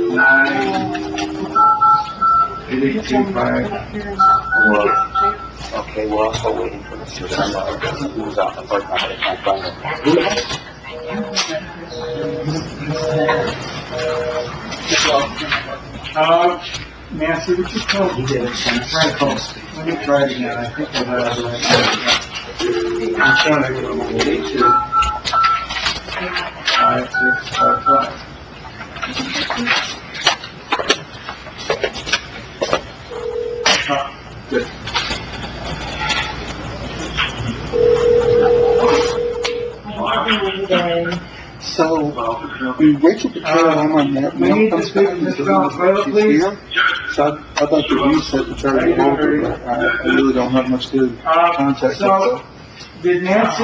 9-825. Okay, we're also waiting for Mr. Sunday, who's out the first time, but I can't find him. Nancy, would you call? He did it, Franco, let me try it again, I think I got it right. I'm trying to get on my way to. 5655. Good. So, Rachel Patel, I'm on that. We need to speak to Mr. Valenzuela, please. So I thought that you said the charge of over, but I really don't have much to contact. So, did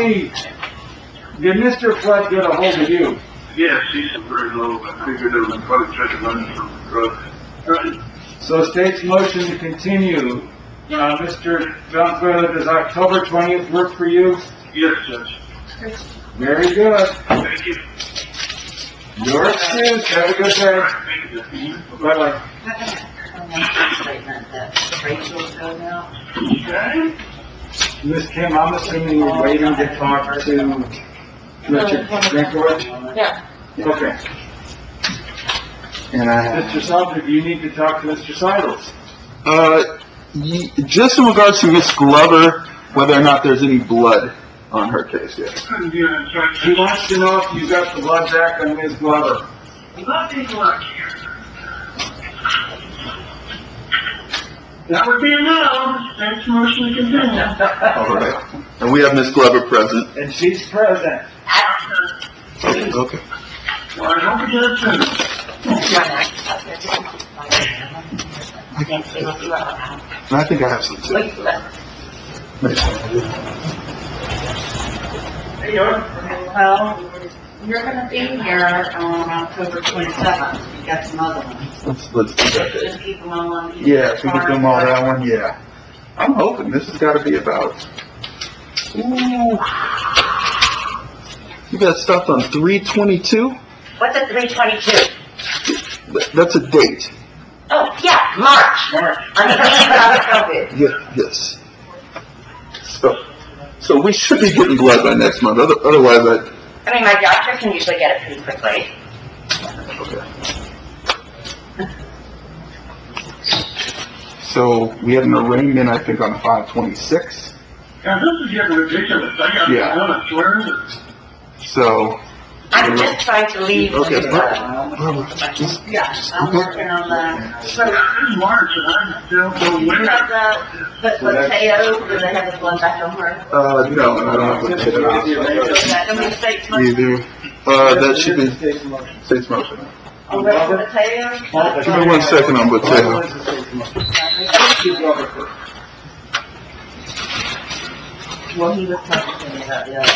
Mr. Flood get a hold of you? Yes, he's very low. I figured it was probably trying to run from drugs. Right. So state's motion to continue. Mr. Valenzuela, does October 20th work for you? Yes, Judge. Very good. Thank you. Your excuse. Have a good day. Bye-bye. Statement that Rachel's going out. Okay. Ms. Kim, I'm assuming you're waiting to talk to Richard Drinkowitz? Yeah. Okay. And Mr. Salter, do you need to talk to Mr. Seidels? just in regards to Miss Glover, whether or not there's any blood on her case yet. He wants to know if you got the blood back on Ms. Glover. Nothing like here. That would be a no. Thanks, motion to continue. All right. And we have Miss Glover present. And she's present. Okay. Well, I hope you get it soon. And I think I have some too. Well, you're gonna be here on October 27th. You got some other ones. Let's do that. Just keep them all on. Yeah, if we can come on that one, yeah. I'm hoping this has got to be about. Ooh. You got stuff on 3/22? What's a 3/22? That's a date. Oh, yeah, March. On the eve of COVID. Yes. So we should be getting blood by next month. Otherwise, I mean, my doctor can usually get it pretty quickly. Okay. So we had an arraignment, I think, on 5/26. Yeah, this is getting ridiculous. I got to swear. So. I'm just trying to leave. Yeah, I'm working on that. So it's March, and I don't know You when. have the Mateo, do they have the blood back on her? No, I don't have to take it off. Either. That should be state's motion. On Mateo? Give me 1 second on Mateo. Well, he was talking to me about the other.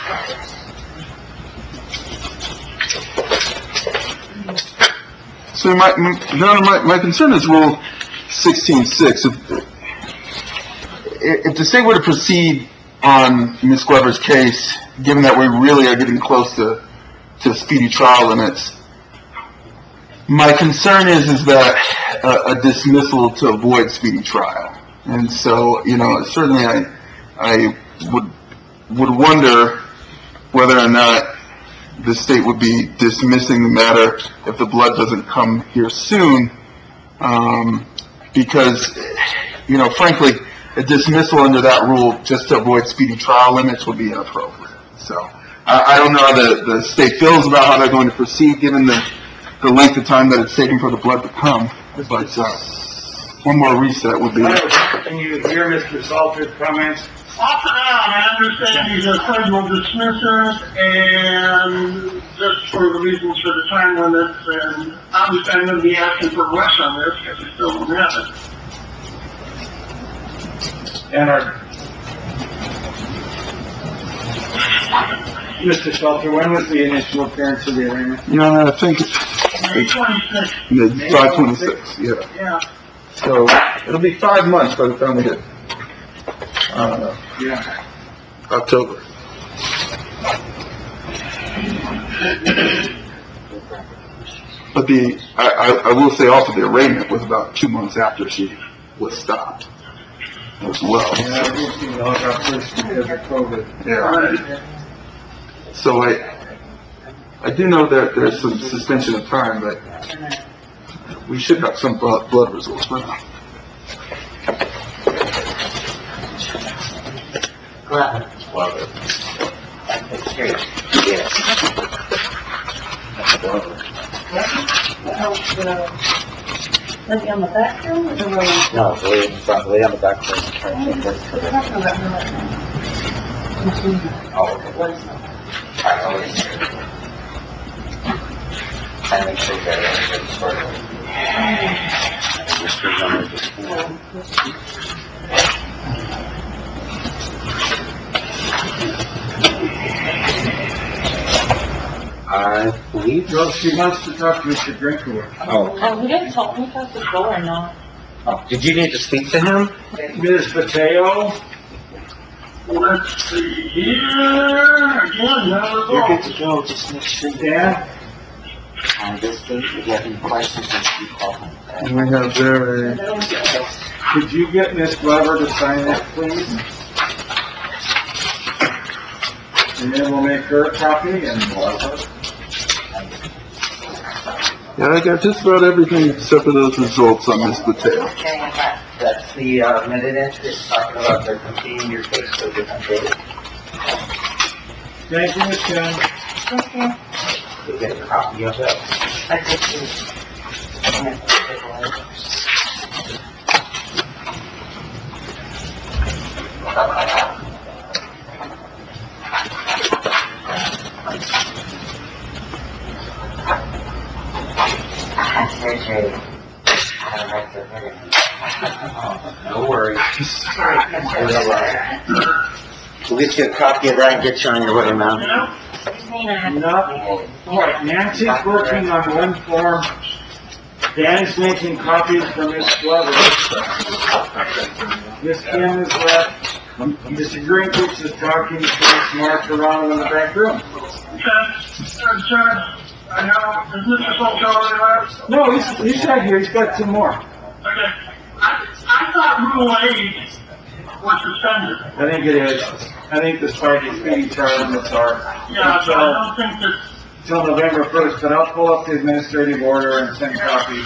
So my concern is Rule 16.6. If the state were to proceed on Ms. Glover's case, given that we really are getting close to speedy trial limits. My concern is that a dismissal to avoid speedy trial. And so, certainly I would wonder whether or not the state would be dismissing the matter if the blood doesn't come here soon, because, frankly, a dismissal under that rule just to avoid speedy trial limits would be inappropriate. So I don't know how the state feels about how they're going to proceed given the length of time that it's taken for the blood to come, but one more reset would be... Can you hear Mr. Salter's comments? Off and on, I understand these are federal dismissals, and just for the reasons for the time limits, and obviously I'm going to be asking for Wes on this, because we still don't have it. And Mr. Salter, when was the initial appearance of the arraignment? I think it's May 26th. 5/26, Yeah. So it'll be 5 months by the time we get October. But I will say also the arraignment was about 2 months after she was stopped as well. Yeah. So I do know that there's some suspension of time, but we should have some blood results by now. Glover. That's great. Yes. Lady on the back room or the room? No, the lady in front, the lady on the back room. Oh, okay. What is that? I make sure that it's sort I believe. Well, she wants to talk to Mr. Drinkler. Oh, he didn't tell me if I could go or not. Oh, did you need to speak to him? Ms. Mateo? Let's see here, again, You're good to go, just make sure. Dan? On this thing, if you have any questions, just keep calling. We have there Could you get Ms. Glover to sign that, please? And then we'll make her a copy and I got just about everything except for those results on Ms. Mateo. That's the minute entry, it's talking about they're completing your case for different days. Thank you, Ms. Chen. Okay. You'll get a copy of that. I just No worries. We'll get you a copy of that and get you on your way now. No. All right, Nancy's working on one form. Dan's making copies for Ms. Glover. Ms. Kim is left. Mr. Greenfield is talking to Ms. Mark Toronto in the back room. Sir, I know, is Mr. Fulton already left? No, he's not here. He's got two more. Okay. I thought Rule 8 was suspended. I think it is. I think despite the speedy trial limits are. Yeah, so I don't think it's... Till November 1st, but I'll pull up the administrative order and send copies.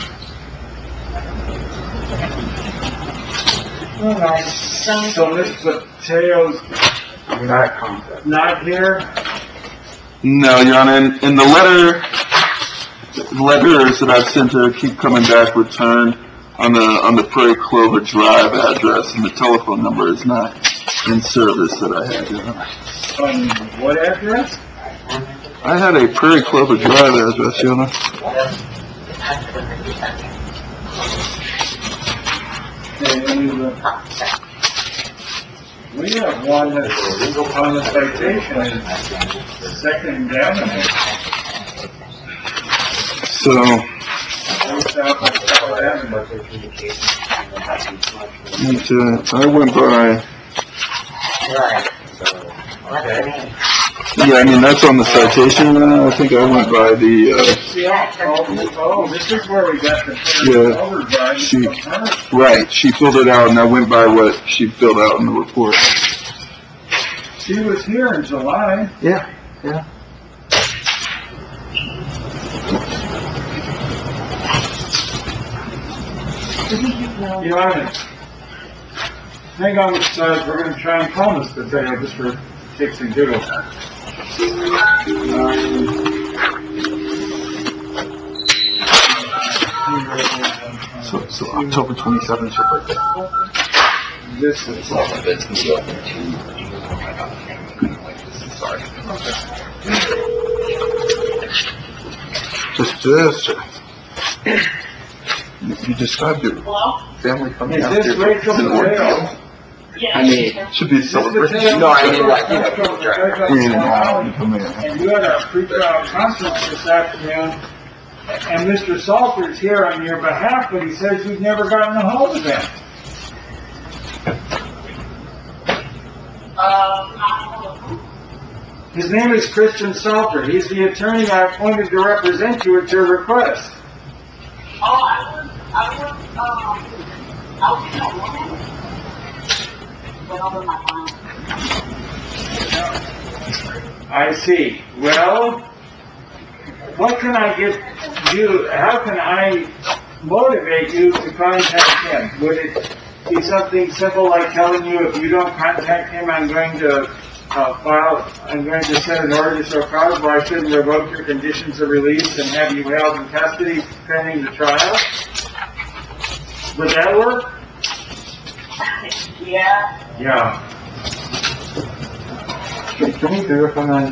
All right. So Ms. Mateo's not here? No, Your Honor, and the letters that I've sent her keep coming back returned on the Prairie Clover Drive address, and the telephone number is not in service that I had, Your Honor. On what address? I had a Prairie Clover Drive address, Your Honor. We have one that's on the citation is Second Avenue. So, I went by, Yeah, I mean, that's on the citation, I think I went by the, this is where we got the Yeah. overdrive. right, she filled it out and I went by what she filled out in the report. She was here in July. Yeah. You know, hang on, we're gonna try and call this potato just for kicks and giggles. So October 27th, your birthday. This is, Just, you described your family coming is out this here. Rachel It's an ordeal. Potato? I mean, Should be a celebration. no, I mean, like, you know, Come in. And you had a pre-trial conference this afternoon, and Mr. Salter's here on your behalf, but he says you've never gotten a hold of him. His name is Christian Salter. He's the attorney I appointed to represent you at your request. I see. Well, what can I get you, how can I motivate you to contact him? Would it be something simple like telling you if you don't contact him, I'm going to send an order to show cause where I shouldn't revoke your conditions of release and have you held in custody pending the trial? Would that work? Yeah. Can we verify,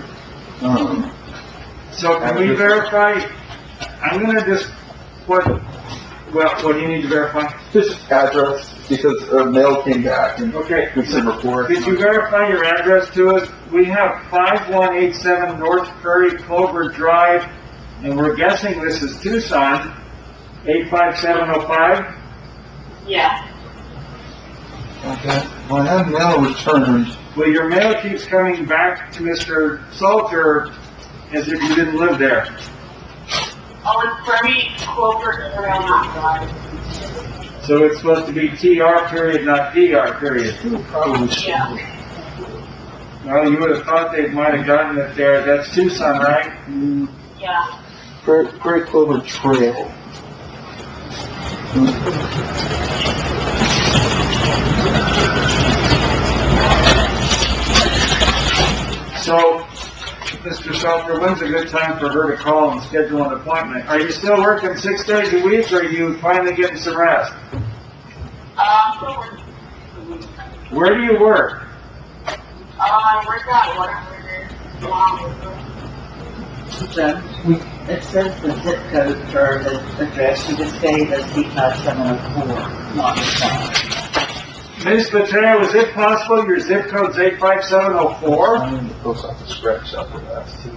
So can we verify? I'm gonna just put, well, what do you need to verify? just address, because mail came back and Okay. we sent reports. Could you verify your address to us? We have 5187 North Prairie Clover Drive, and we're guessing this is Tucson, 85705? Yeah. Okay. When that mail returned, Well, your mail keeps coming back to Mr. Salter as if you didn't live there. Oh, it's Prairie Clover Trail, not Drive. So it's supposed to be TR period, not DR period. Yeah. Well, you would have thought they might have gotten it there. That's Tucson, right? Yeah. Prairie Clover Trail. So, Mr. Salter, when's a good time for her to call and schedule an appointment? Are you still working 6 days a week, or are you finally getting some rest? So we're, Where do you work? I work out whatever it is. It says the zip code for the address, you just gave us B5704, not the phone. Ms. Mateo, is it possible your zip code's 85704? I'm in the post office scratch up with that too.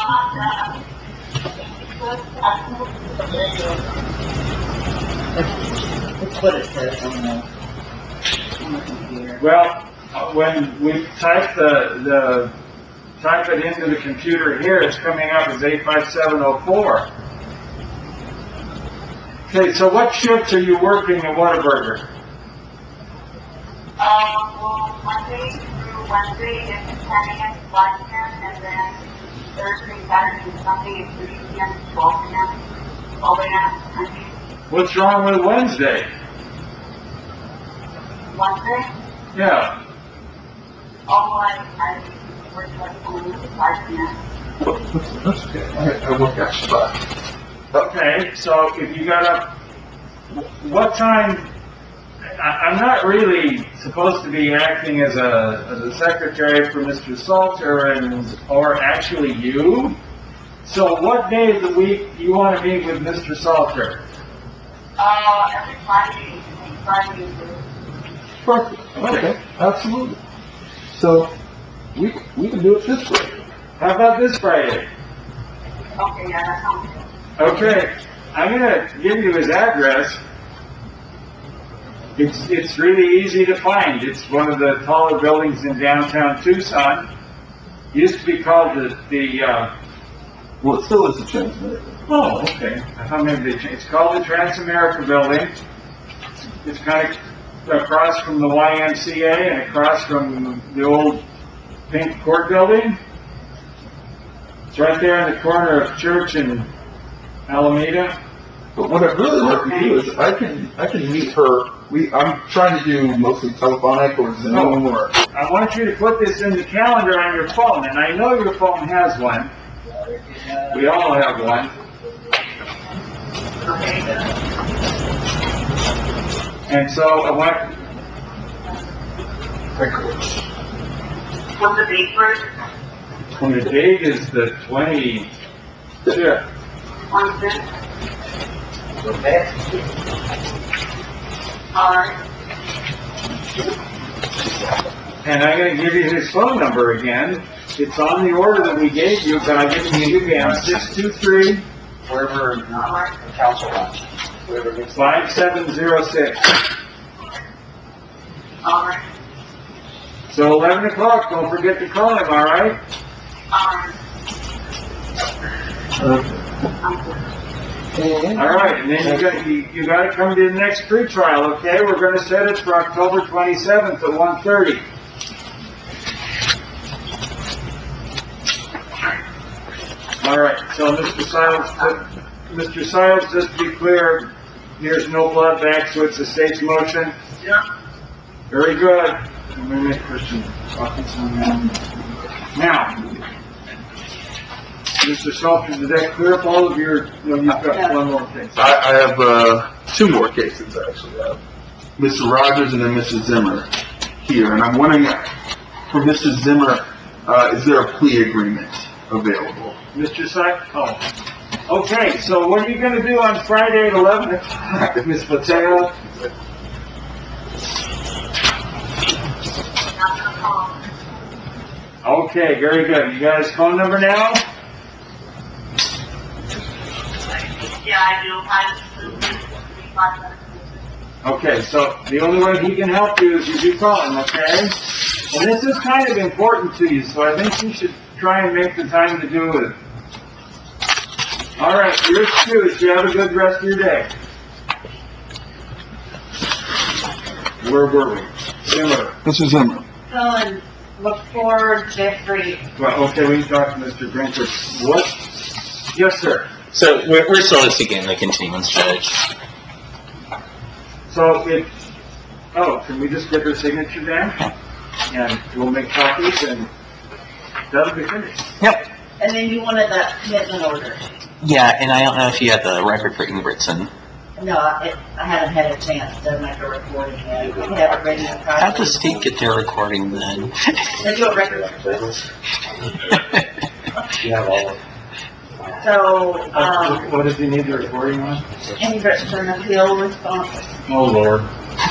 It's what it says on the computer. Well, when we type type it into the computer here, it's coming up as 85704. Okay, so what shifts are you working at Whataburger? Well, Monday through Wednesday is 10 a.m. to 5 p.m. and then Thursday, Saturday, and Sunday is 3 p.m. to 12 p.m. 12 a.m. What's wrong with Wednesday? Wednesday? Yeah. Oh, I work like 10 to 5 p.m. That's okay. I work extra. Okay, so if you got up, what time? I'm not really supposed to be acting as a secretary for Mr. Salter or actually you. So what day of the week do you want to meet with Mr. Salter? Every Friday is good. Perfect. Okay, absolutely. So, we can do it this way. How about this Friday? Okay, yeah, that sounds good. Okay, I'm gonna give you his address. It's really easy to find. It's one of the taller buildings in downtown Tucson. Used to be called Well, it still is a transmitter. oh, okay. I thought maybe they changed. It's called the Transamerica Building. It's kind of across from the YMCA and across from the old Pink Court Building. It's right there in the corner of Church and Alameda. But what I'd really like to do is I can meet her. I'm trying to do mostly telephonic or Zoom or. I want you to put this in the calendar on your phone, and I know your phone has one. We all have one. And so I want, What's the date first? when the date is the 25th. On this? Alright. And I'm going to give you his phone number again. It's on the order that we gave you, but I'll give it to you again. 623 Wherever the council wants. Whoever gets 5706. Alright. So 11 o'clock, don't forget to call him, all right? Alright. All right, and then you got to come to the next pretrial, okay? We're going to set it for October 27th at 1:30. All right, so Mr. Siles, just to be clear, there's no blood back, so it's a safe motion? Yeah. Very good. I'm going to make Christian copies on that. Now, Mr. Salter, did that clear up all of your, no, you've got one more case. I have 2 more cases actually. Mr. Rogers and then Mrs. Zimmer here, and I'm wondering for Mrs. Zimmer, is there a plea agreement available? Mr. Oh, okay, so what are you going to do on Friday at 11 o'clock, Ms. Mateo? Okay, very good. You got his phone number now? Yeah, I do. Okay, so the only way he can help you is if you call him, okay? And this is kind of important to you, so I think you should try and make the time to do it. All right, you're excused. You have a good rest of your day. Where were we? Zimmer. Mrs. Zimmer. Colin, before Jeffrey, Well, okay, we can talk to Mr. Brinker. What? Yes, sir. So we're still seeking the continuance, Judge. So can we just get her signature down? And we'll make copies and that'll be finished. Yep. and then you wanted that commitment order. Yeah, and I don't know if you had the record for Ingebrigtsen. No, I haven't had a chance to make a recording yet. We have it ready to copy. How'd the state get their recording then? They do a record. You have all of it. So, What does he need the recording on? Ingebrigtsen appeal response. Oh, Lord.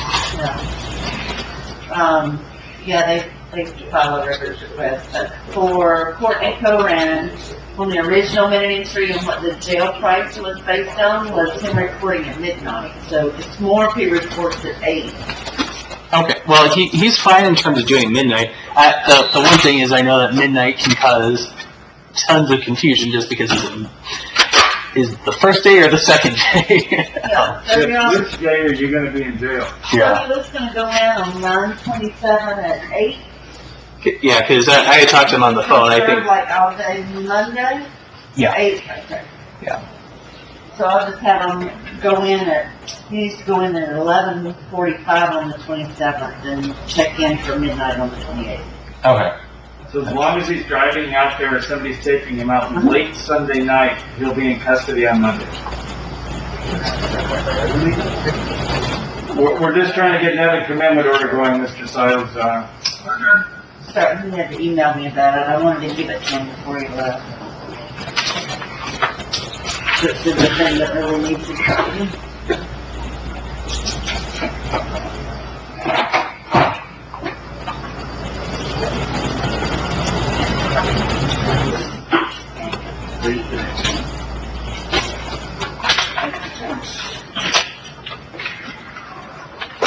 Yeah, they file a records request, but for Courtney Coran, on the original minute entry and what the jail price was based on was him reporting at midnight, so it's more if he reports at 8. Okay, well, he's fine in terms of doing midnight. The one thing is I know that midnight can cause tons of confusion just because is the first day or the second day? Yeah, so you're on, Which day are you gonna be in jail? so he was gonna go in on 9/27 at 8. Yeah, because I had talked to him on the phone, I think. Like all day Monday? Yeah. 8, okay. Yeah. So I'll just have him go in he needs to go in at 11:45 on the 27th and check in for midnight on the 28th. Okay. So as long as he's driving out there or somebody's taking him out late Sunday night, he'll be in custody on Monday. We're just trying to get another commitment order going, Mr. Siles. So he had to email me about it. I wanted to give it to him before he left. This is the thing that really needs to come.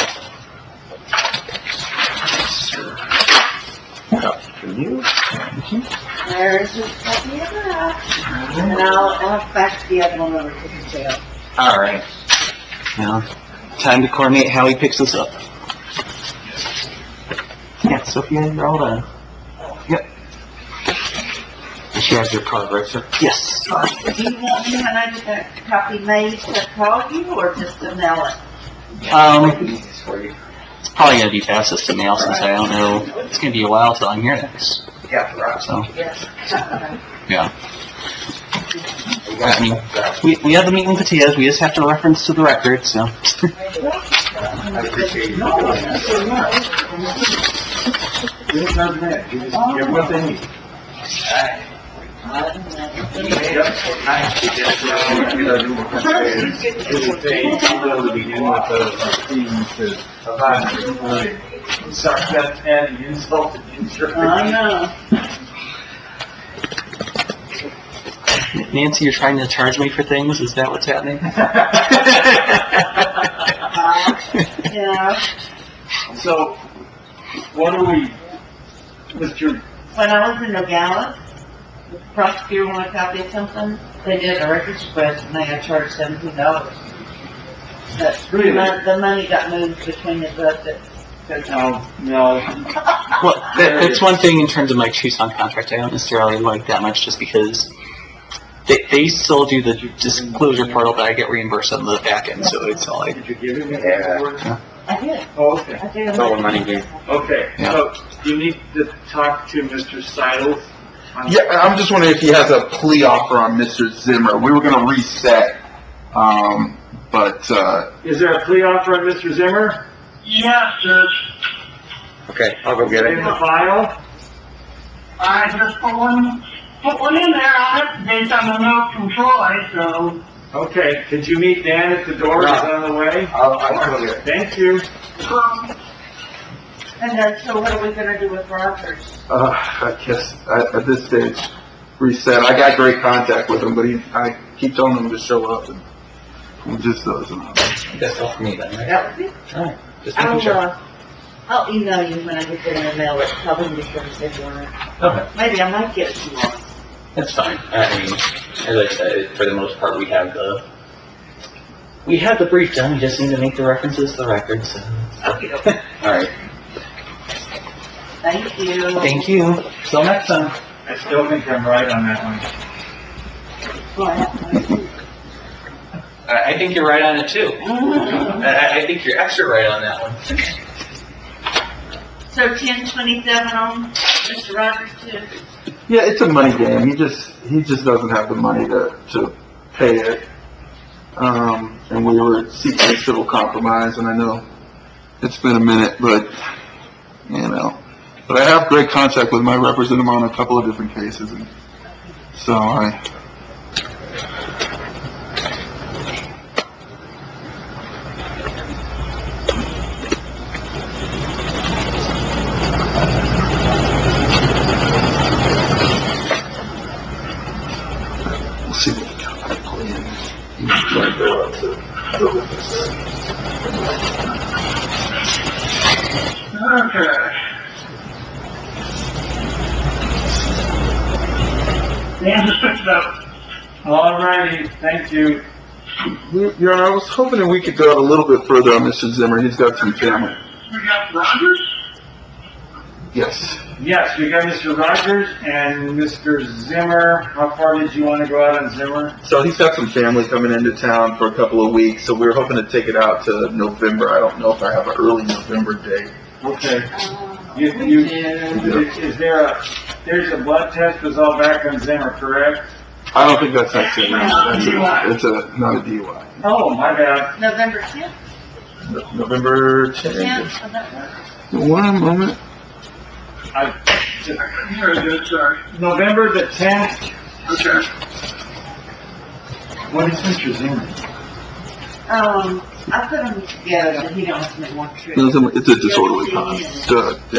Can you? There's just copy of that. And I'll fax the other one over to the jail. All right. Now, time to coordinate how he picks us up. Yeah, Sophia, you're all done. Yep. She has your card, right, sir? Yes. Do you want me, when I get that copy made, to call you or just to mail it? It's probably gonna be fastest to mail since I don't know. It's gonna be a while till I'm here next. Yeah, right. So, Yes. yeah. I mean, we have the meat and potatoes. We just have to reference to the record, so. I appreciate you. This doesn't it. You just give what they need. Sorry, that's adding insult to injury. I know. Nancy, you're trying to charge me for things? Is that what's happening? Yeah. So, what do we, Mr. When I was in Nogales, the prosecutor wanted a copy of something, they did a records request and they had charged $17. But Really? the money got moved between the budgets. No. Well, that's one thing in terms of my Tucson contract I don't necessarily like that much just because they still do the disclosure portal, but I get reimbursed on the back end, so it's all like... Did you give him the Yeah. paperwork? I did. Oh, okay. I did. It's all a money game. Okay, Yeah. so you need to talk to Mr. Seidels. Yeah, I'm just wondering if he has a plea offer on Mr. Zimmer. We were gonna reset, but, Is there a plea offer on Mr. Zimmer? Yes, Judge. Okay, I'll go get In it. the file? I just put one in there on it based on the note from Troy, so. Okay, could you meet Dan at the door? He's on the way? I'll go get it. Thank you. And then, so what are we gonna do with Rogers? I guess at this stage, reset. I got great contact with him, but I keep telling him to show up and he just doesn't. That's all for me then, right? That was it? Alright, just making sure. I'll email you when I get there and mail it, tell them you're gonna send you on it. Okay. Maybe I might get it tomorrow. That's fine. I mean, as I said, for the most part, we have the brief done. We just need to make the references to the record. So. Okay, okay. All right. Thank you. Thank you. Till next time. I still think I'm right on that one. I think you're right on it too. I think you're extra right on that one. So 1027 on Mr. Rogers too? Yeah, it's a money game. He just doesn't have the money to pay it. And we were seeking a civil compromise, and I know it's been a minute, but I have great contact with my representative on a couple of different cases, and so we'll see what the county plan is. Might go up to Okay. Dan just picked it up. All righty, thank you. Your Honor, I was hoping that we could go out a little bit further on Mr. Zimmer. He's got some family. We got Rogers? Yes. Yes, we got Mr. Rogers and Mr. Zimmer. How far did you want to go out on Zimmer? So he's got some family coming into town for a couple of weeks, so we were hoping to take it out to November. I don't know if I have an early November date. Okay. There's a blood test was all back on Zimmer, correct? I don't think that's actually, it's not a DUI. Oh, my bad. November 10th? November 10th. 10th, was that right? One moment. Very good, sorry. November the 10th. Okay. What is Mr. Zimmer? I put them together, but he don't have to make one trip. It's a disorderly conduct.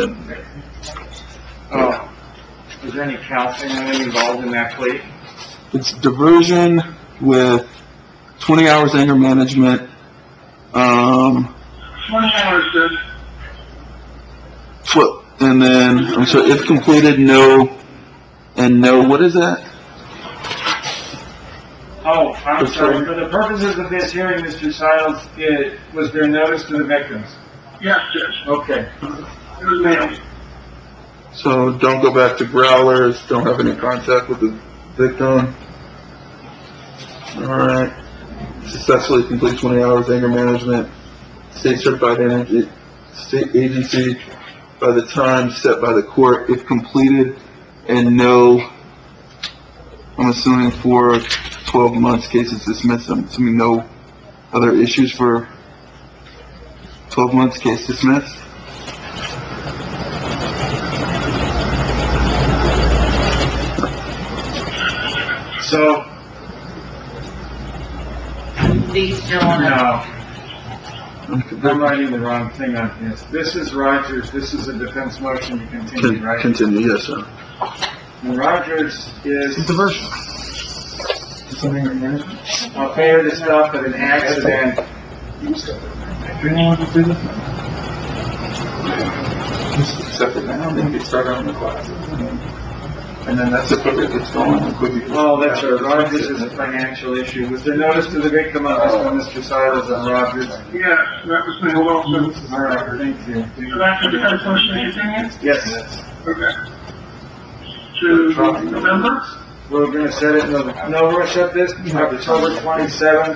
Oh. Was there any counseling involved in that plea? It's diversion with 20 hours anger management. 20 hours, Judge. And then, I'm sorry, if completed, no and no, what is that? Oh, I'm sorry, for the purposes of this hearing, Mr. Siles, was there notice to the victims? Yes, Judge. Okay. It was mailed. So don't go back to growlers, don't have any contact with the victim. Alright. Successfully complete 20 hours anger management. State certified state agency by the time set by the court if completed, and no, I'm assuming for 12 months, case is dismissed. I'm assuming no other issues for 12 months, case dismissed. So, Do you still want to? no. I'm writing the wrong thing on this. This is Rogers, this is a defense motion to continue, right? Continue, yes, sir. And Rogers is Diversion. a failure to stop at an accident. Just accept it now, then get started on the classes. And then that's it, it's going. Oh, that's right, Rogers is a financial issue. Was there notice to the victim of this one, Mr. Silas, on Rogers? Yes, that was mailed also. All right, thank you. So that's a defense motion to continue? Yes. Okay. To November? We're gonna set it, no, we're gonna set this October 27th.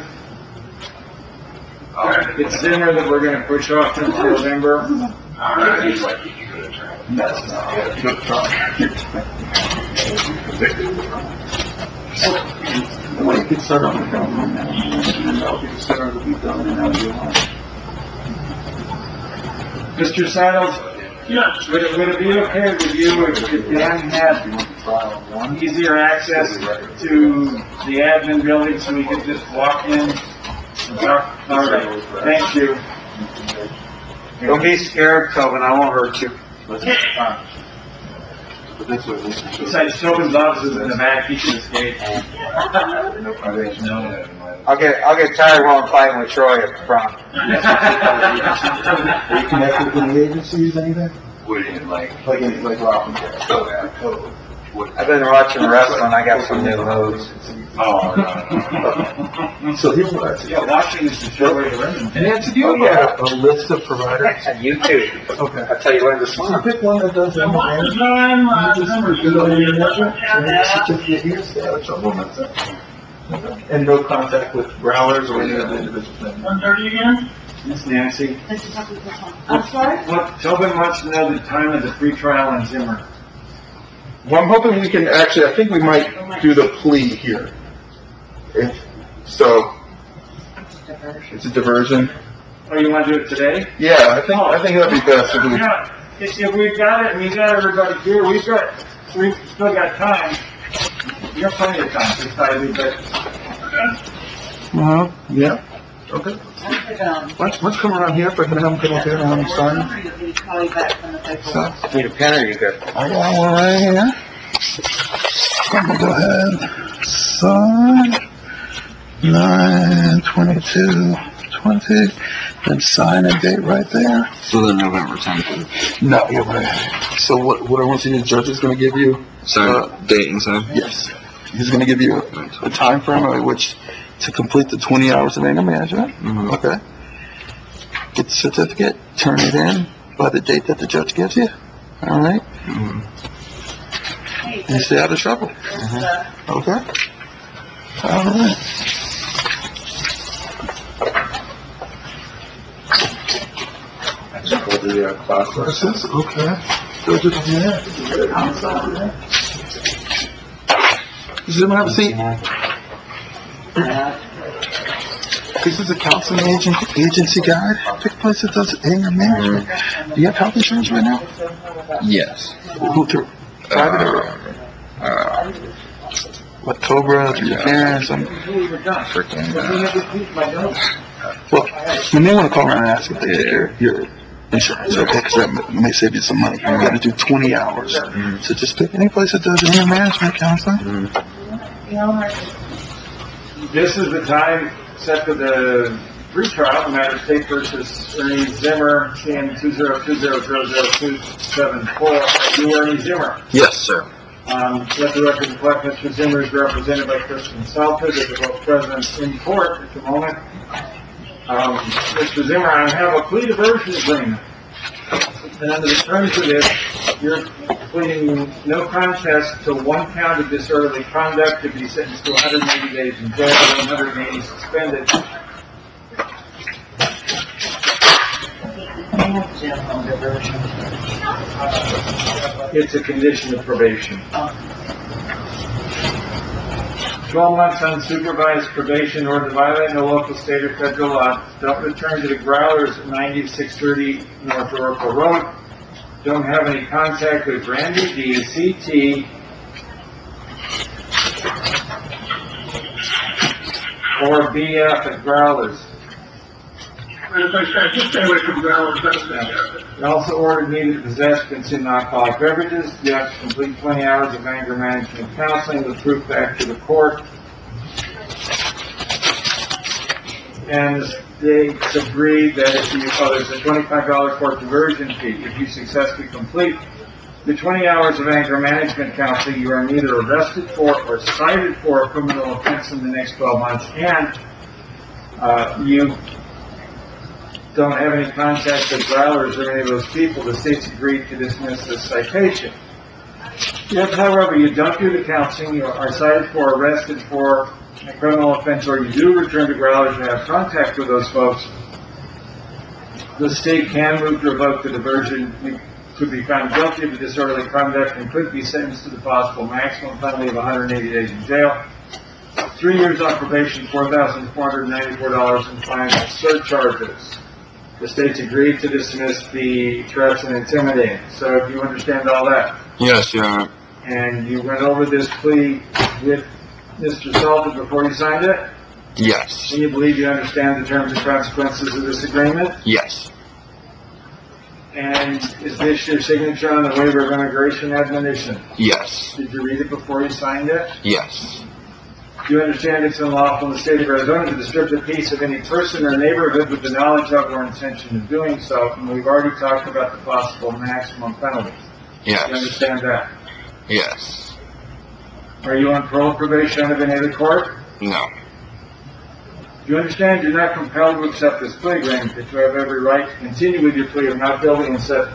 Okay. It's Zimmer that we're gonna push off until November. All right. That's not good try. Well, you can start on the phone now. And I'll get started to be done and I'll be on. Mr. Silas, Yes. would it be okay with you if Dan had easier access to the admin building so we could just walk in? All right, thank you. Don't be scared, Tobin, I won't hurt you. Besides, Tobin's office is in the back, he can escape. I'll get tired while I'm fighting with Troy at the front. Are you connected with the agencies, anything? Like Robin? I've been watching wrestling, I got some new moves. So here's what I see. Yeah, watching is the show where you're in. Nancy, do you have a list of providers? You too. Okay. I'll tell you when to So smile. pick one that does And what's the that. time? Just go to your measure, and your certificate here, stay out of trouble, and that's it. Okay. And no contact with growlers or any other individuals. 1:30 again? Miss Nancy, I'm sorry? what, Tobin wants to know the time of the pretrial in Zimmer. Well, I'm hoping we can actually, I think we might do the plea here. So, it's a diversion. Oh, you want to do it today? Yeah, I think that'd be best if we, Yeah, if we've got it, and we got everybody here, we've still got time. You got plenty of time, decidedly, but, well, yeah, okay. Let's come around here, if I can have them come up here and have them sign. Call you back from the paperwork. Need a pen or you good? I got one right here. I'm gonna go ahead, sign, 9/22/20, and sign a date right there. So then November 10th. No, you're right. So what I want to see, the judge is gonna give you, Date and sign? yes, he's gonna give you a time frame at which to complete the 20 hours of anger management, okay? Get the certificate, turn it in by the date that the judge gives you, all right? And stay out of trouble, okay? All right. For the class lessons, okay. Go to the Does anyone have a seat? This is a counseling agency guide. Pick a place that does anger management. Do you have health insurance right now? Yes. Who through? Private or? What, Cobra, through your parents? Well, you may want to call around and ask if they take care of your insurance, okay? Because that may save you some money. You got to do 20 hours. So just pick any place that does anger management counseling. this is the time set for the pretrial, the matter of state versus Ernie Zimmer, CN 202000274. You, Ernie Zimmer. Yes, sir. Let the record reflect Mr. Zimmer is represented by Kristen Salter, the both presidents in court at the moment. Mr. Zimmer, I have a plea diversion agreement. And under the terms of this, you're pleading no contest to one count of disorderly conduct to be sentenced to 180 days in jail, 180 suspended. It's a condition of probation. 12 months unsupervised probation or to violate no local, state, or federal law. Don't return to the Growlers at 9630 North Oracle Road. Don't have any contact with Randy D. CT or BF at Growlers. As I said, just stay away from Growlers. It also ordered me to possess, consume alcoholic beverages. You have to complete 20 hours of anger management counseling with proof back to the court. And the states agreed that if you, there's a $25 court diversion fee. If you successfully complete the 20 hours of anger management counseling, you are neither arrested for or cited for a criminal offense in the next 12 months, and you don't have any contact with Growlers or any of those people. The states agreed to dismiss this citation. If, however, you don't do the counseling, you are cited for, arrested for a criminal offense, or you do return to Growlers and have contact with those folks, the state can move to revoke the diversion. You could be found guilty of disorderly conduct and could be sentenced to the possible maximum penalty of 180 days in jail, 3 years on probation, $4,494 in fines and surcharges. The states agreed to dismiss the threats and intimidating. So do you understand all that? Yes, Your Honor. And you went over this plea with Mr. Salter before you signed it? Yes. And you believe you understand the terms and consequences of this agreement? Yes. And is this your signature on the waiver of immigration admonition? Yes. Did you read it before you signed it? Yes. Do you understand it's unlawful in the state of Arizona to disturb the peace of any person or neighborhood with the knowledge of or intention of doing so? And we've already talked about the possible maximum penalty. Yes. Do you understand that? Yes. Are you on parole, probation, under any other court? No. Do you understand you're not compelled to accept this plea agreement, that you have every right to continue with your plea of not building and set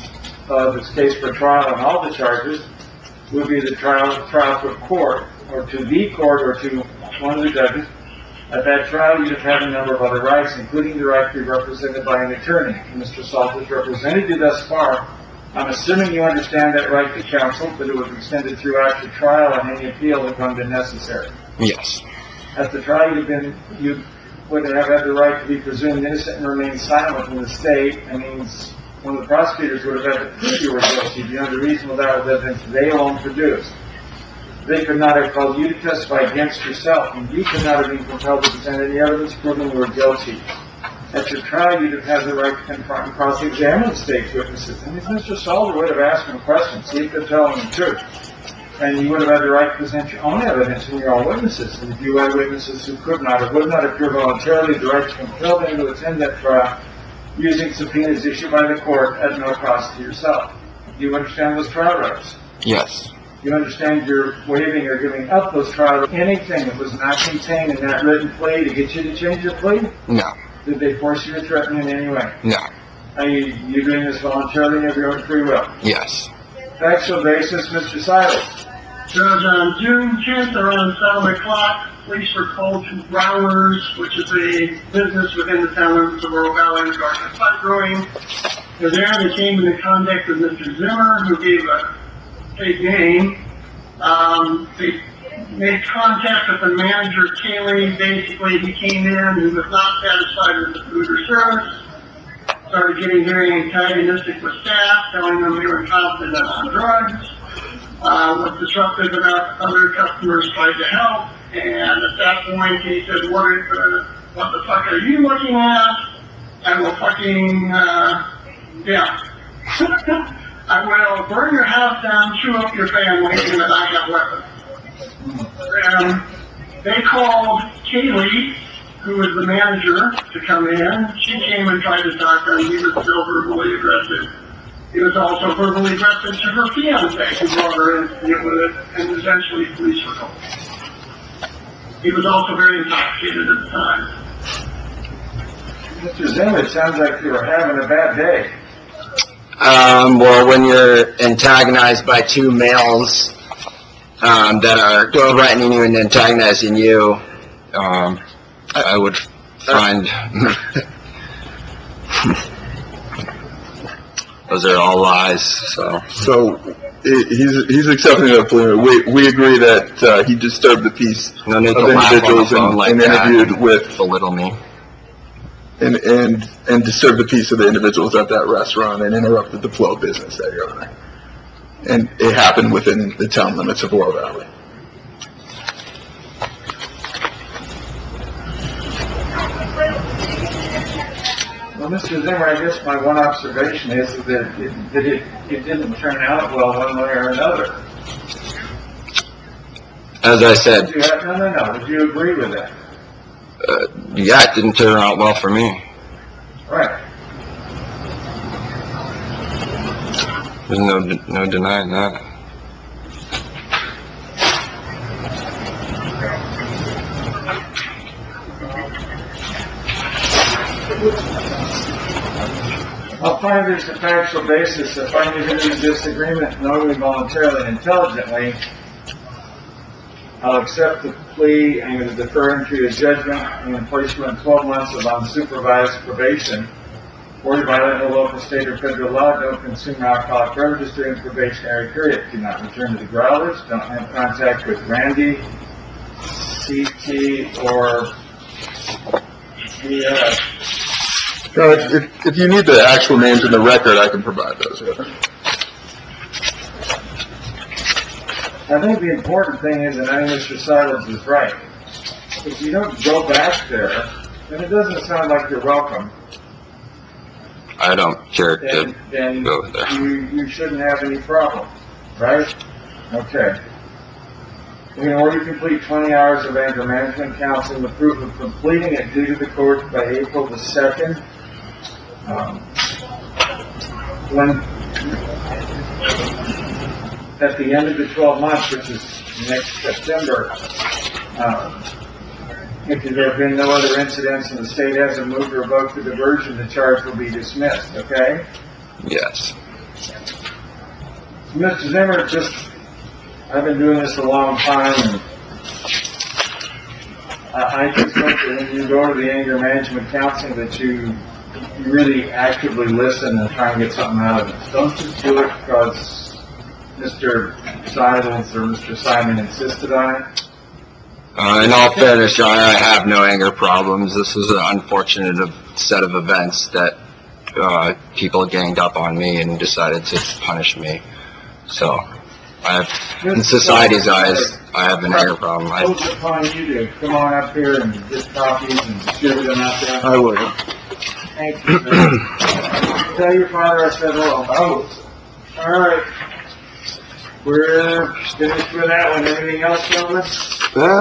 this case for trial on all the charges? Would be the trial to a court, or to the court, or to one of the judges. At that trial, you'd have had a number of other rights, including the right to be represented by an attorney. And Mr. Salter has represented you thus far. I'm assuming you understand that right to counsel, that it would be extended throughout the trial and any appeal that would be necessary. Yes. At the trial, you would have had the right to be presumed innocent and remain silent in the state. That means one of the prosecutors would have had to prove you were guilty beyond a reasonable doubt of evidence they alone produced. They could not have called you to testify against yourself, and you could not have been compelled to present any evidence proving you were guilty. At your trial, you'd have had the right to confront and cross-examine the state's witnesses. And if Mr. Salter would have asked them questions, see if they're telling the truth. And you would have had the right to present your own evidence and your own witnesses. And if you had witnesses who could not or would not appear voluntarily, the right to compel them to attend that trial using subpoenas issued by the court at no cost to yourself. Do you understand those trial rights? Yes. Do you understand you're waiving or giving up those trial rights? Anything that was not contained in that written plea to get you to change your plea? No. Did they force you or threaten you in any way? No. Are you doing this voluntarily of your own free will? Yes. Factual basis, Mr. Silas. Judge, on June 10th around 7 o'clock, police were called to Growlers, which is a business within the town of the Rural Valley regarding pot growing. They're there, they came into contact with Mr. Zimmer, who gave a fake name. They made contact with the manager, Kaylee. Basically, he came in and was not satisfied with the food or service. Started getting very antagonistic with staff, telling them they were incompetent on drugs. Was disruptive about other customers tried to help. And at that point, he said, what the fuck are you looking at? I will fucking, I will burn your house down, chew up your family, and then I got weapons. And they called Kaylee, who was the manager, to come in. She came and tried to talk to him. He was still verbally aggressive. He was also verbally aggressive to her fiance, who brought her in to deal with it, and eventually police were called. He was also very intoxicated at the time. Mr. Zimmer, it sounds like you were having a bad day. Well, when you're antagonized by two males, that are threatening you and antagonizing you, I would find those are all lies, so. So, he's accepting that plea. We agree that, he disturbed the peace No of need to laugh on the individuals phone like and that interviewed and with, belittle me. and disturbed the peace of the individuals at that restaurant and interrupted the flow of business that you're having. And it happened within the town limits of Oro Valley. Well, Mr. Zimmer, I guess my one observation is that it didn't turn out well one way or another. As I said, No. Would you agree with that? yeah, it didn't turn out well for me. Right. There's no denying that. I'll find there's a factual basis if I need to use disagreement knowingly, voluntarily, and intelligently. I'll accept the plea. I'm going to defer him to your judgment and place you on 12 months of unsupervised probation. Or you violate no local, state, or federal law. Don't consume alcoholic beverages during the probationary period. Do not return to the growlers. Don't have contact with Randy, CT, or the If you need the actual names in the record, I can provide those. I think the important thing is, and I think Mr. Silence is right, if you don't go back there, and it doesn't sound like you're welcome, I don't care then to go there. you shouldn't have any problem, right? Okay. You can already complete 20 hours of anger management counseling with proof of completing it due to the court by April the 2nd. When at the end of the 12 months, which is next September, if there have been no other incidents and the state hasn't moved or revoked the diversion, the charge will be dismissed, okay? Yes. Mr. Zimmer, I've been doing this a long time, and I just think that when you go to the anger management counseling that you really actively listen and try and get something out of it. Don't just do it because Mr. Silence or Mr. Simon insisted on it. In all fairness, John, I have no anger problems. This is an unfortunate set of events that people ganged up on me and decided to punish me. So, in society's eyes, I have an anger problem. It's upon you to come on up here and get copies and distribute them out there. I would. Thank you, sir. Tell your father I said hello. Oh, all right. We're finished with that one. Anything else, gentlemen?